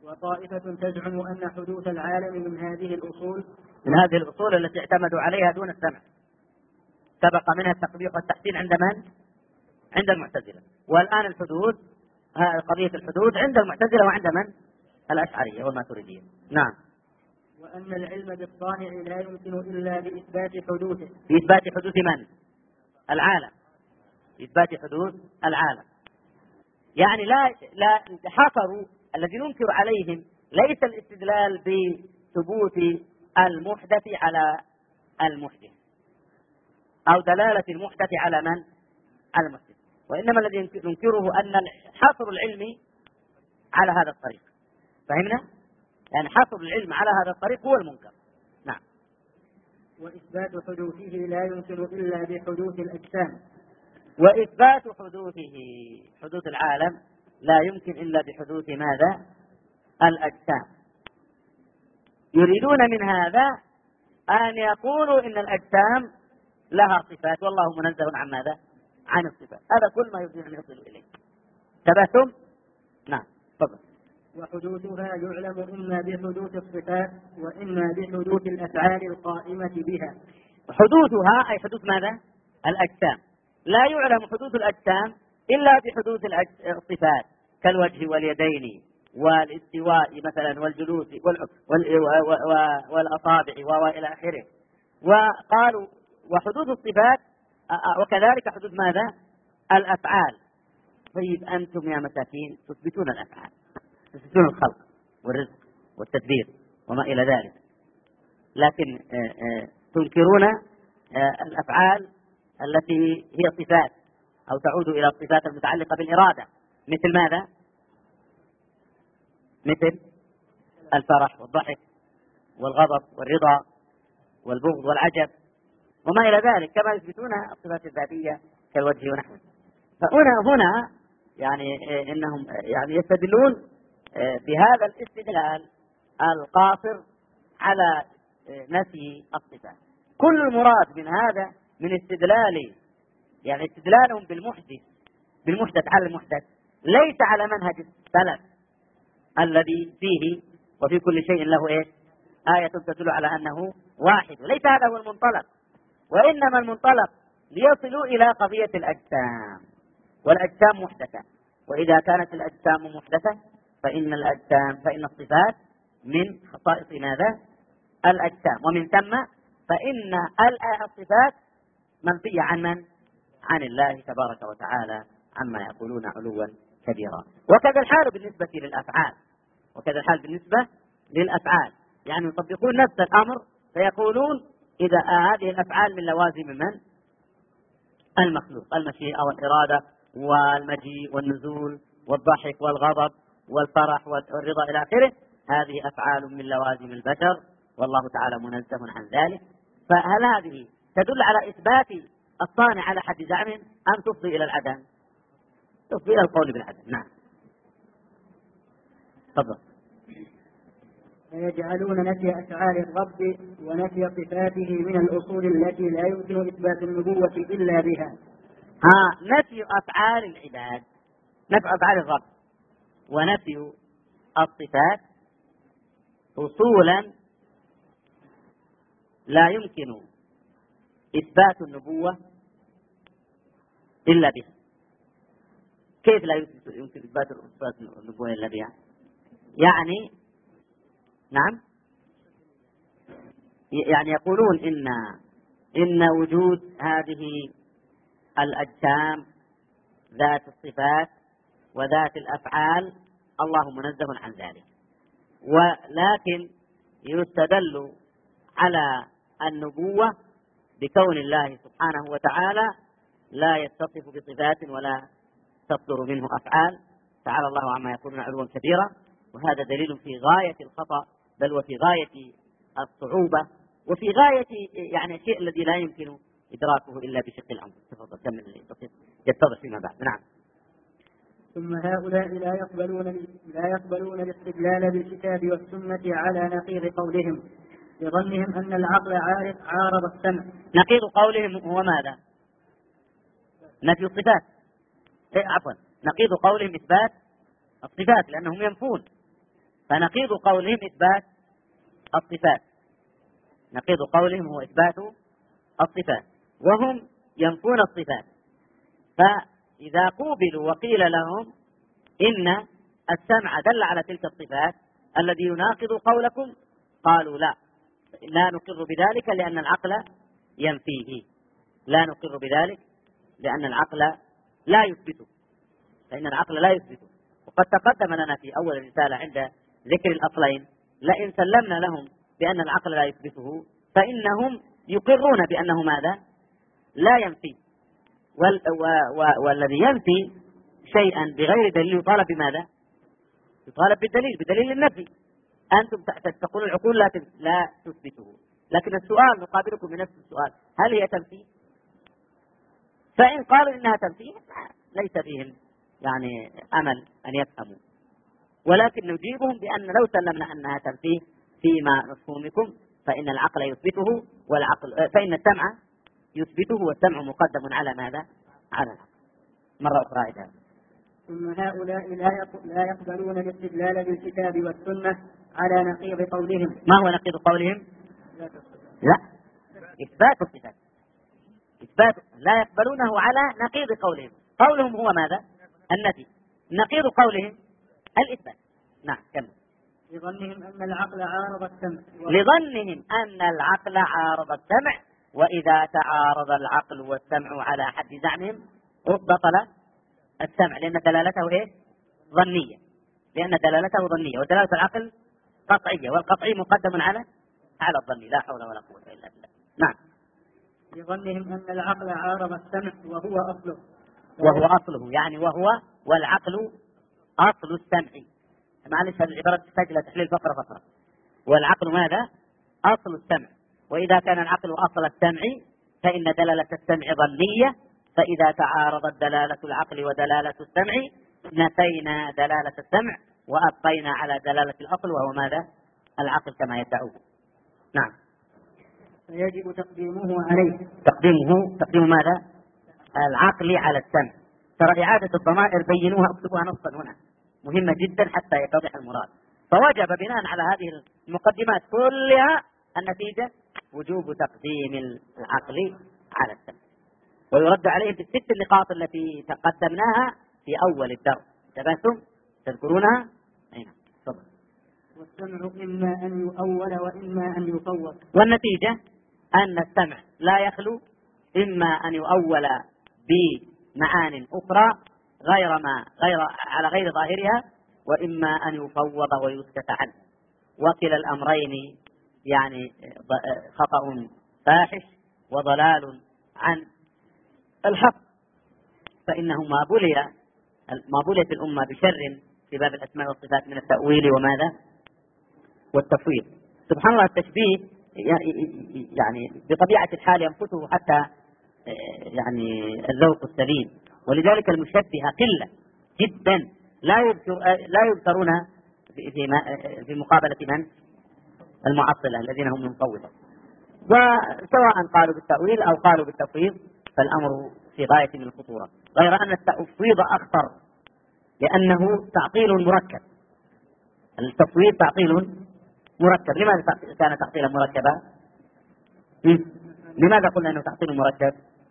وطائفة تزعم أن حدوث العالم من هذه الأصول من هذه الأصول التي اعتمدوا عليها دون السمع، سبق منها التقبيح والتحسين عند من؟ عند المعتزلة، والآن الحدوث، قضية الحدوث عند المعتزلة وعند من؟ الأشعرية والماتريدية. نعم. وأن العلم بالصانع لا يمكن إلا بإثبات حدوثه. بإثبات حدوث من؟ العالم. بإثبات حدوث العالم. يعني لا لا حصروا الذي ننكر عليهم ليس الاستدلال بثبوت المحدث على المحدث أو دلالة المحدث على من؟ على المحدث، وإنما الذي ننكره أن حصر العلم على هذا الطريق. فهمنا؟ يعني حصر العلم على هذا الطريق هو المنكر. نعم. وإثبات حدوثه لا يمكن إلا بحدوث الأجسام. وإثبات حدوثه، حدوث العالم، لا يمكن إلا بحدوث ماذا؟ الأجسام. يريدون من هذا أن يقولوا إن الأجسام لها صفات والله منزه عن ماذا؟ عن الصفات. هذا كل ما يريدون أن يصلوا إليه. تبتم؟ نعم. تفضل. وحدوثها يعلم إما بحدوث الصفات وإما بحدوث الأفعال القائمة بها. حدوثها أي حدوث ماذا؟ الأجسام. لا يعلم حدوث الأجسام إلا بحدوث الصفات كالوجه واليدين والاستواء مثلا والجلوس والأصابع وإلى آخره. وقالوا وحدوث الصفات وكذلك حدوث ماذا؟ الأفعال. طيب أنتم يا مساكين تثبتون الأفعال، تثبتون الخلق والرزق والتدبير وما إلى ذلك، لكن تنكرون الأفعال التي هي صفات أو تعود إلى الصفات المتعلقة بالإرادة، مثل ماذا؟ مثل الفرح والضحك والغضب والرضا والبغض والعجب وما إلى ذلك، كما يثبتون الصفات الذاتية كالوجه ونحوه. فهنا هنا يعني إنهم يعني يستدلون بهذا الاستدلال القاصر على نفي الصفات. كل المراد من هذا من استدلال يعني استدلالهم بالمحدث بالمحدث على المحدث ليس على منهج السلف الذي فيه وفي كل شيء له ايه؟ آية تدل على أنه واحد، ليس هذا هو المنطلق، وإنما المنطلق ليصلوا إلى قضية الأجسام، والأجسام محدثة، وإذا كانت الأجسام محدثة فإن الأجسام فإن الصفات من خصائص ماذا؟ الأجسام، ومن ثم فإن الصفات منفية عن من؟ عن الله تبارك وتعالى عما يقولون علوا كبيرا. وكذا الحال بالنسبة للأفعال، وكذا الحال بالنسبة للأفعال، يعني يطبقون نفس الأمر فيقولون إذا هذه الأفعال من لوازم من؟ المخلوق، المشيئة والإرادة والمجيء والنزول والضحك والغضب والفرح والرضا إلى آخره، هذه أفعال من لوازم البشر والله تعالى منزه عن ذلك. فهل هذه تدل على إثبات الصانع على حد زعمهم أم تفضي إلى العدم؟ تفضي إلى القول بالعدم. نعم. تفضل. فيجعلون نفي أفعال الرب ونفي صفاته من الأصول التي لا يمكن إثبات النبوة إلا بها. ها نفي أفعال العباد، نفي أفعال الرب ونفي الصفات أصولا لا يمكن إثبات النبوة إلا بها. كيف لا يمكن إثبات النبوة إلا بها؟ يعني نعم يعني يقولون إن إن وجود هذه الأجسام ذات الصفات وذات الأفعال الله منزه عن ذلك، ولكن يستدل على النبوة بكون الله سبحانه وتعالى لا يتصف بصفات ولا تصدر منه أفعال، تعالى الله عما يقولون علوا كبيرا. وهذا دليل في غاية الخطأ، بل وفي غاية الصعوبة، وفي غاية يعني الشيء الذي لا يمكن إدراكه إلا بشق الأمر. تفضل كمل يتضح فيما بعد. نعم. ثم هؤلاء لا يقبلون لا يقبلون الاستدلال بالكتاب والسنة على نقيض قولهم لظنهم أن العقل عارض عارض السمع. نقيض قولهم هو ماذا؟ نفي الصفات. إيه عفوا، نقيض قولهم إثبات الصفات، لأنهم ينفون فنقيض قولهم إثبات الصفات، نقيض قولهم هو إثبات الصفات، وهم ينفون الصفات. فإذا قوبلوا وقيل لهم إن السمع دل على تلك الصفات الذي يناقض قولكم، قالوا لا لا نقر بذلك لأن العقل ينفيه، لا نقر بذلك لأن العقل لا يثبته، فإن العقل لا يثبته. وقد تقدم لنا في أول الرسالة عند ذكر الأصلين لئن سلمنا لهم بأن العقل لا يثبته فإنهم يقرون بأنه ماذا؟ لا ينفي، وال و و والذي ينفي شيئا بغير دليل يطالب بماذا؟ يطالب بالدليل، بدليل النفي. أنتم تقولون العقول لا لا تثبته، لكن السؤال نقابلكم بنفس السؤال، هل هي تنفي؟ فإن قالوا إنها تنفي ليس فيهم يعني أمل أن يفهموا، ولكن نجيبهم بأن لو سلمنا أنها تنفي فيما مفهومكم فإن العقل يثبته، والعقل فإن السمع يثبته، والسمع مقدم على ماذا؟ على العقل. مرة أخرى إذا ثم هؤلاء لا يقبلون الاستدلال بالكتاب والسنة على نقيض قولهم. ما هو نقيض قولهم؟ لا، إثبات الصفات، إثبات، لا يقبلونه على نقيض قولهم. قولهم هو ماذا؟ النفي، نقيض قولهم الإثبات. نعم كمل. لظنهم أن العقل عارض السمع لظنهم أن العقل عارض السمع، وإذا تعارض العقل والسمع على حد زعمهم بطل السمع، لأن دلالته إيه؟ ظنية، لأن دلالته ظنية، ودلالة العقل قطعية، والقطعي مقدم على على الظني. لا حول ولا قوة إلا بالله. نعم. لظنهم أن العقل عارض السمع وهو أصله، وهو أصله يعني وهو والعقل أصل السمع. معلش هذه العبارة تحتاج إلى تحليل فقرة فقرة. والعقل ماذا؟ أصل السمع، وإذا كان العقل أصل السمع فإن دلالة السمع ظنية، فإذا تعارضت دلالة العقل ودلالة السمع نفينا دلالة السمع وأبقينا على دلالة الأصل وهو ماذا؟ العقل كما يدعوه. نعم. فيجب تقديمه عليه. تقديمه تقديم ماذا؟ العقل على السمع. ترى إعادة الضمائر بينوها، اكتبوها نصا هنا، مهمة جدا حتى يتضح المراد. فوجب بناء على هذه المقدمات كلها النتيجة وجوب تقديم العقل على السمع، ويرد عليه بالست النقاط التي تقدمناها في أول الدرس. انتبهتم؟ تذكرونها؟ أين؟ تفضل. والسمع إما أن يؤول وإما أن يفوض. والنتيجة أن السمع لا يخلو إما أن يؤول بمعان أخرى غير ما غير على غير ظاهرها، وإما أن يفوض ويسكت عنه، وكلا الأمرين يعني خطأ فاحش وضلال عن الحق، فإنه ما بلي ما بليت الأمة بشر في باب الأسماء والصفات من التأويل وماذا؟ والتفويض. سبحان الله، التشبيه يعني بطبيعة الحال ينقصه حتى يعني الذوق السليم، ولذلك المشبهة قلة جدا لا يذكر لا يذكرون في في مقابلة من؟ المعطلة الذين هم المفوضة. وسواء قالوا بالتأويل أو قالوا بالتفويض فالأمر في غاية من الخطورة، غير أن التفويض أخطر لأنه تعطيل مركب. التفويض تعطيل مركب. لماذا كان تعطيلا مركبا؟ لماذا قلنا أنه تعطيل مركب؟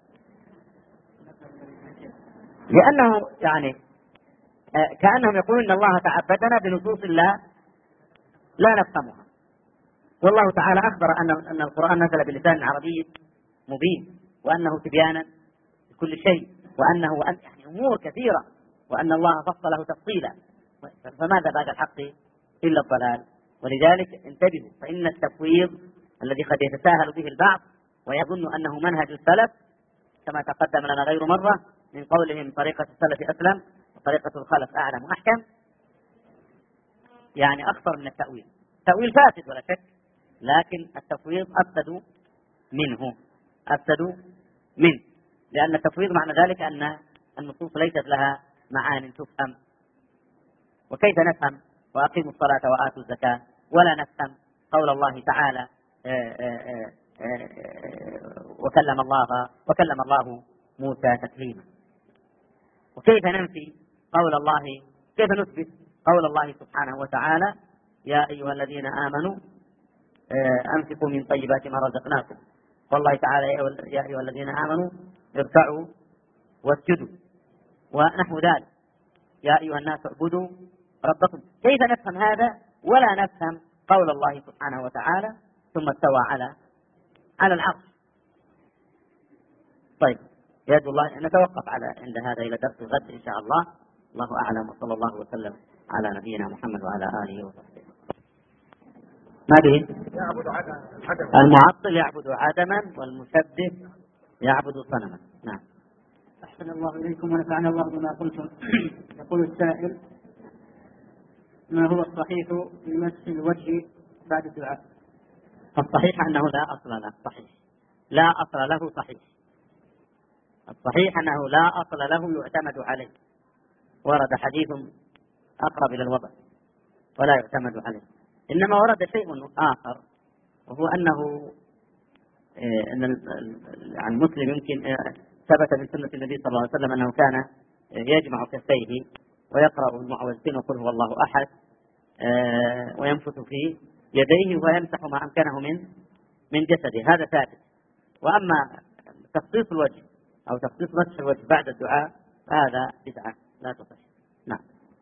لأنه يعني كأنهم يقولون إن الله تعبدنا بنصوص لا لا نفهمها، والله تعالى أخبر أن أن القرآن نزل بلسان عربي مبين، وأنه تبيانا لكل شيء، وأنه يعني أمور كثيرة، وأن الله فصله تفصيلا، فماذا بعد الحق إلا الضلال. ولذلك انتبهوا، فإن التفويض الذي قد يتساهل به البعض ويظن أنه منهج السلف كما تقدم لنا غير مرة من قولهم طريقة السلف أسلم وطريقة الخلف أعلم وأحكم، يعني أخطر من التأويل. التأويل فاسد ولا شك، لكن التفويض أفسد منه أفسد منه لأن التفويض معنى ذلك أن النصوص ليست لها معان تفهم. وكيف نفهم وأقيموا الصلاة وآتوا الزكاة ولا نفهم قول الله تعالى آآ آآ آآ وكلم الله وكلم الله موسى تكليما؟ وكيف ننفي قول الله، كيف نثبت قول الله سبحانه وتعالى يا أيها الذين آمنوا أنفقوا من طيبات ما رزقناكم، والله تعالى يا أيها الذين آمنوا اركعوا واسجدوا ونحو ذلك، يا أيها الناس اعبدوا ربكم. كيف نفهم هذا ولا نفهم قول الله سبحانه وتعالى ثم استوى على على العرش؟ طيب يد الله، نتوقف على عند هذا إلى درس الغد إن شاء الله. الله أعلم، وصلى الله وسلم على نبينا محمد وعلى آله وصحبه. ما به؟ المعطل يعبد عدما والمشبه يعبد صنما. نعم. أحسن الله إليكم ونفعنا الله بما قلتم. يقول السائل: ما هو الصحيح في مسح الوجه بعد الدعاء؟ الصحيح أنه لا أصل له صحيح، لا أصل له صحيح. الصحيح أنه لا أصل له يعتمد عليه، ورد حديث أقرب إلى الوضع ولا يعتمد عليه. إنما ورد شيء آخر، وهو أنه أن المسلم يمكن ثبت من سنة النبي صلى الله عليه وسلم أنه كان يجمع كفيه ويقرأ المعوذتين وقل هو الله أحد وينفث في يديه ويمسح ما أمكنه من من جسده، هذا ثابت. وأما تخصيص الوجه أو تخصيص مسح الوجه بعد الدعاء هذا بدعة لا تصح. نعم.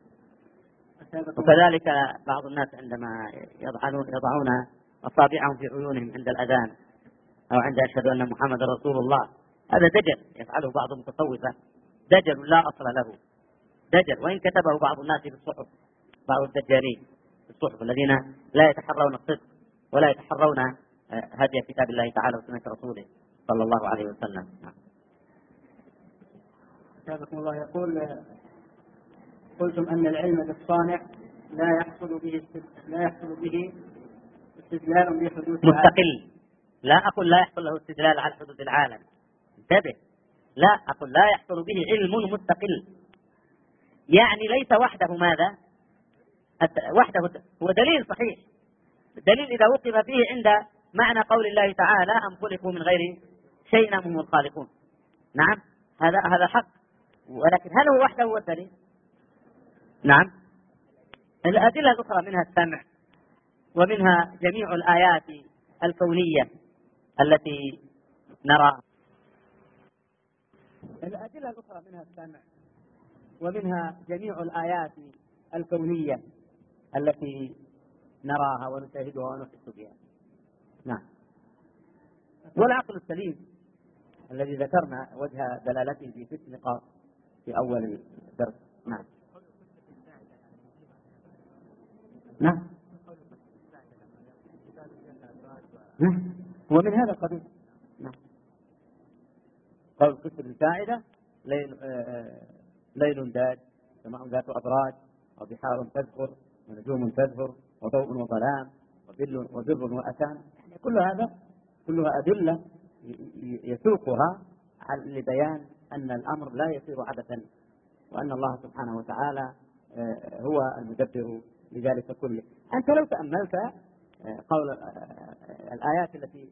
وكذلك بعض الناس عندما يضعون يضعون أصابعهم في عيونهم عند الأذان أو عند أشهد أن محمد رسول الله، هذا دجل يفعله بعض المتصوفة، دجل لا أصل له، دجل، وإن كتبه بعض الناس في الصحف، بعض الدجالين في الصحف الذين لا يتحرون الصدق ولا يتحرون هدي كتاب الله تعالى وسنة رسوله صلى الله عليه وسلم. حفظكم الله. يقول: قلتم أن العلم بالصانع لا يحصل به لا يحصل به استدلال بحدوث مستقل. لا أقول لا يحصل له استدلال على حدوث العالم، انتبه، لا أقول لا يحصل به علم مستقل، يعني ليس وحده. ماذا وحده؟ هو دليل صحيح، دليل إذا وقف فيه عند معنى قول الله تعالى أم خلقوا من غير شيء هم الخالقون. نعم، هذا هذا حق، ولكن هل هو وحده هو الدليل؟ نعم. الأدلة الأخرى منها السمع، ومنها جميع الآيات الكونية التي نراها. الأدلة الأخرى منها السمع، ومنها جميع الآيات الكونية التي نراها ونشاهدها ونحس بها. نعم. والعقل السليم الذي ذكرنا وجه دلالته في ست نقاط في أول الدرس. نعم. نعم. نعم. هو من هذا القبيل. نعم. قول كسر الساعدة: ليل آه ليل داج، سماء ذات أبراج، وبحار تذكر، ونجوم تذكر، وضوء وظلام، وبر وبر وأتان. يعني كل هذا كلها أدلة يسوقها لبيان أن الأمر لا يصير عبثا، وأن الله سبحانه وتعالى هو المدبر لذلك كله. أنت لو تأملت قول الآيات التي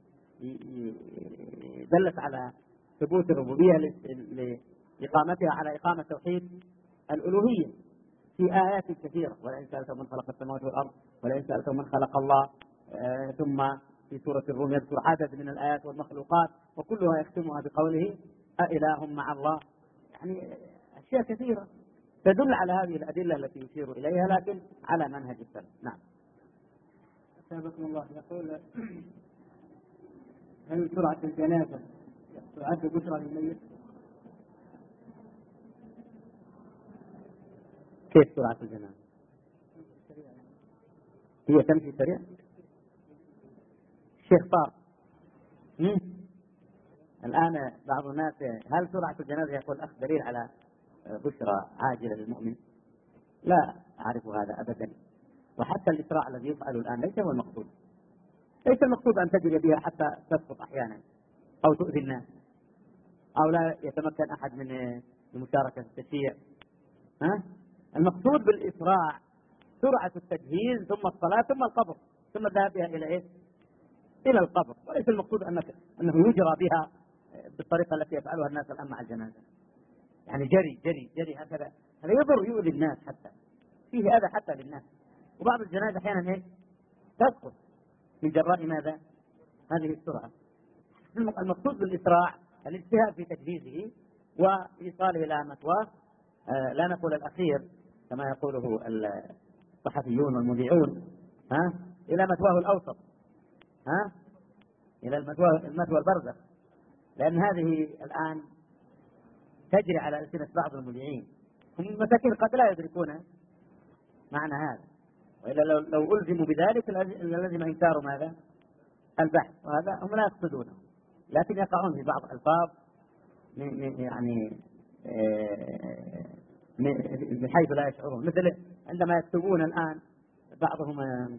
دلت على ثبوت الربوبية لإقامتها على إقامة توحيد الألوهية في آيات كثيرة: ولئن سألتم من خلق السماوات والأرض، ولئن سألتم من خلق الله، ثم في سورة الروم يذكر عدد من الآيات والمخلوقات، وكلها يختمها بقوله أإله مع الله. يعني أشياء كثيرة تدل على هذه الأدلة التي يشير إليها، لكن على منهج السلف. نعم. أثابكم الله. يقول: هل سرعة الجنازة تعد بشرى للميت؟ كيف سرعة الجنازة؟ هي تمشي سريع؟ الشيخ طار. الآن بعض الناس: هل سرعة الجنازة يقول الأخ دليل على بشرى عاجلة للمؤمن؟ لا أعرف هذا أبدا. وحتى الإسراع الذي يفعل الآن ليس هو المقصود، ليس المقصود أن تجري بها حتى تسقط أحيانا أو تؤذي الناس أو لا يتمكن أحد من المشاركة في التشييع. ها؟ المقصود بالإسراع سرعة التجهيز، ثم الصلاة، ثم القبر، ثم الذهاب بها إلى إيه؟ إلى القبر. وليس المقصود أنك أنه يجرى بها بالطريقة التي يفعلها الناس الآن مع الجنازة، يعني جري جري جري هكذا، هذا يضر، يؤذي الناس، حتى فيه هذا حتى للناس. وبعض الجنائز أحيانا إيه؟ تسقط من جراء ماذا؟ هذه السرعة. المقصود بالإسراع الاجتهاد في تجهيزه وإيصاله إلى مثواه، آه لا نقول الأخير كما يقوله الصحفيون والمذيعون، ها، إلى مثواه الأوسط، ها، إلى المثوى المثوى البرزخ، لأن هذه الآن تجري على ألسنة بعض المذيعين، هم المساكين قد لا يدركون معنى هذا، وإلا لو, لو ألزموا بذلك لازم إنكار ماذا؟ البحث، وهذا هم لا يقصدونه، لكن يقعون في بعض الألفاظ يعني من حيث لا يشعرون، مثل عندما يكتبون الآن بعضهم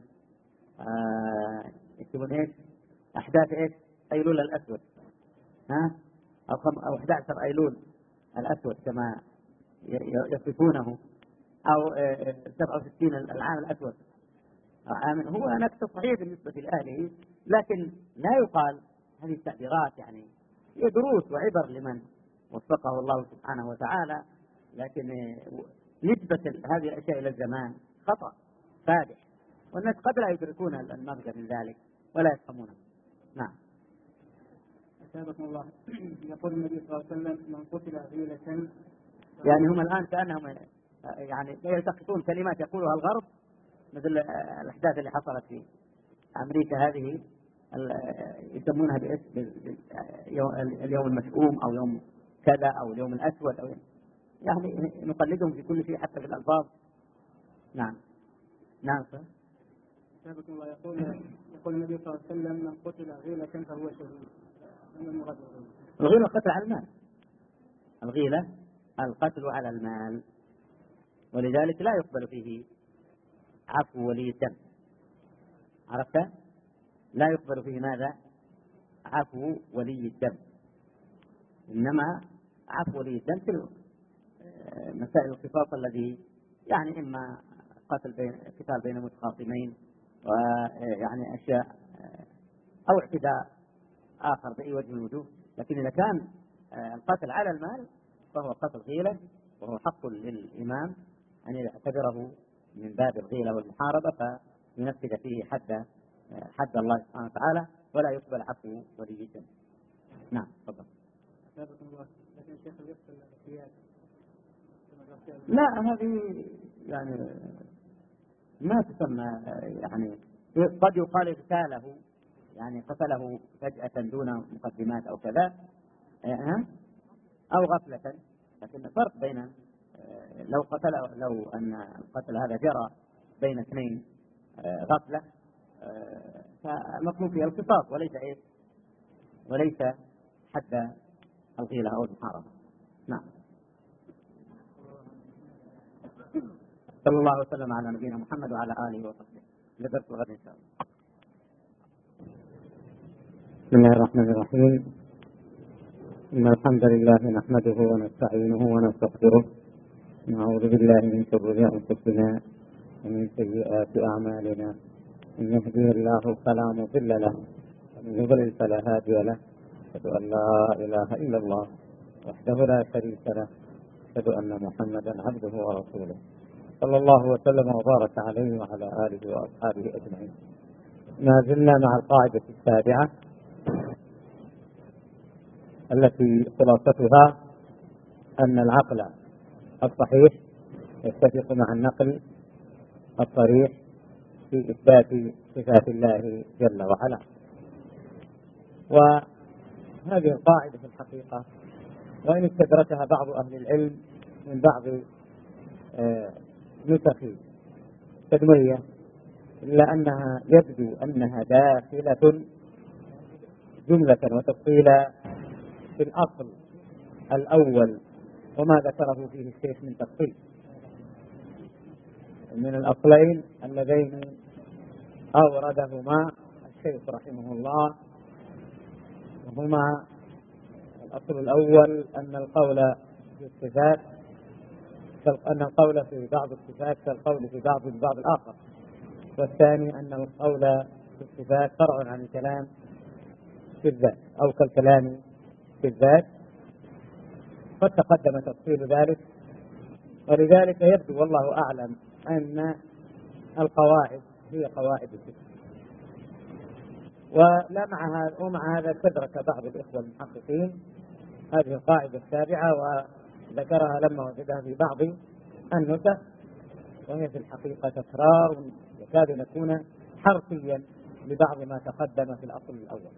يكتبون ايش؟ أحداث ايش؟ أيلول الأسود، ها؟ أو أحد عشر أيلول الأسود كما يصفونه، أو سبعة وستين العام الأسود، هو نكتة صحيح بالنسبة لأهله، لكن لا يقال هذه التعبيرات، يعني هي دروس وعبر لمن وفقه الله سبحانه وتعالى، لكن نسبة هذه الأشياء إلى الزمان خطأ فادح، والناس قد لا يدركون المغزى من ذلك ولا يفهمونه. نعم. أثابكم الله. يقول النبي صلى الله عليه وسلم: من قتل غيلة، يعني هم الآن كأنهم يعني يلتقطون كلمات يقولها الغرب، مثل الأحداث اللي حصلت في أمريكا هذه يسمونها باسم اليوم المشؤوم أو يوم كذا أو اليوم الأسود، أو يعني نقلدهم في كل شيء حتى في الألفاظ. نعم. نعم. أثابكم الله. يقول يقول النبي صلى الله عليه وسلم: من قتل غيلة فهو شهيد. من المراد بالغيلة؟ الغيلة القتل على المال. الغيلة القتل على المال، ولذلك لا يقبل فيه عفو ولي الدم. عرفت؟ لا يقبل فيه ماذا؟ عفو ولي الدم، إنما عفو ولي الدم في مسائل القصاص الذي يعني إما قتل بين قتال بين متخاصمين، ويعني أشياء أو اعتداء آخر بأي وجه من الوجوه. لكن إذا كان القتل على المال فهو قتل غيلة، وهو حق للإمام أن يعتبره من باب الغيلة والمحاربة فينفذ فيه حد حد الله سبحانه وتعالى، ولا يقبل عفو ولي الدم. نعم. تفضل. لكن الشيخ يقتل الاغتيال. لا، هذه يعني ما تسمى، يعني قد يقال اغتاله، يعني قتله فجأة دون مقدمات أو كذا، أو غفلة، لكن الفرق بين لو قتل لو أن القتل هذا جرى بين اثنين غفلة فالمطلوب فيها القصاص وليس ايه وليس حد الغيلة أو المحاربة. نعم. صلى الله وسلم على نبينا محمد وعلى آله وصحبه. لدرس الغد إن شاء الله. بسم الله الرحمن الرحيم. إن الحمد لله نحمده ونستعينه ونستغفره، نعوذ بالله من شرور أنفسنا ومن سيئات أعمالنا، من يهديه الله فلا مضل له ومن يضلل فلا هادي له، أشهد أن لا إله إلا الله وحده لا شريك له، أشهد أن محمدا عبده ورسوله، صلى الله وسلم وبارك عليه وعلى آله وأصحابه أجمعين. ما زلنا مع القاعدة السابعة التي خلاصتها أن العقل الصحيح يتفق مع النقل الصريح في إثبات صفات الله جل وعلا. وهذه القاعدة في الحقيقة وإن استدركها بعض أهل العلم من بعض نسخ تدوية، إلا أنها يبدو أنها داخلة جملة وتفصيلا في الأصل الأول وما ذكره فيه الشيخ من تفصيل من الأصلين اللذين أوردهما الشيخ رحمه الله، وهما الأصل الأول أن القول في الصفات أن القول في بعض الصفات كالقول في بعض البعض الآخر، والثاني أن القول في الصفات فرع عن الكلام في الذات أو كالكلام في الذات، قد تقدم تفصيل ذلك. ولذلك يبدو والله أعلم أن القواعد هي قواعد الفقه. ولا مع هذا ومع هذا تدرك بعض الإخوة المحققين هذه القاعدة السابعة وذكرها لما وجدها في بعض النسخ، وهي في الحقيقة تكرار يكاد يكون حرفيا لبعض ما تقدم في الأصل الأول.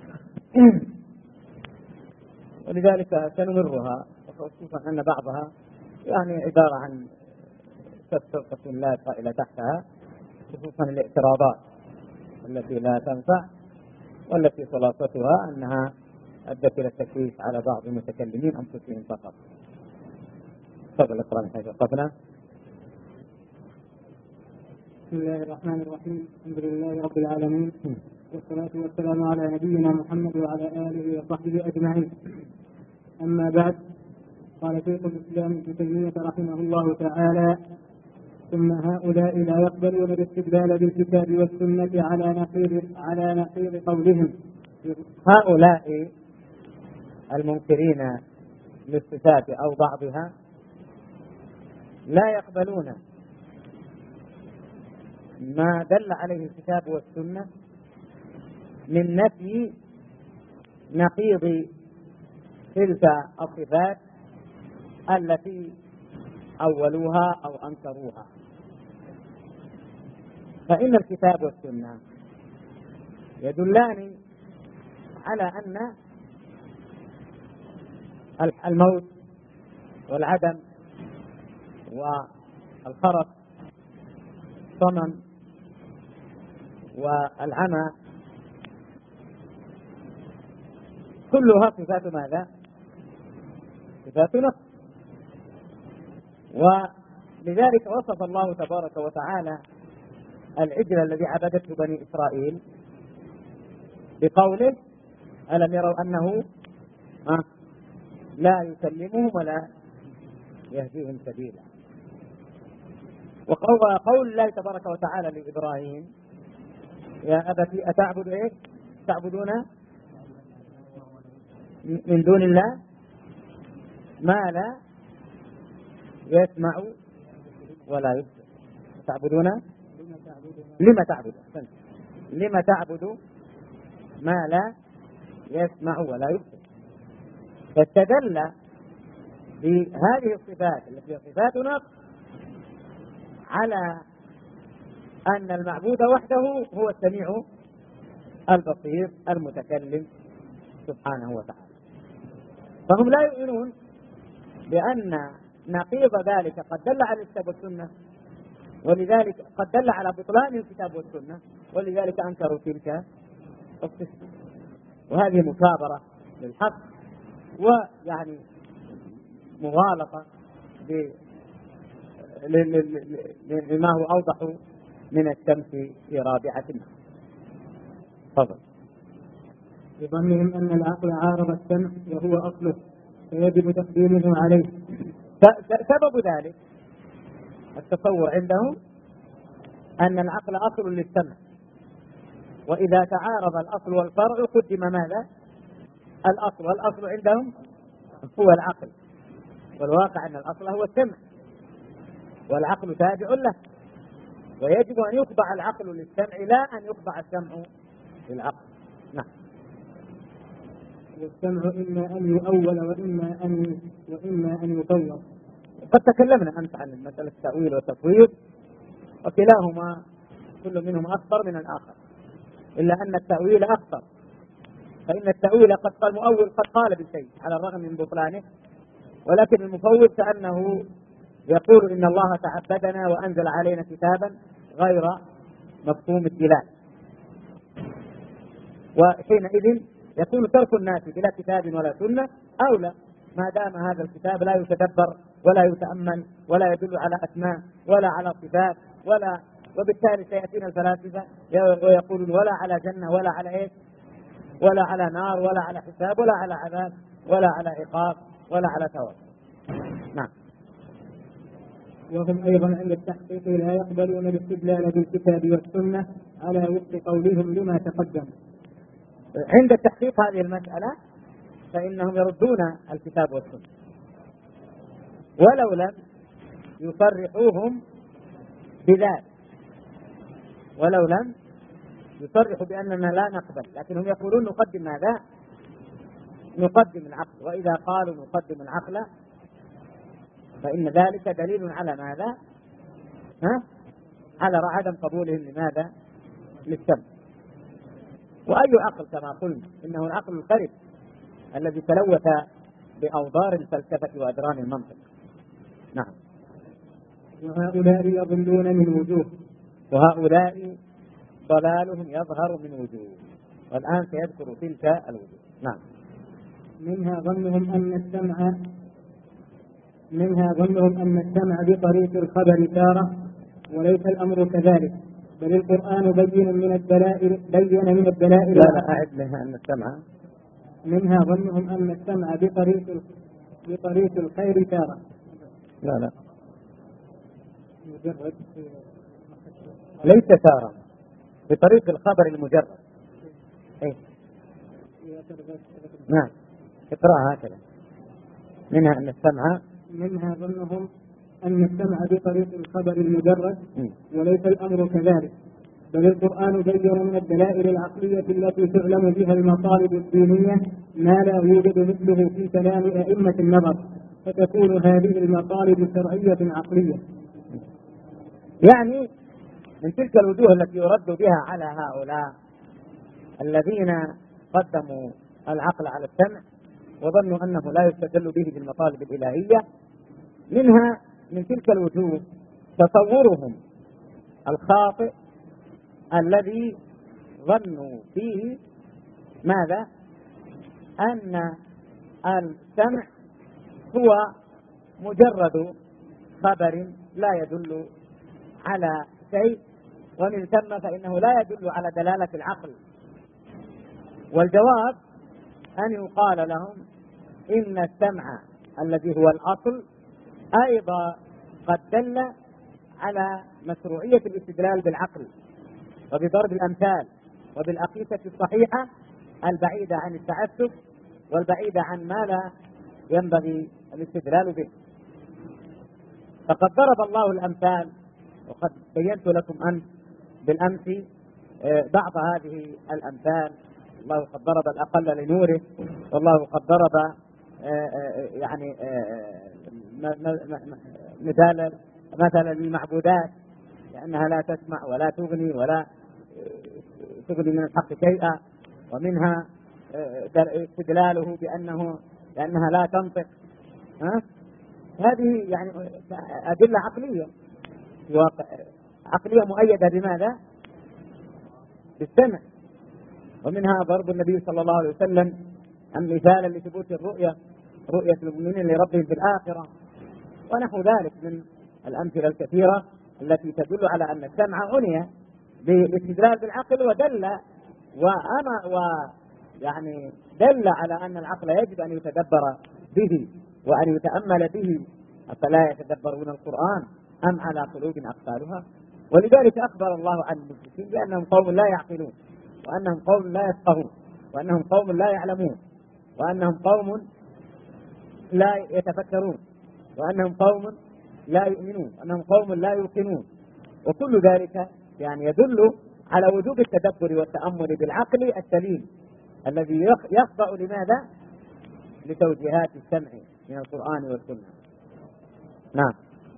ولذلك سنمرها، وخصوصا أن بعضها يعني عبارة عن فرقة لا طائلة تحتها، خصوصا الاعتراضات التي لا تنفع والتي خلاصتها أنها أدت إلى التكليف على بعض المتكلمين أنفسهم فقط. تفضل اقرأ من حيث وقفنا. بسم الله الرحمن الرحيم. الحمد لله رب العالمين، والصلاة والسلام على نبينا محمد وعلى آله وصحبه أجمعين. أما بعد، قال شيخ الإسلام ابن تيمية رحمه الله تعالى: ثم هؤلاء لا يقبلون الاستدلال بالكتاب والسنة على نقيض على نقيض قولهم. هؤلاء المنكرين للصفات أو بعضها لا يقبلون ما دل عليه الكتاب والسنة من نفي نقيض تلك الصفات التي أولوها أو أنكروها. فإن الكتاب والسنة يدلان على أن الموت والعدم والخرف الصمم والعمى كلها صفات ماذا؟ صفات نقص. ولذلك وصف الله تبارك وتعالى العجل الذي عبدته بني إسرائيل بقوله: ألم يروا أنه لا يكلمهم ولا يهديهم سبيلا. وقول الله تبارك وتعالى لإبراهيم: يا أبتي أتعبد إيه؟ تعبدون من دون الله ما لا يسمع ولا يبصر. تعبدون لما تعبد لما تعبد ما لا يسمع ولا يبصر. فاستدل بهذه الصفات التي هي صفات نقص على أن المعبود وحده هو السميع البصير المتكلم سبحانه وتعالى. فهم لا يؤمنون بأن نقيض ذلك قد دل على الكتاب والسنة، ولذلك قد دل على بطلان الكتاب والسنة، ولذلك أنكروا تلك الصفة. وهذه مكابرة للحق، ويعني مغالطة لما هو أوضح من الشمس في رابعة النهار. تفضل. بظنهم أن العقل عارض السمع وهو أصله فيجب تقديمه عليه. سبب ذلك التصور عندهم أن العقل أصل للسمع، وإذا تعارض الأصل والفرع قدم ماذا؟ الأصل، والأصل عندهم هو العقل، والواقع أن الأصل هو السمع والعقل تابع له، ويجب أن يخضع العقل للسمع لا أن يخضع السمع للعقل. نعم. والسمع إما أن يؤول وإما أن وإما أن يطور. قد تكلمنا أمس عن مسألة التأويل والتفويض، وكلاهما كل منهم أخطر من الآخر، إلا أن التأويل أخطر، فإن التأويل قد قال المؤول قد قال بالشيء على الرغم من بطلانه، ولكن المفوض كأنه يقول إن الله تعبدنا وأنزل علينا كتابا غير مفهوم الدلالة، وحينئذ يكون ترك الناس بلا كتاب ولا سنة أولى، ما دام هذا الكتاب لا يتدبر ولا يتأمل ولا يدل على أسماء ولا على صفات ولا، وبالتالي سيأتينا الفلاسفة ويقولون ولا على جنة ولا على إيه ولا على نار ولا على حساب ولا على عذاب ولا على عقاب ولا على ثواب. نعم. وهم أيضا عند التحقيق لا يقبلون الاستدلال بالكتاب والسنة على وفق قولهم لما تقدم. عند التحقيق هذه المسألة فإنهم يردون الكتاب والسنة، ولو لم يصرحوهم بذلك، ولو لم يصرحوا بأننا لا نقبل، لكنهم يقولون نقدم ماذا؟ نقدم العقل. وإذا قالوا نقدم العقل فإن ذلك دليل على ماذا؟ ها؟ على عدم قبولهم لماذا؟ للسمع. وأي عقل كما قلنا إنه العقل الخرب الذي تلوث بأوضار الفلسفة وأدران المنطق. نعم. وهؤلاء يضلون من وجوه، وهؤلاء ضلالهم يظهر من وجوه، والآن سيذكر تلك الوجوه. نعم. منها ظنهم أن السمع منها ظنهم أن السمع بطريق الخبر تارة، وليس الأمر كذلك، بل القرآن بين من الدلائل بين من الدلائل لا لا أعد لها أن السمع منها ظنهم أن السمع بطريق بطريق الخير تارة. لا لا ليس تارة، بطريق الخبر المجرد. إيه؟ نعم اقرأها هكذا. منها أن السمع منها ظنهم أن السمع بطريق الخبر المجرد، وليس الأمر كذلك، بل القرآن بين من الدلائل العقلية التي تعلم بها المطالب الدينية ما لا يوجد مثله في كلام أئمة النظر، فتكون هذه المطالب شرعية عقلية. يعني من تلك الوجوه التي يرد بها على هؤلاء الذين قدموا العقل على السمع وظنوا أنه لا يستدل به بالمطالب الإلهية، منها من تلك الوجوه تصورهم الخاطئ الذي ظنوا فيه ماذا؟ أن السمع هو مجرد خبر لا يدل على شيء، ومن ثم فإنه لا يدل على دلالة العقل. والجواب أن يقال لهم إن السمع الذي هو الأصل أيضا قد دل على مشروعية الاستدلال بالعقل وبضرب الأمثال وبالأقيسة الصحيحة البعيدة عن التعسف والبعيدة عن ما لا ينبغي الاستدلال به. فقد ضرب الله الأمثال، وقد بينت لكم أمس بالأمس بعض هذه الأمثال. الله قد ضرب الأقل لنوره، والله قد ضرب يعني مثال مثلا للمعبودات لأنها لا تسمع ولا تغني ولا تغني من الحق شيئا، ومنها استدلاله بأنه لأنها لا تنطق. ها؟ هذه يعني أدلة عقلية عقلية مؤيدة بماذا؟ بالسمع. ومنها ضرب النبي صلى الله عليه وسلم مثالا لثبوت الرؤية، رؤية المؤمنين لربهم في الآخرة، ونحو ذلك من الأمثلة الكثيرة التي تدل على أن السمع عني بالاستدلال بالعقل، ودل وأما ويعني دل على أن العقل يجب أن يتدبر به وأن يتأمل به، أفلا يتدبرون القرآن أم على قلوب أقفالها. ولذلك أخبر الله عن المشركين بأنهم قوم لا يعقلون، وأنهم قوم لا يفقهون، وأنهم قوم لا يعلمون، وأنهم قوم لا يتفكرون، وأنهم قوم لا يؤمنون، وأنهم قوم لا يوقنون. وكل ذلك يعني يدل على وجوب التدبر والتأمل بالعقل السليم الذي يخضع لماذا؟ لتوجيهات السمع من القرآن والسنة. نعم.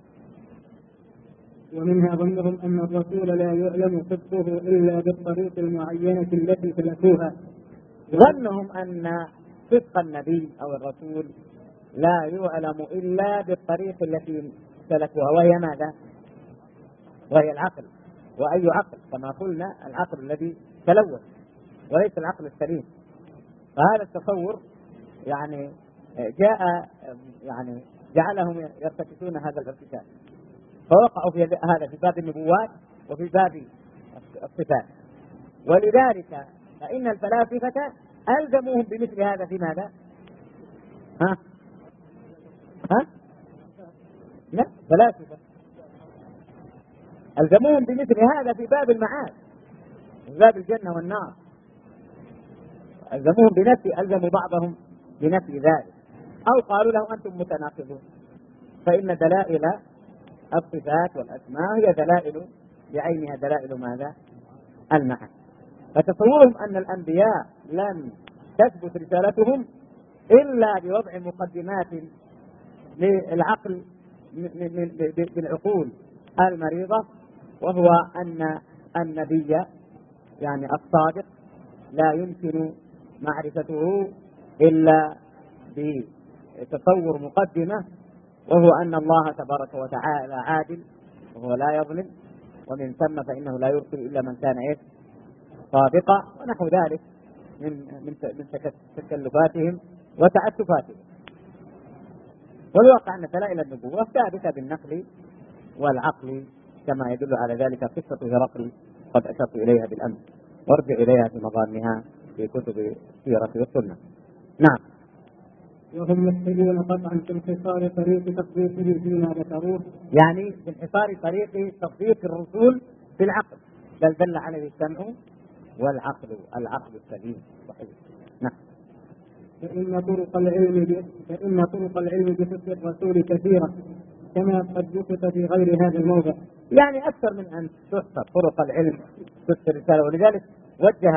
ومنها ظنهم أن الرسول لا يعلم صدقه إلا بالطريق المعينة التي سلكوها. ظنهم أن صدق النبي أو الرسول لا يعلم إلا بالطريق التي سلكوها، وهي ماذا؟ وهي العقل. وأي عقل؟ كما قلنا العقل الذي تلوث وليس العقل السليم. فهذا التصور يعني جاء يعني جعلهم يرتكزون هذا الارتكاز، فوقعوا في هذا في باب النبوات وفي باب الصفات. ولذلك فإن الفلاسفة ألزموهم بمثل هذا في ماذا؟ ها؟ ها؟ لا، فلاسفة ألزموهم بمثل هذا في باب المعاد، في باب الجنة والنار. ألزموهم بنفي، ألزموا بعضهم بنفي ذلك، أو قالوا له أنتم متناقضون. فإن دلائل الصفات والأسماء هي دلائل بعينها دلائل ماذا؟ المعنى. فتصورهم أن الأنبياء لم تثبت رسالتهم إلا بوضع مقدمات للعقل بالعقول المريضة، وهو أن النبي يعني الصادق لا يمكن معرفته إلا بتصور مقدمة، وهو أن الله تبارك وتعالى عادل وهو لا يظلم، ومن ثم فإنه لا يرسل إلا من كان إيه صادقا، ونحو ذلك من من من تكلفاتهم وتعسفاتهم. والواقع أن دلائل النبوة ثابتة بالنقل والعقل، كما يدل على ذلك قصة هرقل قد أشرت إليها بالأمس، وارجع إليها في مظانها في كتب السيرة والسنة. نعم. وهم يحسبون قطعا في انحصار طريق تصديقه فيما ذكروه، يعني في انحصار طريق تصديق الرسول بالعقل، بل دل عليه السمع والعقل، العقل السليم صحيح. نعم. فإن طرق العلم فإن طرق العلم بصدق الرسول كثيرة كما قد ذكرت في غير هذا الموضع، يعني أكثر من أن تحصى طرق العلم صدق الرسالة. ولذلك وجه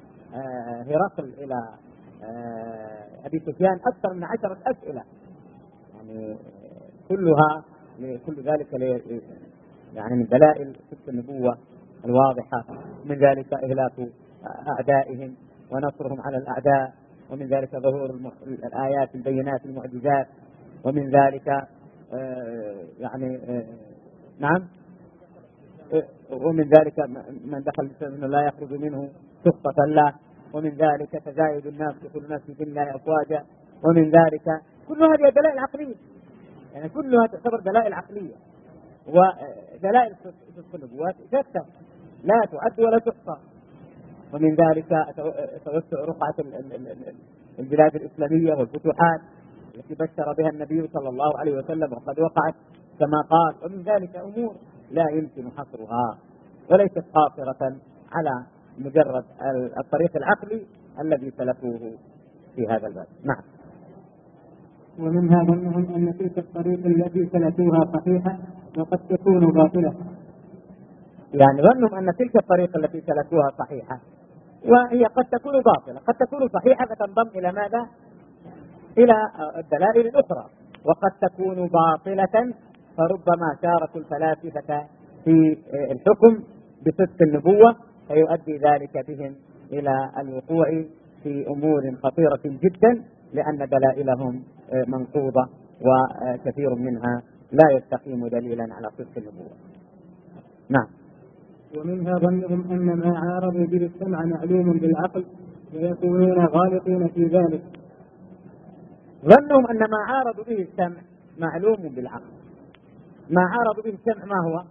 هرقل إلى أبي سفيان أكثر من عشرة أسئلة، يعني كلها كل ذلك يعني من دلائل صدق النبوة الواضحة. من ذلك إهلاك أعدائهم ونصرهم على الأعداء، ومن ذلك ظهور الآيات البينات المعجزات، ومن ذلك يعني نعم ومن ذلك من دخل منه لا يخرج منه سخطة الله، ومن ذلك تزايد الناس يدخل الناس في الله أفواجا، ومن ذلك كل هذه دلائل عقلية، يعني كلها تعتبر دلائل عقلية، ودلائل صدق النبوات شتى لا تعد ولا تحصى. ومن ذلك توسع رقعة البلاد الإسلامية والفتوحات التي بشر بها النبي صلى الله عليه وسلم وقد وقعت كما قال، ومن ذلك أمور لا يمكن حصرها وليست قاصرة على مجرد الطريق العقلي الذي سلكوه في هذا الباب. نعم. ومنها ظنهم أن تلك الطريق التي سلكوها صحيحة وقد تكون باطلة، يعني ظنهم أن تلك الطريق التي سلكوها صحيحة وهي قد تكون باطلة، قد تكون صحيحة فتنضم إلى ماذا؟ إلى الدلائل الأخرى، وقد تكون باطلة فربما شاركوا الفلاسفة في الحكم بصدق النبوة، فيؤدي ذلك بهم إلى الوقوع في أمور خطيرة جدا، لأن دلائلهم منقوضة وكثير منها لا يستقيم دليلا على صدق النبوة. نعم. ومنها ظنهم أن ما عارضوا به السمع معلوم بالعقل ويكونون غالطين في ذلك. ظنهم أن ما عارضوا به السمع معلوم بالعقل. ما عارضوا به السمع ما هو؟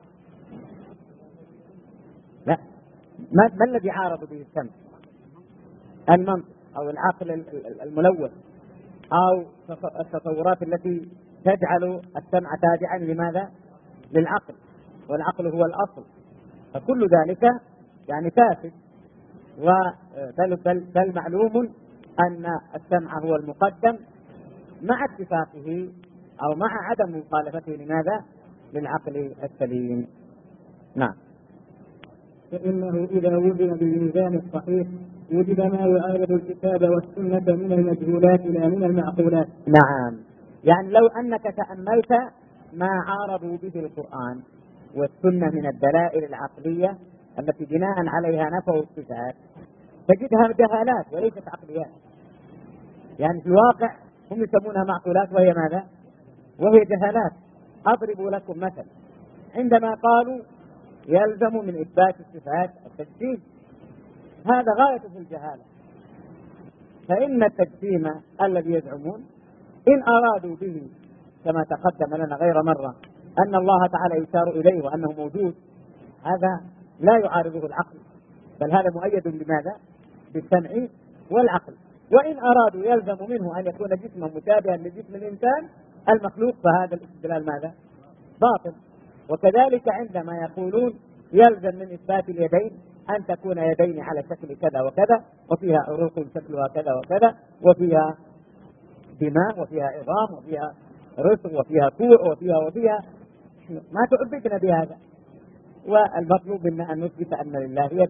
لا، ما, ما الذي عارضوا به السمع؟ المنطق أو العقل الملوث أو التصورات التي تجعل السمع تابعا لماذا؟ للعقل، والعقل هو الأصل، فكل ذلك يعني فاسد. بل, بل, بل معلوم أن السمع هو المقدم مع اتفاقه أو مع عدم مخالفته لماذا؟ للعقل السليم. نعم. فإنه إذا وزن بالميزان الصحيح وجد ما يعارض الكتاب والسنة من المجهولات لا من المعقولات. نعم، يعني لو أنك تأملت ما عارضوا به القرآن والسنة من الدلائل العقلية التي بناء عليها نفوا الصفات تجدها جهالات وليست عقليات. يعني في الواقع هم يسمونها معقولات وهي ماذا؟ وهي جهالات. أضرب لكم مثل، عندما قالوا يلزم من إثبات الصفات التجسيم، هذا غاية في الجهالة. فإن التجسيم الذي يزعمون إن أرادوا به كما تقدم لنا غير مرة أن الله تعالى يشار إليه وأنه موجود، هذا لا يعارضه العقل، بل هذا مؤيد بماذا؟ بالسمع والعقل. وإن أرادوا يلزم منه أن يكون جسما مشابها لجسم الإنسان المخلوق، فهذا الاستدلال ماذا؟ باطل. وكذلك عندما يقولون يلزم من إثبات اليدين أن تكون يدين على شكل كذا وكذا وفيها عروق شكلها كذا وكذا وفيها دماء وفيها عظام وفيها رسغ وفيها كوع وفيها وفيها ما تعبدنا بهذا. والمطلوب منا أن نثبت أن لله يدا،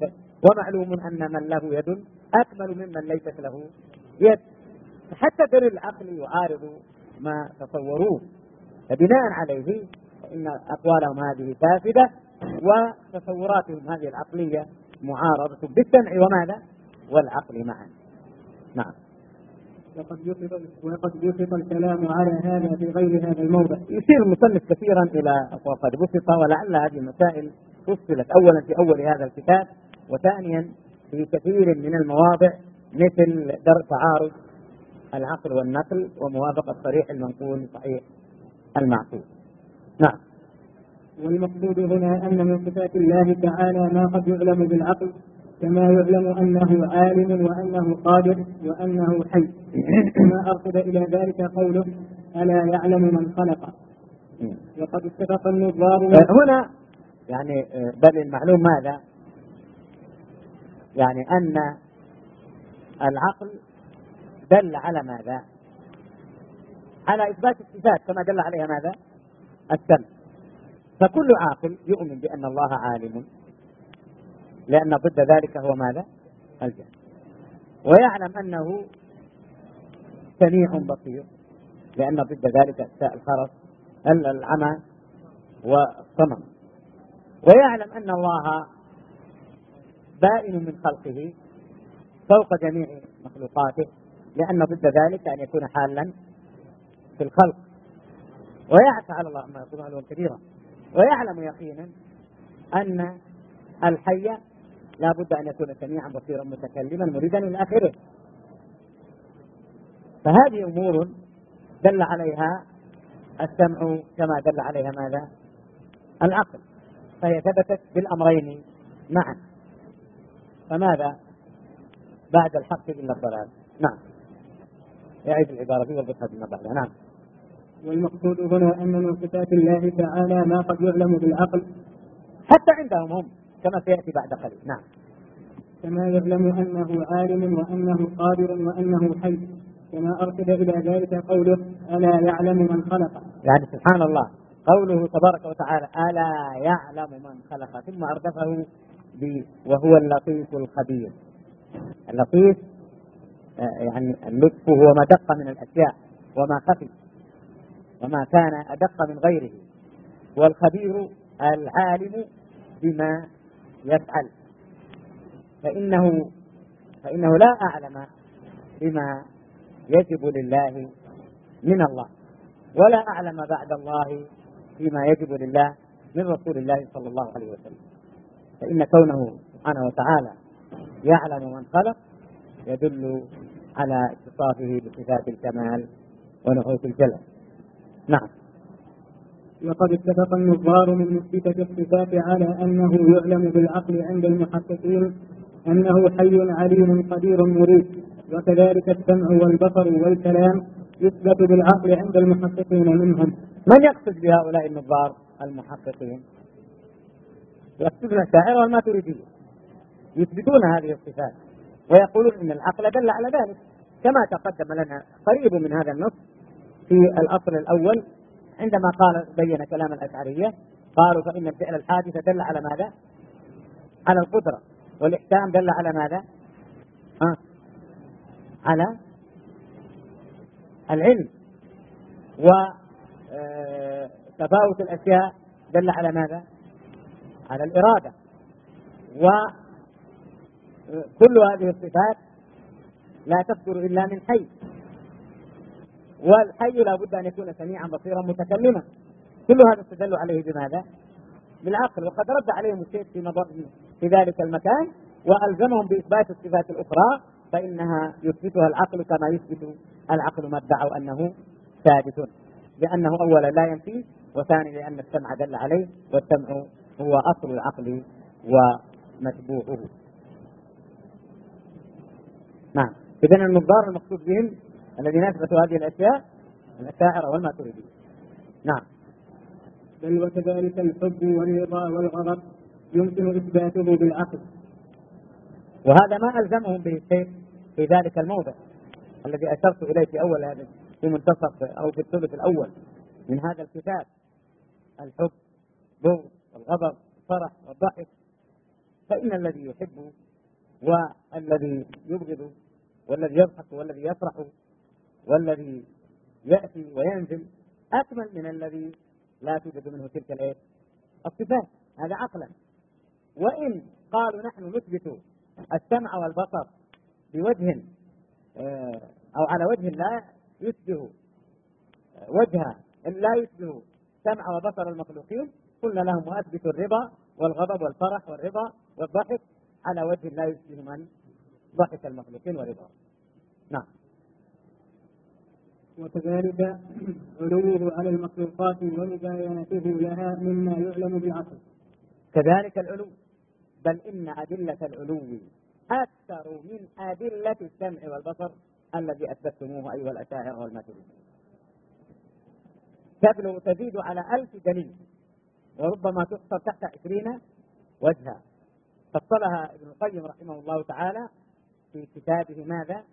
ومعلوم أن من له يد أكمل ممن ليست له يد، حتى دليل العقل يعارض ما تصوروه، فبناء عليه فإن أقوالهم هذه فاسدة وتصوراتهم هذه العقلية معارضة بالسمع وماذا والعقل معا. نعم. وقد يفض وقد يفض الكلام على هذا في غير هذا الموضع. يشير المصنف كثيرا إلى وقد بسط، ولعل هذه المسائل فصلت أولا في أول هذا الكتاب، وثانيا في كثير من المواضع مثل درء تعارض العقل والنقل وموافقة صريح المنقول صحيح المعقول. نعم. والمقصود هنا أن من صفات الله تعالى ما قد يعلم بالعقل، كما يعلم أنه عالم وأنه قادر وأنه حي، كما أرشد إلى ذلك قوله ألا يعلم من خلق. وقد اتفق النظار هنا يعني بل المعلوم ماذا؟ يعني أن العقل دل على ماذا؟ على إثبات الصفات كما دل عليها ماذا؟ السمع. فكل عاقل يؤمن بأن الله عالم، لأن ضد ذلك هو ماذا؟ الجهل. ويعلم أنه سميع بصير، لأن ضد ذلك الخرس العمى والصمم. ويعلم أن الله بائن من خلقه فوق جميع مخلوقاته، لأن ضد ذلك أن يكون حالا في الخلق. ويعفى على الله ما يكون علوا كبيرا. ويعلم يقينا أن الحي لا بد أن يكون سميعا بصيرا متكلما مريدا إلى آخره. فهذه أمور دل عليها السمع كما دل عليها ماذا؟ العقل، فهي ثبتت بالأمرين معا. فماذا بعد الحق إلا الضلال؟ نعم. يعيد العبارة في وضبطها بما بعدها. نعم. والمقصود هنا أن من صفات الله تعالى ما قد يعلم بالعقل، حتى عندهم هم كما سيأتي بعد قليل. نعم. كما يعلم أنه عالم وأنه قادر وأنه حي، كما أرشد إلى ذلك قوله ألا يعلم من خلق. يعني سبحان الله قوله تبارك وتعالى ألا يعلم من خلق، ثم أردفه ب وهو اللطيف الخبير. اللطيف يعني اللطف هو ما دق من الأشياء وما خفي وما كان أدق من غيره، والخبير العالم بما يفعل. فإنه فإنه لا أعلم بما يجب لله من الله، ولا أعلم بعد الله فيما يجب لله من رسول الله صلى الله عليه وسلم. فإن كونه سبحانه وتعالى يعلم من خلق يدل على اتصافه بصفات الكمال ونعوت الجلال. نعم. وقد اتفق النظار من مثبتة الصفات على أنه يعلم بالعقل عند المحققين أنه حي عليم قدير مريد، وكذلك السمع والبصر والكلام يثبت بالعقل عند المحققين منهم. من يقصد بهؤلاء النظار المحققين؟ يقصدون الشاعر والماتريدية، يثبتون هذه الصفات ويقولون إن العقل دل على ذلك، كما تقدم لنا قريب من هذا النص في الأصل الأول عندما قال بين كلام الأشعرية، قالوا فإن الفعل الحادث دل على ماذا؟ على القدرة، والإحكام دل على ماذا؟ ها؟ على العلم، وتفاوت الأشياء دل على ماذا؟ على الإرادة. وكل هذه الصفات لا تصدر إلا من حي، والحي لا بد أن يكون سميعا بصيرا متكلما. كل هذا استدل عليه بماذا؟ بالعقل. وقد رد عليهم الشيخ في, في ذلك المكان وألزمهم بإثبات الصفات الأخرى، فإنها يثبتها العقل كما يثبت العقل ما ادعوا أنه ثابت، لأنه أولا لا ينفي، وثاني لأن السمع دل عليه، والسمع هو أصل العقل ومتبوعه. نعم. إذن النظار المقصود بهم الذين أثبتوا هذه الأشياء الأشاعرة والماتريدية. نعم. بل وكذلك الحب والرضا والغضب يمكن إثباته بالعقل، وهذا ما ألزمهم به الشيخ في ذلك الموضع الذي أشرت إليه في أول هذا في منتصف أو في الثلث الأول من هذا الكتاب: الحب، البغض، والغضب، الفرح والضحك. فإن الذي يحب والذي يبغض والذي يضحك والذي يفرح والذي يأتي وينزل أكمل من الذي لا توجد منه تلك الإيه؟ الصفات. هذا عقلا. وإن قالوا نحن نثبت السمع والبصر بوجه أو على وجه لا يشبه وجه لا يشبه سمع وبصر المخلوقين، قلنا لهم وأثبتوا الرضا والغضب والفرح والرضا والضحك على وجه لا يشبه من ضحك المخلوقين ورضا. نعم. وكذلك علوه على المخلوقات ومباينته لها مما يعلم بالعقل. كذلك العلو، بل إن أدلة العلو أكثر من أدلة السمع والبصر الذي أثبتموه أيها الأشاعرة والماتريدية. تبلغ تزيد على ألف دليل، وربما تحصر تحت عشرين وجها. فصلها ابن القيم رحمه الله تعالى في كتابه ماذا؟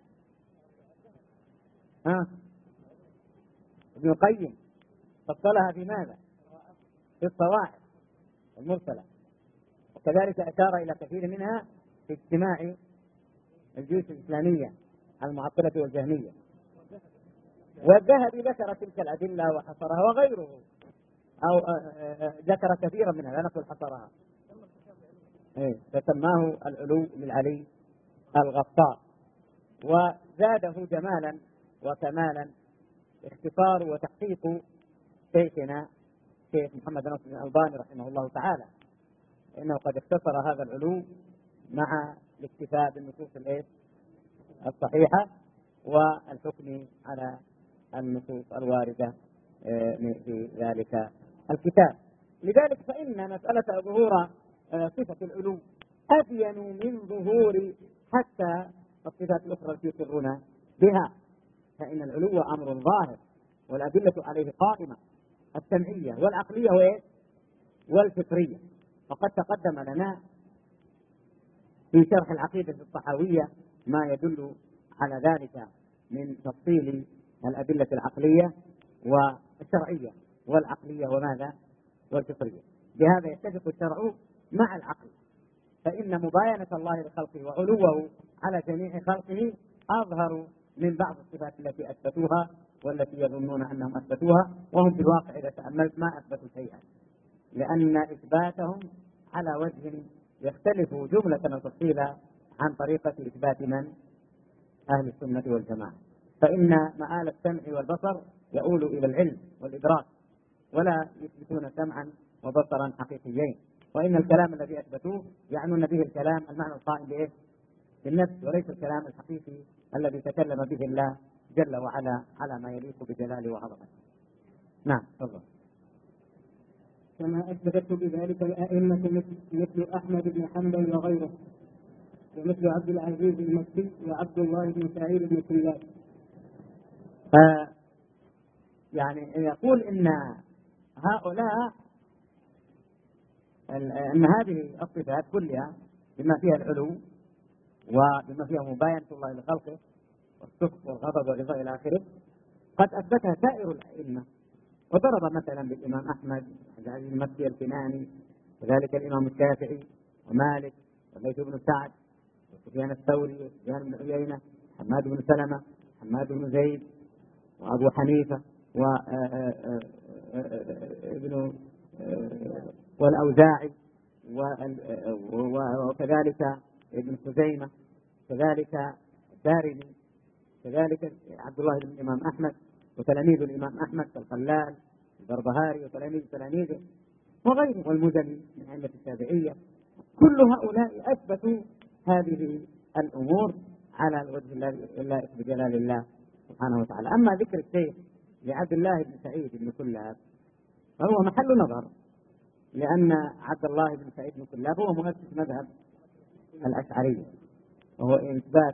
ها؟ ابن القيم فصلها في ماذا؟ في الصواعق المرسلة، وكذلك أشار إلى كثير منها في اجتماع الجيوش الإسلامية المعطلة والجهمية. والذهبي ذكر تلك الأدلة وحصرها، وغيره أو ذكر كثيرا منها لا نقول حصرها، فسماه العلو للعلي الغفار. وزاده جمالا وكمالا اختصار وتحقيق شيخنا شيخ محمد ناصر الألباني رحمه الله تعالى، إنه قد اختصر هذا العلو مع الاكتفاء بالنصوص الصحيحة والحكم على النصوص الواردة في ذلك الكتاب. لذلك فإن مسألة ظهور صفة العلو أبين من ظهور حتى الصفات الأخرى التي يقرون بها، فإن العلو أمر ظاهر والأدلة عليه قائمة، السمعية والعقلية والفطرية. وقد تقدم لنا في شرح العقيدة الطحاوية ما يدل على ذلك من تفصيل الأدلة العقلية والشرعية والعقلية وماذا والفطرية. بهذا يتفق الشرع مع العقل، فإن مباينة الله لخلقه وعلوه على جميع خلقه أظهر من بعض الصفات التي أثبتوها والتي يظنون أنهم أثبتوها، وهم في الواقع إذا تأملت ما أثبتوا شيئا، لأن إثباتهم على وجه يختلف جملة وتفصيلا عن طريقة إثبات من؟ أهل السنة والجماعة. فإن مآل السمع والبصر يؤول إلى العلم والإدراك، ولا يثبتون سمعا وبصرا حقيقيين. وإن الكلام الذي أثبتوه يعنون به الكلام المعنى القائم بإيه؟ بالنفس، وليس الكلام الحقيقي الذي تكلم به الله جل وعلا على ما يليق بجلاله وعظمته. نعم تفضل. كما أثبتت بذلك الأئمة مثل أحمد بن حنبل وغيره، ومثل عبد العزيز المكي وعبد الله بن سعيد بن كلاب. آه يعني يقول إن هؤلاء أن هذه الصفات كلها بما فيها العلو وبما فيها مباينة الله لخلقه والسخط والغضب والرضا إلى آخره قد أثبتها سائر الأئمة، وضرب مثلا بالإمام أحمد عبد العزيز المكي الكناني، وذلك الإمام الشافعي ومالك والليث بن سعد وسفيان الثوري وسفيان بن عيينة حماد بن سلمة حماد بن زيد وأبو حنيفة وابن والأوزاعي وكذلك ابن خزيمة، كذلك الدارمي، كذلك عبد الله بن الإمام أحمد وتلاميذ الإمام أحمد كالخلال البربهاري وتلاميذ تلاميذه وغيرهم والمزني من أئمة الشافعية. كل هؤلاء أثبتوا هذه الأمور على الوجه اللائق بجلال الله سبحانه وتعالى. أما ذكر الشيخ لعبد الله بن سعيد بن كلاب فهو محل نظر، لأن عبد الله بن سعيد بن كلاب هو مؤسس مذهب الأشعرية، وهو إثبات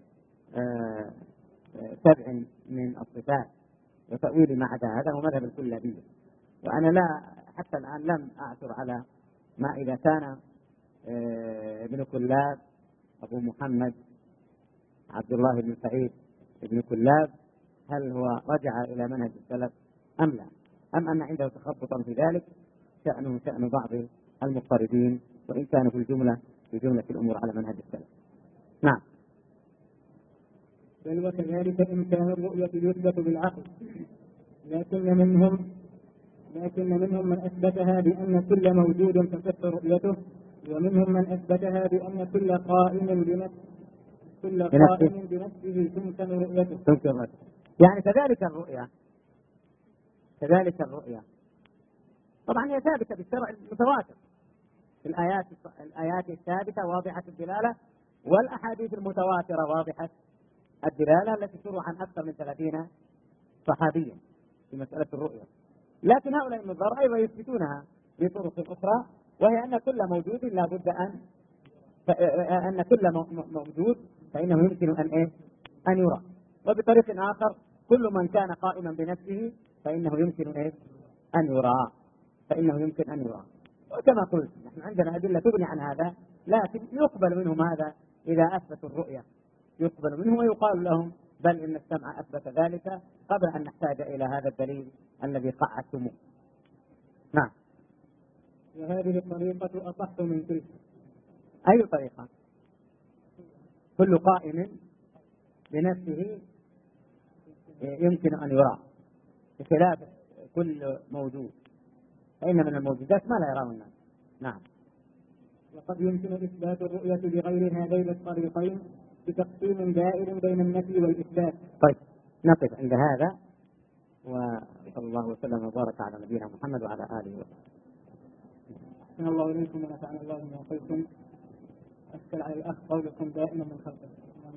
سبع من الصفات وتأويل ما عدا هذا هو مذهب الكلابية. وأنا لا حتى الآن لم أعثر على ما إذا كان ابن كلاب أبو محمد عبد الله بن سعيد بن كلاب هل هو رجع إلى منهج السلف أم لا، أم أن عنده تخبطا في ذلك شأنه شأن بعض المضطردين، وإن كان في الجملة في جملة الأمور على منهج السلف. نعم. بل وكذلك إمكان الرؤية يثبت بالعقل، لكن منهم لكن منهم من أثبتها بأن كل موجود تصح رؤيته، ومنهم من أثبتها بأن كل قائم بنفسه كل قائم بنفسه تمكن رؤيته. يعني كذلك الرؤيا كذلك الرؤيا طبعا هي ثابتة بالشرع المتواتر، الآيات الآيات الثابتة واضحة الدلالة، والأحاديث المتواترة واضحة الدلالة التي تروى عن أكثر من ثلاثين صحابيا في مسألة الرؤيا. لكن هؤلاء النظار أيضا يثبتونها بطرق أخرى، وهي أن كل موجود لا بد أن أن كل موجود فإنه يمكن أن إيه؟ أن يرى. وبطريق آخر كل من كان قائما بنفسه فإنه يمكن إيه؟ أن يرى فإنه يمكن أن يرى. وكما قلت نحن عندنا أدلة تغني عن هذا، لكن يقبل منهم هذا إذا أثبتوا الرؤية، يقبل منهم ويقال لهم بل إن السمع أثبت ذلك قبل أن نحتاج إلى هذا الدليل الذي قعدتموه. نعم. وهذه الطريقة أصح من تلك. أي طريقة؟ كل قائم بنفسه يمكن أن يرى بخلاف كل موجود، فإن من الموجودات ما لا يراه الناس. نعم. وقد يمكن إثبات الرؤية بغير هذين الطريقين بتقسيم دائر بين النفي والإثبات. طيب نقف عند هذا، وصلى الله وسلم وبارك على نبينا محمد وعلى آله وصحبه. أحسن الله إليكم ونفعنا الله بما قلتم. أشكل على الأخ قولكم دائما من خلقه.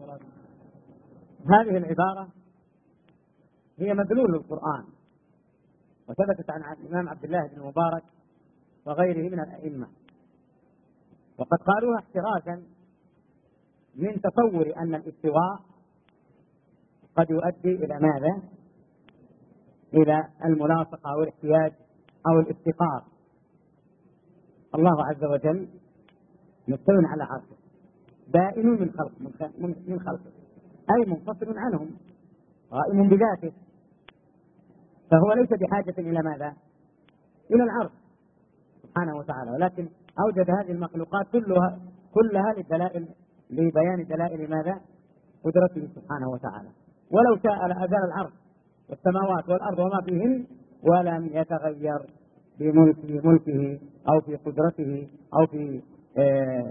هذه العبارة هي مدلول القرآن، وثبتت عن الإمام عبد الله بن المبارك وغيره من الأئمة، وقد قالوها احترازا من تصور أن الاستواء قد يؤدي إلى ماذا؟ إلى الملاصقة أو الاحتياج أو الافتقار. الله عز وجل مستو على عرشه، بائن من خلق من خلقه، أي منفصل عنهم، قائم بذاته، فهو ليس بحاجة إلى ماذا؟ إلى العرش سبحانه وتعالى، ولكن أوجد هذه المخلوقات كلها كلها للدلائل لبيان دلائل ماذا؟ قدرته سبحانه وتعالى. ولو شاء لأزال العرش والسماوات والأرض وما فيهن ولم يتغير بملكه ملكه أو في قدرته أو في آه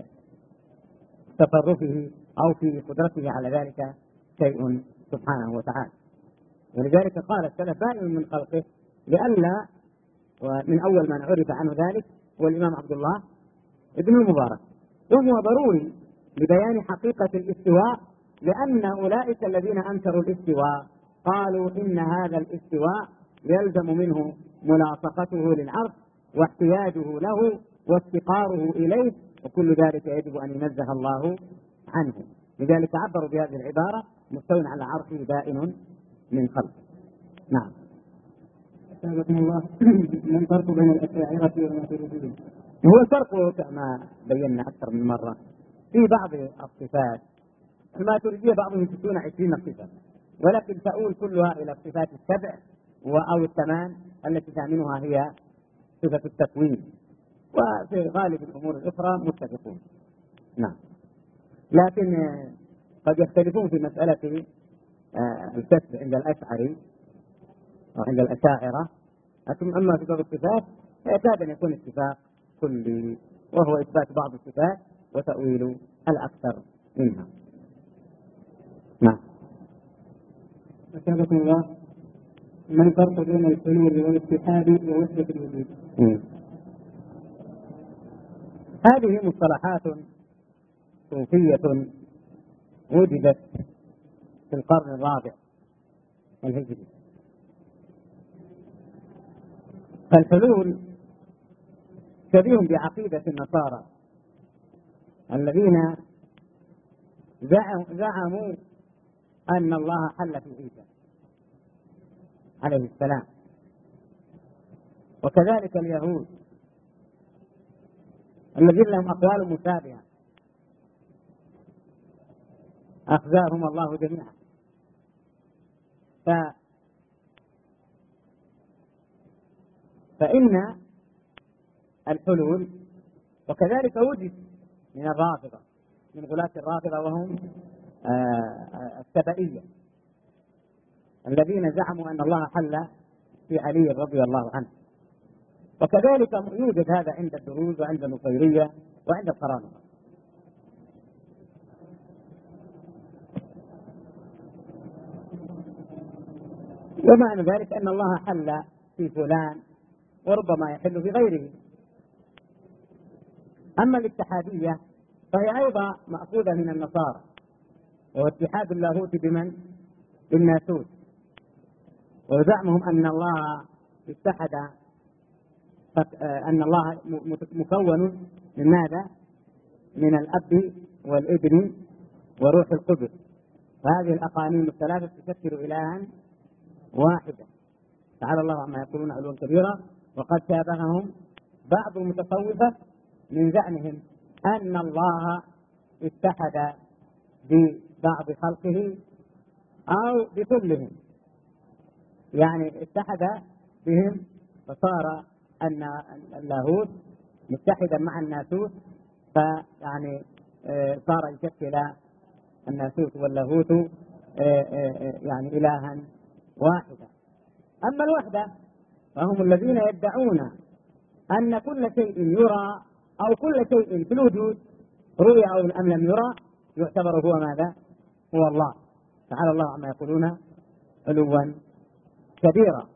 تصرفه أو في قدرته على ذلك شيء سبحانه وتعالى. ولذلك قال السلف بائن من خلقه، لئلا ومن أول من عرف عنه ذلك هو الإمام عبد الله ابن المبارك، وهو ضروري لبيان حقيقة الاستواء، لأن أولئك الذين أنكروا الاستواء قالوا إن هذا الاستواء يلزم منه ملاصقته للعرش واحتياجه له وافتقاره إليه، وكل ذلك يجب أن ينزه الله عنه. لذلك عبروا بهذه العبارة مستو على عرشه بائن من خلقه. نعم. أثابكم الله. ما الفرق بين الأشاعرة والماتريدية؟ هو الفرق كما بينا أكثر من مرة في بعض الصفات. الماتريدية بعضهم يثبتون عشرين صفة، ولكن تؤول كلها إلى الصفات السبع أو الثمان التي ثامنها هي صفة التكوين، وفي غالب الأمور الأخرى متفقون. نعم. لكن قد يختلفون في مسألة الكسب عند الأشعري وعند الأشاعرة، لكن أما في بعض الصفات فيكاد أن يكون اتفاق كلي، وهو إثبات بعض الصفات وتأويل الأكثر منها. نعم. أثابكم الله. ما الفرق بين الحلول والاتحاد ووحدة الوجود؟ هذه مصطلحات صوفية وجدت في القرن الرابع الهجري. فالحلول شبيه بعقيدة النصارى الذين زعموا أن الله حل في عيسى عليه السلام، وكذلك اليهود الذين لهم أقوال مشابهة أخزاهم الله جميعا. ف... فإن الحلول وكذلك وجد من الرافضة من غلاة الرافضة وهم السبائية الذين زعموا أن الله حل في علي رضي الله عنه. وكذلك يوجد هذا عند الدروز وعند النصيرية وعند القرامطة. ومعنى ذلك أن الله حل في فلان وربما يحل في غيره. أما الاتحادية فهي أيضا مأخوذة من النصارى، وهو اتحاد اللاهوت بمن؟ بالناسوت، وزعمهم أن الله اتحد، أن الله مكون من ماذا؟ من الأب والابن وروح القدس، وهذه الأقانيم الثلاثة تشكل إلها واحدة. تعالى الله عما يقولون علوا كبيرا. وقد شابههم بعض المتصوفة من زعمهم أن الله اتحد ببعض خلقه أو بكلهم، يعني اتحد بهم فصار أن اللاهوت متحدا مع الناسوت، فيعني صار يشكل الناسوت واللاهوت يعني إلها واحدا. أما الوحدة فهم الذين يدعون أن كل شيء يرى أو كل شيء في الوجود رؤي أو أم لم يرى يعتبر هو ماذا؟ هو الله. تعالى الله عما يقولون علوا كبيرا.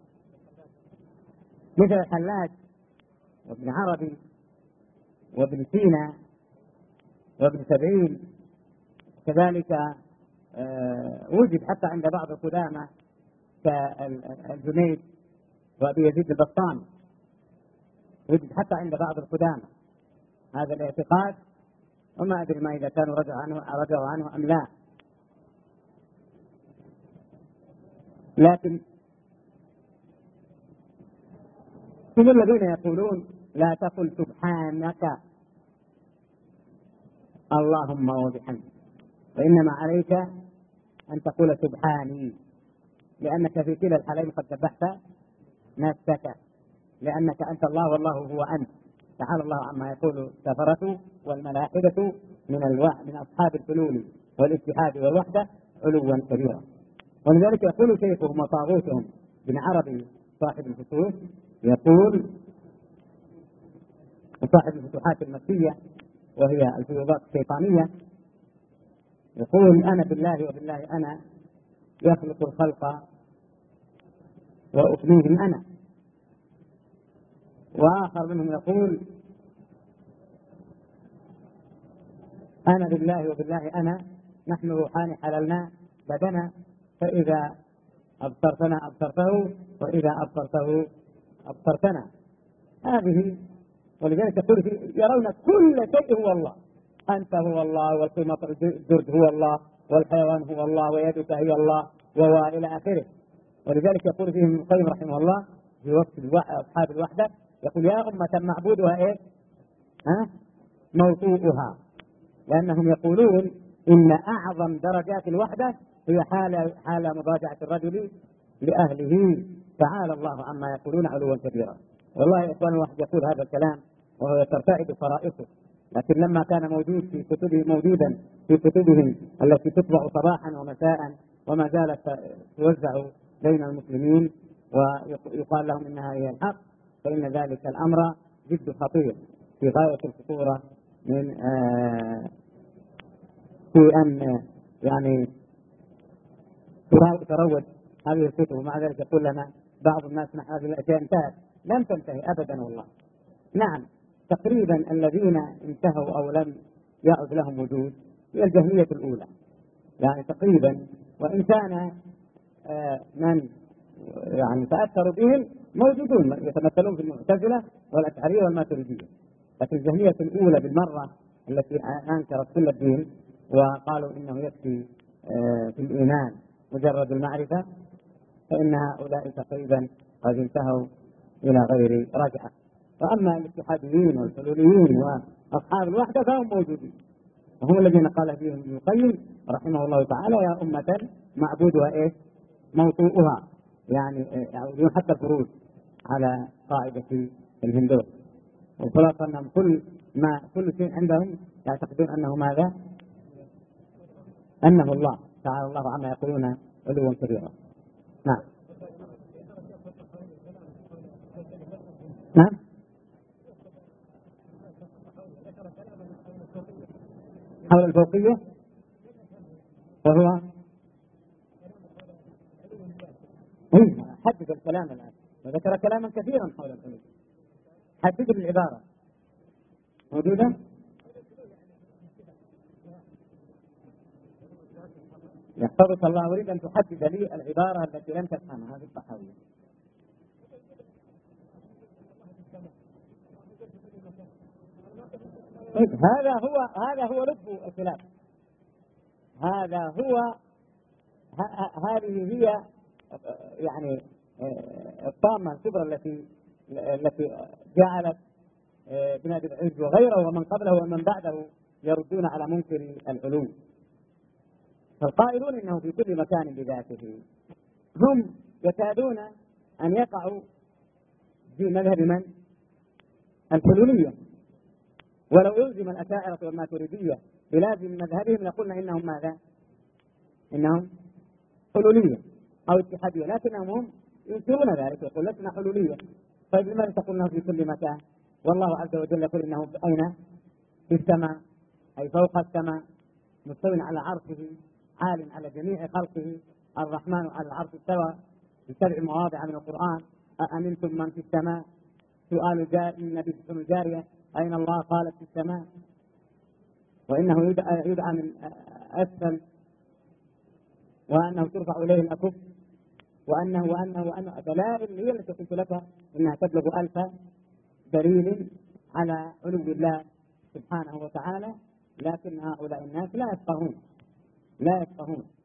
مثل الحلاج وابن عربي وابن سينا وابن سبعين، كذلك وجد حتى عند بعض القدامى كالجنيد وابي يزيد البسطامي، وجد حتى عند بعض القدامى هذا الاعتقاد، وما ادري ما اذا كانوا رجعوا عنه رجعوا عنه ام لا. لكن هم الذين يقولون لا تقل سبحانك اللهم وبحمدك، وإنما عليك أن تقول سبحاني، لأنك في كلا الحالين قد سبحت نفسك، لأنك أنت الله والله هو أنت. تعالى الله عما يقول الكفرة والملائكة من الوحد من أصحاب الحلول والاتحاد والوحدة علوا كبيرا. ولذلك يقول شيخهم وطاغوتهم بن عربي صاحب الفتوح، يقول وصاحب الفتوحات المكية وهي الفيوضات الشيطانية، يقول أنا بالله وبالله أنا يخلق الخلق وأفنيهم أنا. وآخر منهم يقول أنا بالله وبالله أنا نحن روحان حللنا بدنا، فإذا أبصرتنا أبصرته وإذا أبصرته أبصرتنا. هذه ولذلك يقول يرون كل شيء هو الله، أنت هو الله والقمط الجرد هو الله والحيوان هو الله ويدك هي الله وإلى آخره. ولذلك يقول فيهم ابن القيم رحمه الله في وقت أصحاب الوحدة، يقول يا أمة معبودها إيه؟ ها؟ موضوعها، لأنهم يقولون إن أعظم درجات الوحدة هي حال حال مضاجعة الرجل لأهله. تعالى الله عما يقولون علوا كبيرا. والله يا إخوان الواحد يقول هذا الكلام وهو ترتعد فرائصه، لكن لما كان موجود في كتبه موجودا في كتبهم التي تطبع صباحا ومساء وما زالت توزع بين المسلمين ويقال لهم إنها هي الحق، فإن ذلك الأمر جد خطير في غاية الخطورة من آه في أن يعني تروج هذه الكتب. ومع ذلك يقول لنا بعض الناس نحن هذه الأشياء انتهت. لم تنتهي أبدا والله. نعم تقريبا الذين انتهوا أو لم يعد لهم وجود هي الجهمية الأولى يعني تقريبا، وإن كان آه من يعني تأثروا بهم موجودون يتمثلون في المعتزلة والأشعرية والماتريدية، لكن الجهمية الأولى بالمرة التي أنكرت كل الدين وقالوا إنه يكفي آه في الإيمان مجرد المعرفة، فإن هؤلاء تقريبا قد انتهوا إلى غير رجعة. وأما الاتحاديين والحلوليين وأصحاب الوحدة فهم موجودين، وهم الذين قال فيهم ابن القيم رحمه الله تعالى يا أمة معبودها إيه؟ موطوءها، يعني يعودون حتى الخروج على قاعدة الهندوس. والخلاصة أنهم كل ما كل شيء عندهم يعتقدون أنه ماذا؟ أنه الله تعالى الله عما يقولون علوا كبيرا. نعم نعم حول الفوقية، وهو حدد الكلام الآن وذكر كلاما كثيرا حول العلو. حدد العبارة موجودة. يحفظك الله، أريد أن تحدد لي العبارة التي لم تفهمها هذه الطحاوية. هذا هو هذا هو لب الخلاف. هذا هو هذه هي يعني الطامة الكبرى التي التي جعلت ابن أبي العز وغيره ومن قبله ومن بعده يردون على منكر العلو. فالقائلون انه في كل مكان بذاته هم يكادون ان يقعوا في مذهب من؟ الحلولية. ولو يلزم الأشاعرة والماتريدية بلازم مذهبهم لقلنا انهم ماذا؟ انهم حلولية او اتحادية، لكنهم هم ينكرون ذلك يقول لسنا حلولية. طيب لماذا تقول انه في كل مكان والله عز وجل يقول انه اين؟ في السماء، اي فوق السماء، مستوٍ على عرشه، عال على جميع خلقه، الرحمن على العرش استوى في سبع مواضع من القرآن. أأمنتم من في السماء؟ سؤال النبي صلى الله عليه وسلم أين الله؟ قالت في السماء. وإنه يدعى, يدعى من أسفل، وأنه ترفع إليه الأكف، وأنه وأنه وأنه دلائل هي التي قلت لك إنها تبلغ ألف دليل على علو الله سبحانه وتعالى، لكن هؤلاء الناس لا يفقهون لا يفقهون